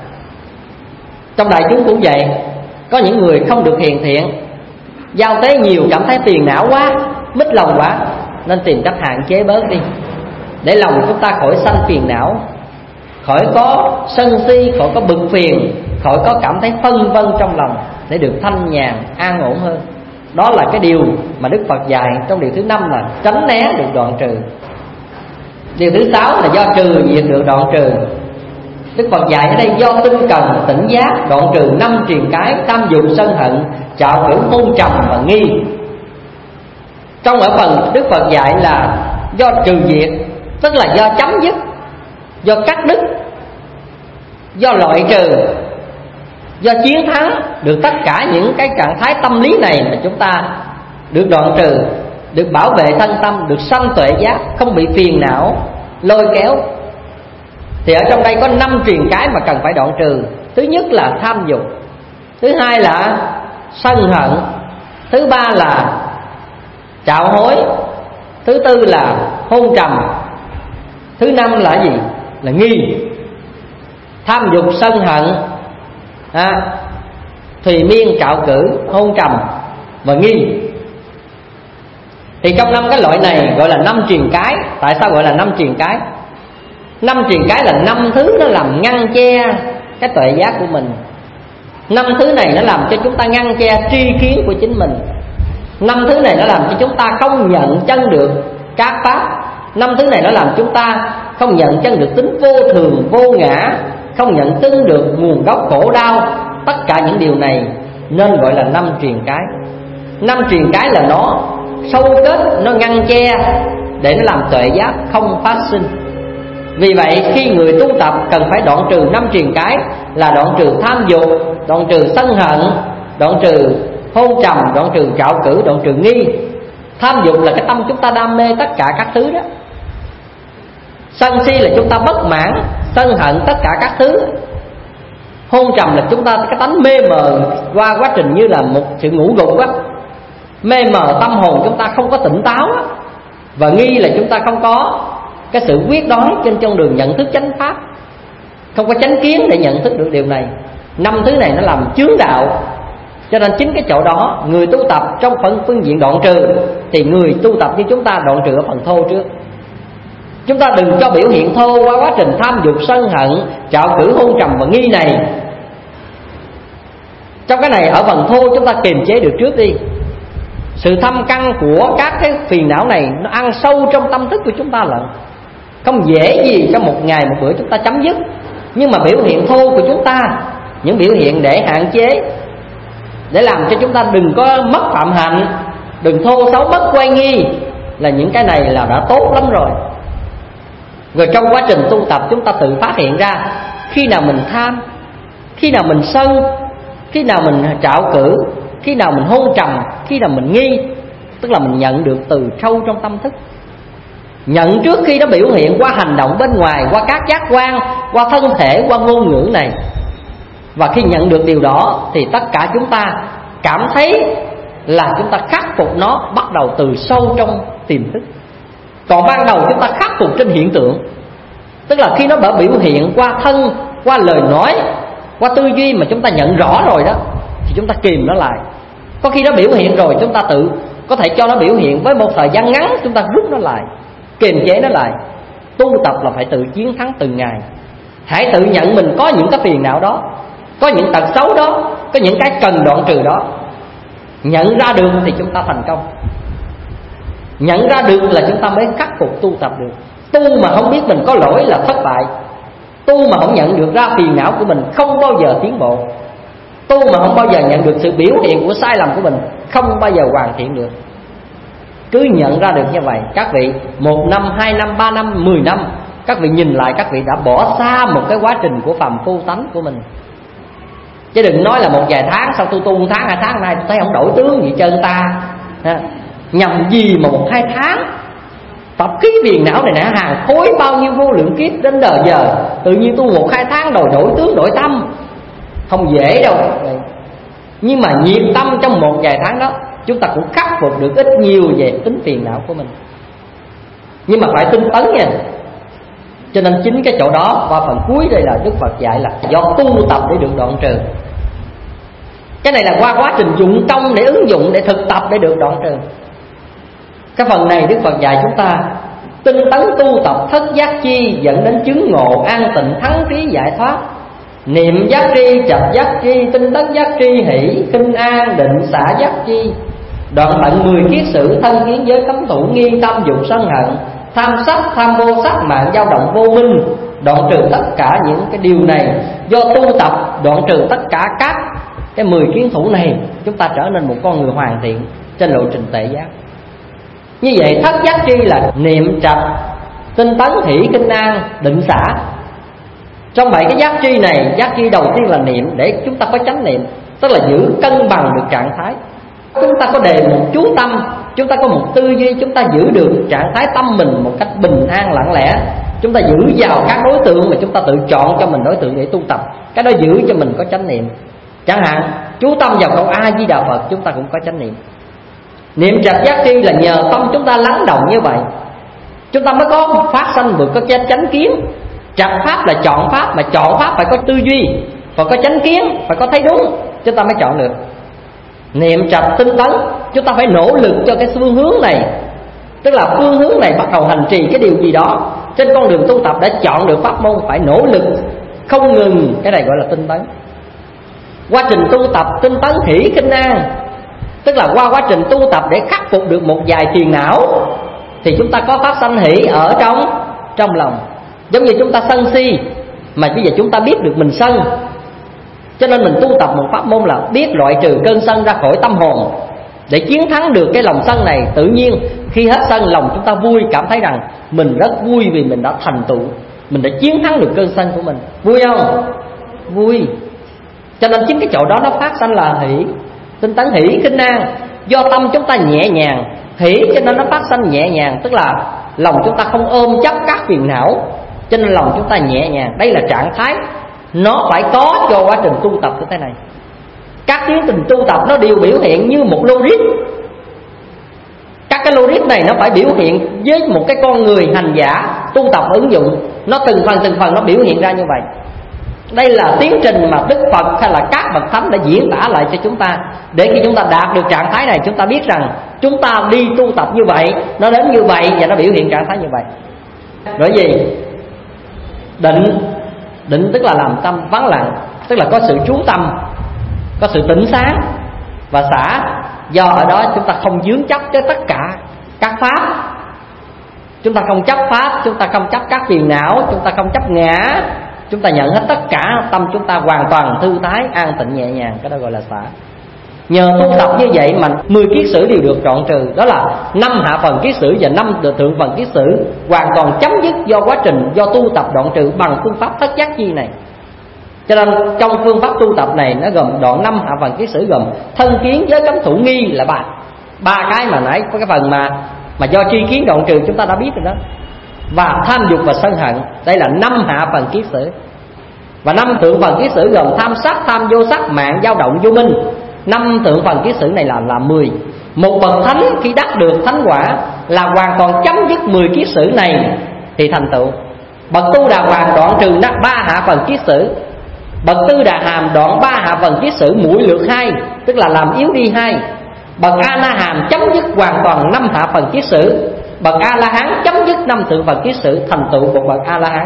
Trong đại chúng cũng vậy. Có những người không được hiền thiện, giao tế nhiều cảm thấy phiền não quá, mít lòng quá, nên tìm cách hạn chế bớt đi, để lòng chúng ta khỏi sanh phiền não, khỏi có sân si, khỏi có bực phiền, khỏi có cảm thấy phân vân trong lòng, để được thanh nhàn, an ổn hơn. Đó là cái điều mà Đức Phật dạy trong điều thứ năm là tránh né được đoạn trừ. Điều thứ sáu là do trừ diệt được đoạn trừ. Đức Phật dạy ở đây do tinh cần tỉnh giác đoạn trừ năm triền cái, tham dục sân hận, trạo cử hôn trầm và nghi. Trong ở phần Đức Phật dạy là do trừ diệt, tức là do chấm dứt, do cắt đứt, do loại trừ, do chiến thắng được tất cả những cái trạng thái tâm lý này mà chúng ta được đoạn trừ, được bảo vệ thân tâm, được sanh tuệ giác, không bị phiền não lôi kéo. Thì ở trong đây có năm triền cái mà cần phải đoạn trừ. Thứ nhất là tham dục, thứ hai là sân hận, thứ ba là trạo hối, thứ tư là hôn trầm, thứ năm là gì? Là nghi. Tham dục, sân hận, à, thùy miên, trạo cử, hôn trầm và nghi. Thì trong năm cái loại này gọi là năm triền cái. Tại sao gọi là năm triền cái? Năm triền cái là năm thứ nó làm ngăn che cái tuệ giác của mình. Năm thứ này nó làm cho chúng ta ngăn che tri kiến của chính mình. Năm thứ này nó làm cho chúng ta không nhận chân được các pháp. Năm thứ này nó làm chúng ta không nhận chân được tính vô thường, vô ngã, không nhận tin được nguồn gốc khổ đau. Tất cả những điều này nên gọi là năm triền cái. Năm triền cái là nó sâu kết, nó ngăn che để nó làm tuệ giác không phát sinh. Vì vậy khi người tu tập cần phải đoạn trừ năm triền cái, là đoạn trừ tham dục, đoạn trừ sân hận, đoạn trừ hôn trầm, đoạn trừ trạo cử, đoạn trừ nghi. Tham dục là cái tâm chúng ta đam mê tất cả các thứ đó. Sân si là chúng ta bất mãn, sân hận tất cả các thứ. Hôn trầm là chúng ta cái tánh mê mờ qua quá trình như là một sự ngủ gục á, mê mờ tâm hồn chúng ta không có tỉnh táo á. Và nghi là chúng ta không có cái sự quyết đoán trên con đường nhận thức chánh pháp, không có chánh kiến để nhận thức được điều này. Năm thứ này nó làm chướng đạo. Cho nên chính cái chỗ đó người tu tập trong phần phương diện đoạn trừ thì người tu tập như chúng ta đoạn trừ ở phần thô trước. Chúng ta đừng cho biểu hiện thô qua quá trình tham dục sân hận, trạo cử hôn trầm và nghi này. Trong cái này ở phần thô chúng ta kiềm chế được trước đi. Sự thâm căn của các cái phiền não này nó ăn sâu trong tâm thức của chúng ta lận, không dễ gì trong một ngày một bữa chúng ta chấm dứt. Nhưng mà biểu hiện thô của chúng ta, những biểu hiện để hạn chế, để làm cho chúng ta đừng có mất phạm hạnh, đừng thô xấu mất quay nghi, là những cái này là đã tốt lắm rồi. Rồi trong quá trình tu tập chúng ta tự phát hiện ra khi nào mình tham, khi nào mình sân, khi nào mình trạo cử, khi nào mình hôn trầm, khi nào mình nghi. Tức là mình nhận được từ sâu trong tâm thức, nhận trước khi nó biểu hiện qua hành động bên ngoài, qua các giác quan, qua thân thể, qua ngôn ngữ này. Và khi nhận được điều đó thì tất cả chúng ta cảm thấy là chúng ta khắc phục nó bắt đầu từ sâu trong tiềm thức. Còn ban đầu chúng ta khắc phục trên hiện tượng, tức là khi nó đã biểu hiện qua thân, qua lời nói, qua tư duy mà chúng ta nhận rõ rồi đó, thì chúng ta kìm nó lại. Có khi nó biểu hiện rồi chúng ta tự có thể cho nó biểu hiện với một thời gian ngắn, chúng ta rút nó lại, kiềm chế nó lại. Tu tập là phải tự chiến thắng từng ngày. Hãy tự nhận mình có những cái phiền não đó, có những tật xấu đó, có những cái cần đoạn trừ đó. Nhận ra được thì chúng ta thành công. Nhận ra được là chúng ta mới khắc phục tu tập được. Tu mà không biết mình có lỗi là thất bại. Tu mà không nhận được ra phiền não của mình không bao giờ tiến bộ. Tu mà không bao giờ nhận được sự biểu hiện của sai lầm của mình không bao giờ hoàn thiện được. Cứ nhận ra được như vậy, các vị một năm, hai năm, ba năm, mười năm, các vị nhìn lại các vị đã bỏ xa một cái quá trình của phàm phu tánh của mình. Chứ đừng nói là một vài tháng, sau tôi tu một tháng, hai tháng nay tôi thấy không đổi tướng gì trơn ta. Nhầm gì mà một hai tháng tập khí phiền não này nè, hàng khối bao nhiêu vô lượng kiếp đến đời giờ, tự nhiên tu một hai tháng đòi đổi tướng đổi tâm, không dễ đâu. Nhưng mà nhiệt tâm trong một vài tháng đó, chúng ta cũng khắc phục được ít nhiều về tính phiền não của mình. Nhưng mà phải tinh tấn nha. Cho nên chính cái chỗ đó, qua phần cuối đây là Đức Phật dạy là do tu tập để được đoạn trừ. Cái này là qua quá trình dụng công để ứng dụng, để thực tập để được đoạn trừ. Cái phần này Đức Phật dạy chúng ta tinh tấn tu tập thất giác chi, dẫn đến chứng ngộ an tịnh thắng trí giải thoát. Niệm giác tri, chập giác tri, tinh tấn giác tri, hỷ khinh an định xả giác chi. Đoạn tận mười kiết sử, thân kiến giới cấm thủ, nghi tâm dục sân hận, tham sắc, tham vô sắc, mạng dao động vô minh. Đoạn trừ tất cả những cái điều này. Do tu tập đoạn trừ tất cả các cái mười kiến thủ này, chúng ta trở nên một con người hoàn thiện trên lộ trình tệ giác. Như vậy thất giác chi là niệm trạch, tinh tấn, hỷ kinh an, định xả. Trong bảy cái giác chi này, giác chi đầu tiên là niệm, để chúng ta có chánh niệm, tức là giữ cân bằng được trạng thái. Chúng ta có đề một chú tâm, chúng ta có một tư duy, chúng ta giữ được trạng thái tâm mình một cách bình an lặng lẽ. Chúng ta giữ vào các đối tượng mà chúng ta tự chọn cho mình đối tượng để tu tập, cái đó giữ cho mình có chánh niệm. Chẳng hạn chú tâm vào câu A Di Đà Phật, chúng ta cũng có chánh niệm. Niệm trạch giác chi là nhờ tâm chúng ta lắng động như vậy, chúng ta mới có phát sanh được có chánh kiến. Trạch pháp là chọn pháp, mà chọn pháp phải có tư duy, phải có chánh kiến, phải có thấy đúng, chúng ta mới chọn được. Niệm trạch tinh tấn, chúng ta phải nỗ lực cho cái phương hướng này, tức là phương hướng này bắt đầu hành trì cái điều gì đó trên con đường tu tập, đã chọn được pháp môn, phải nỗ lực không ngừng, cái này gọi là tinh tấn. Quá trình tu tập tinh tấn hỷ kinh an, tức là qua quá trình tu tập để khắc phục được một vài phiền não, thì chúng ta có phát sanh hỷ ở trong trong lòng. Giống như chúng ta sân si, mà bây giờ chúng ta biết được mình sân, cho nên mình tu tập một pháp môn là biết loại trừ cơn sân ra khỏi tâm hồn. Để chiến thắng được cái lòng sân này, tự nhiên khi hết sân lòng chúng ta vui, cảm thấy rằng mình rất vui vì mình đã thành tựu, mình đã chiến thắng được cơn sân của mình. Vui không? Vui. Cho nên chính cái chỗ đó nó phát sanh là hỷ, tinh tấn hỷ kinh an. Do tâm chúng ta nhẹ nhàng, hỷ cho nên nó phát sanh nhẹ nhàng, tức là lòng chúng ta không ôm chấp các phiền não, cho nên lòng chúng ta nhẹ nhàng. Đây là trạng thái nó phải có cho quá trình tu tập như thế này. Các tiến trình tu tập nó đều biểu hiện như một logic. Các cái logic này nó phải biểu hiện với một cái con người hành giả tu tập ứng dụng, nó từng phần từng phần nó biểu hiện ra như vậy. Đây là tiến trình mà Đức Phật hay là các bậc thánh đã diễn tả lại cho chúng ta, để khi chúng ta đạt được trạng thái này, chúng ta biết rằng chúng ta đi tu tập như vậy, nó đến như vậy và nó biểu hiện trạng thái như vậy. Bởi vì định, định tức là làm tâm vắng lặng, tức là có sự chú tâm, có sự tỉnh sáng. Và xả, do ở đó chúng ta không dướng chấp với tất cả các pháp. Chúng ta không chấp pháp, chúng ta không chấp các phiền não, chúng ta không chấp ngã, chúng ta nhận hết tất cả, tâm chúng ta hoàn toàn thư thái, an tịnh nhẹ nhàng. Cái đó gọi là xả. Nhờ tu tập như vậy mà mười kiết sử đều được đoạn trừ. Đó là năm hạ phần kiết sử và năm thượng phần kiết sử hoàn toàn chấm dứt do quá trình, do tu tập đoạn trừ bằng phương pháp thất giác chi này. Cho nên trong phương pháp tu tập này nó gồm đoạn năm hạ phần kiết sử, gồm thân kiến, giới cấm, thủ nghi là ba ba cái mà nãy có cái phần mà mà do tri kiến đoạn trừ chúng ta đã biết rồi đó. Và tham dục và sân hận, đây là năm hạ phần kiết sử. Và năm thượng phần kiết sử gồm tham sắc, tham vô sắc, mạng, dao động, vô minh. Năm thượng phần kiết sử này là là mười. Một bậc thánh khi đắc được thánh quả là hoàn toàn chấm dứt mười kiết sử này thì thành tựu. Bậc tu đà hoàng đoạn trừ ba hạ phần kiết sử. Bậc tư đà hàm đoạn ba hạ phần kiết sử mũi lược hai, tức là làm yếu đi hai. Bậc a la hàm chấm dứt hoàn toàn năm hạ phần kiết sử. Bậc a la hán chấm dứt năm thượng phần kiết sử, thành tựu một bậc a la hán.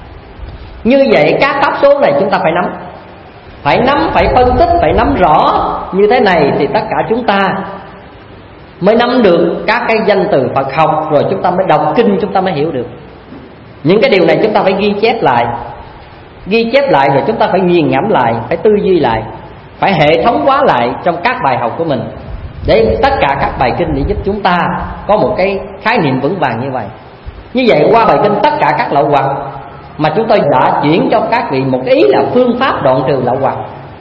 Như vậy các cấp số này chúng ta phải nắm, phải nắm, phải phân tích, phải nắm rõ. Như thế này thì tất cả chúng ta mới nắm được các cái danh từ Phật học, rồi chúng ta mới đọc kinh, chúng ta mới hiểu được. Những cái điều này chúng ta phải ghi chép lại, ghi chép lại rồi chúng ta phải nghiền ngẫm lại, phải tư duy lại, phải hệ thống hóa lại trong các bài học của mình, để tất cả các bài kinh để giúp chúng ta có một cái khái niệm vững vàng như vậy. Như vậy qua bài kinh tất cả các lậu hoặc mà chúng tôi đã chuyển cho các vị một ý là phương pháp đoạn trừ lậu hoặc,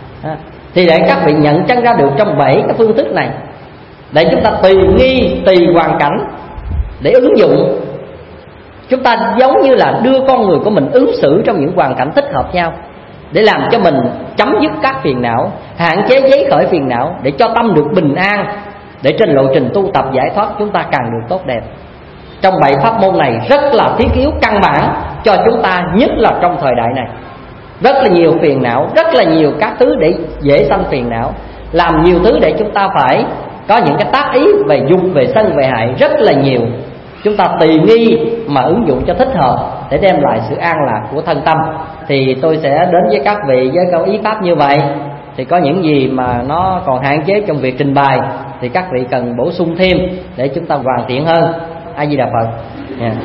thì để các vị nhận chân ra được trong bảy cái phương thức này, để chúng ta tùy nghi, tùy hoàn cảnh để ứng dụng. Chúng ta giống như là đưa con người của mình ứng xử trong những hoàn cảnh thích hợp nhau, để làm cho mình chấm dứt các phiền não, hạn chế giấy khởi phiền não, để cho tâm được bình an, để trên lộ trình tu tập giải thoát chúng ta càng được tốt đẹp. Trong bảy pháp môn này rất là thiết yếu, căn bản cho chúng ta, nhất là trong thời đại này. Rất là nhiều phiền não, rất là nhiều các thứ để dễ sanh phiền não, làm nhiều thứ để chúng ta phải có những cái tác ý về dục, về sân, về hại rất là nhiều. Chúng ta tùy nghi mà ứng dụng cho thích hợp để đem lại sự an lạc của thân tâm. Thì tôi sẽ đến với các vị với câu ý pháp như vậy. Thì có những gì mà nó còn hạn chế trong việc trình bày thì các vị cần bổ sung thêm để chúng ta hoàn thiện hơn. A Di Đà Phật. Yeah.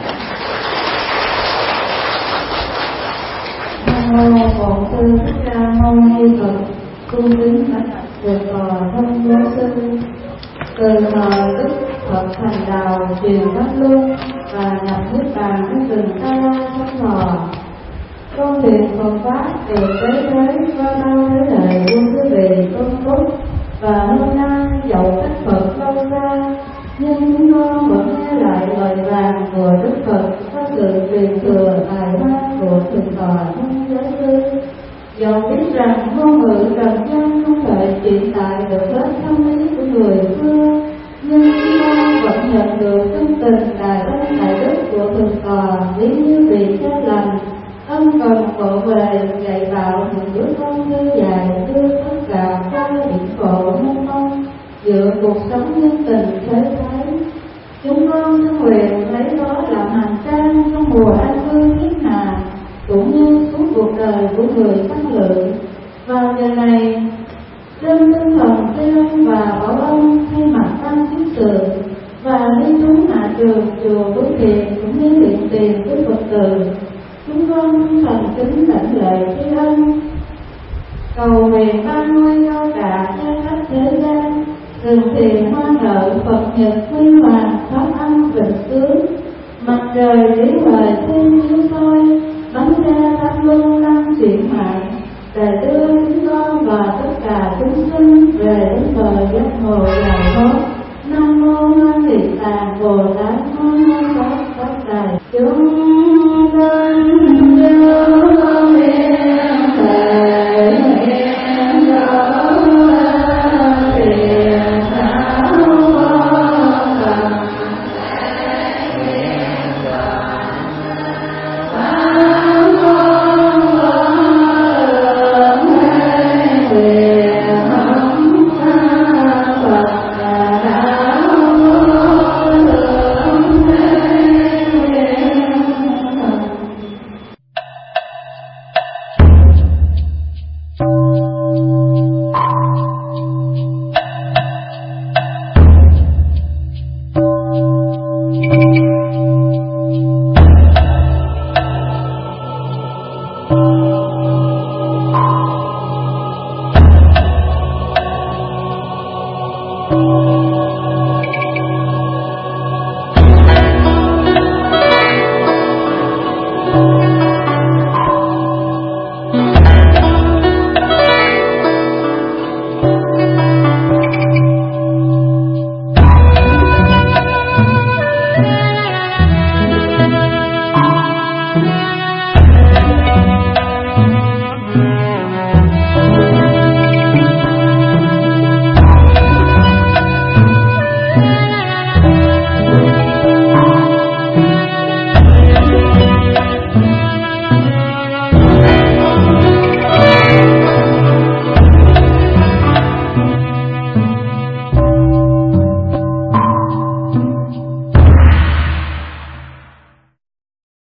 Nam mô Bổn Sư Thích Ca Mâu Ni Phật. Cung kính bạch được tòa thông giáo sư. Từ thời Đức Phật thành đạo truyền pháp luân và nhập niết bàn với từng ta pháp thọ. Con thuyền Phật pháp từ tế thế qua bao thế hệ quân quý vị tôn túc, và hôm nay dẫu cách Phật lâu xa, nhưng chúng con vẫn nghe lại lời vàng của Đức Phật, có sự truyền thừa tài hoa của thượng tọa thông giáo sư. Dẫu biết rằng ngôn ngữ trần gian không thể truyền tải được hết tâm lý của người xưa, nhưng chúng ta vẫn nhận được tâm tình đại ân đại đức của thượng tọa, ví như vị cha lành ân cần vội về dạy bảo những đứa con thư dạy, đưa tất cả qua biển khổ mênh mông, dựa cuộc sống nhân tình thế thái. Chúng con xin nguyện lấy đó làm hành trang trong mùa an cư kiết hạ, cũng như suốt cuộc đời của người tăng lự. Vào giờ này, trên tinh thần tri ân và bảo ân thay mặt ban chiếu sự và đi chúng hạ trường chùa Phước Thiện cũng như hiện tiền với Phật tử, chúng con thành kính lãnh lệ tri ân, cầu nguyện ban ngôi cao cả cho khắp thế gian, rừng thiền hoa nở Phật nhật huy hoàng pháp âm vịnh sướng, mặt trời lý huệ thêm chiếu soi, bánh ra pháp luân lăng chuyển mạng, để đưa chúng con và tất cả chúng sinh về đến bờ giác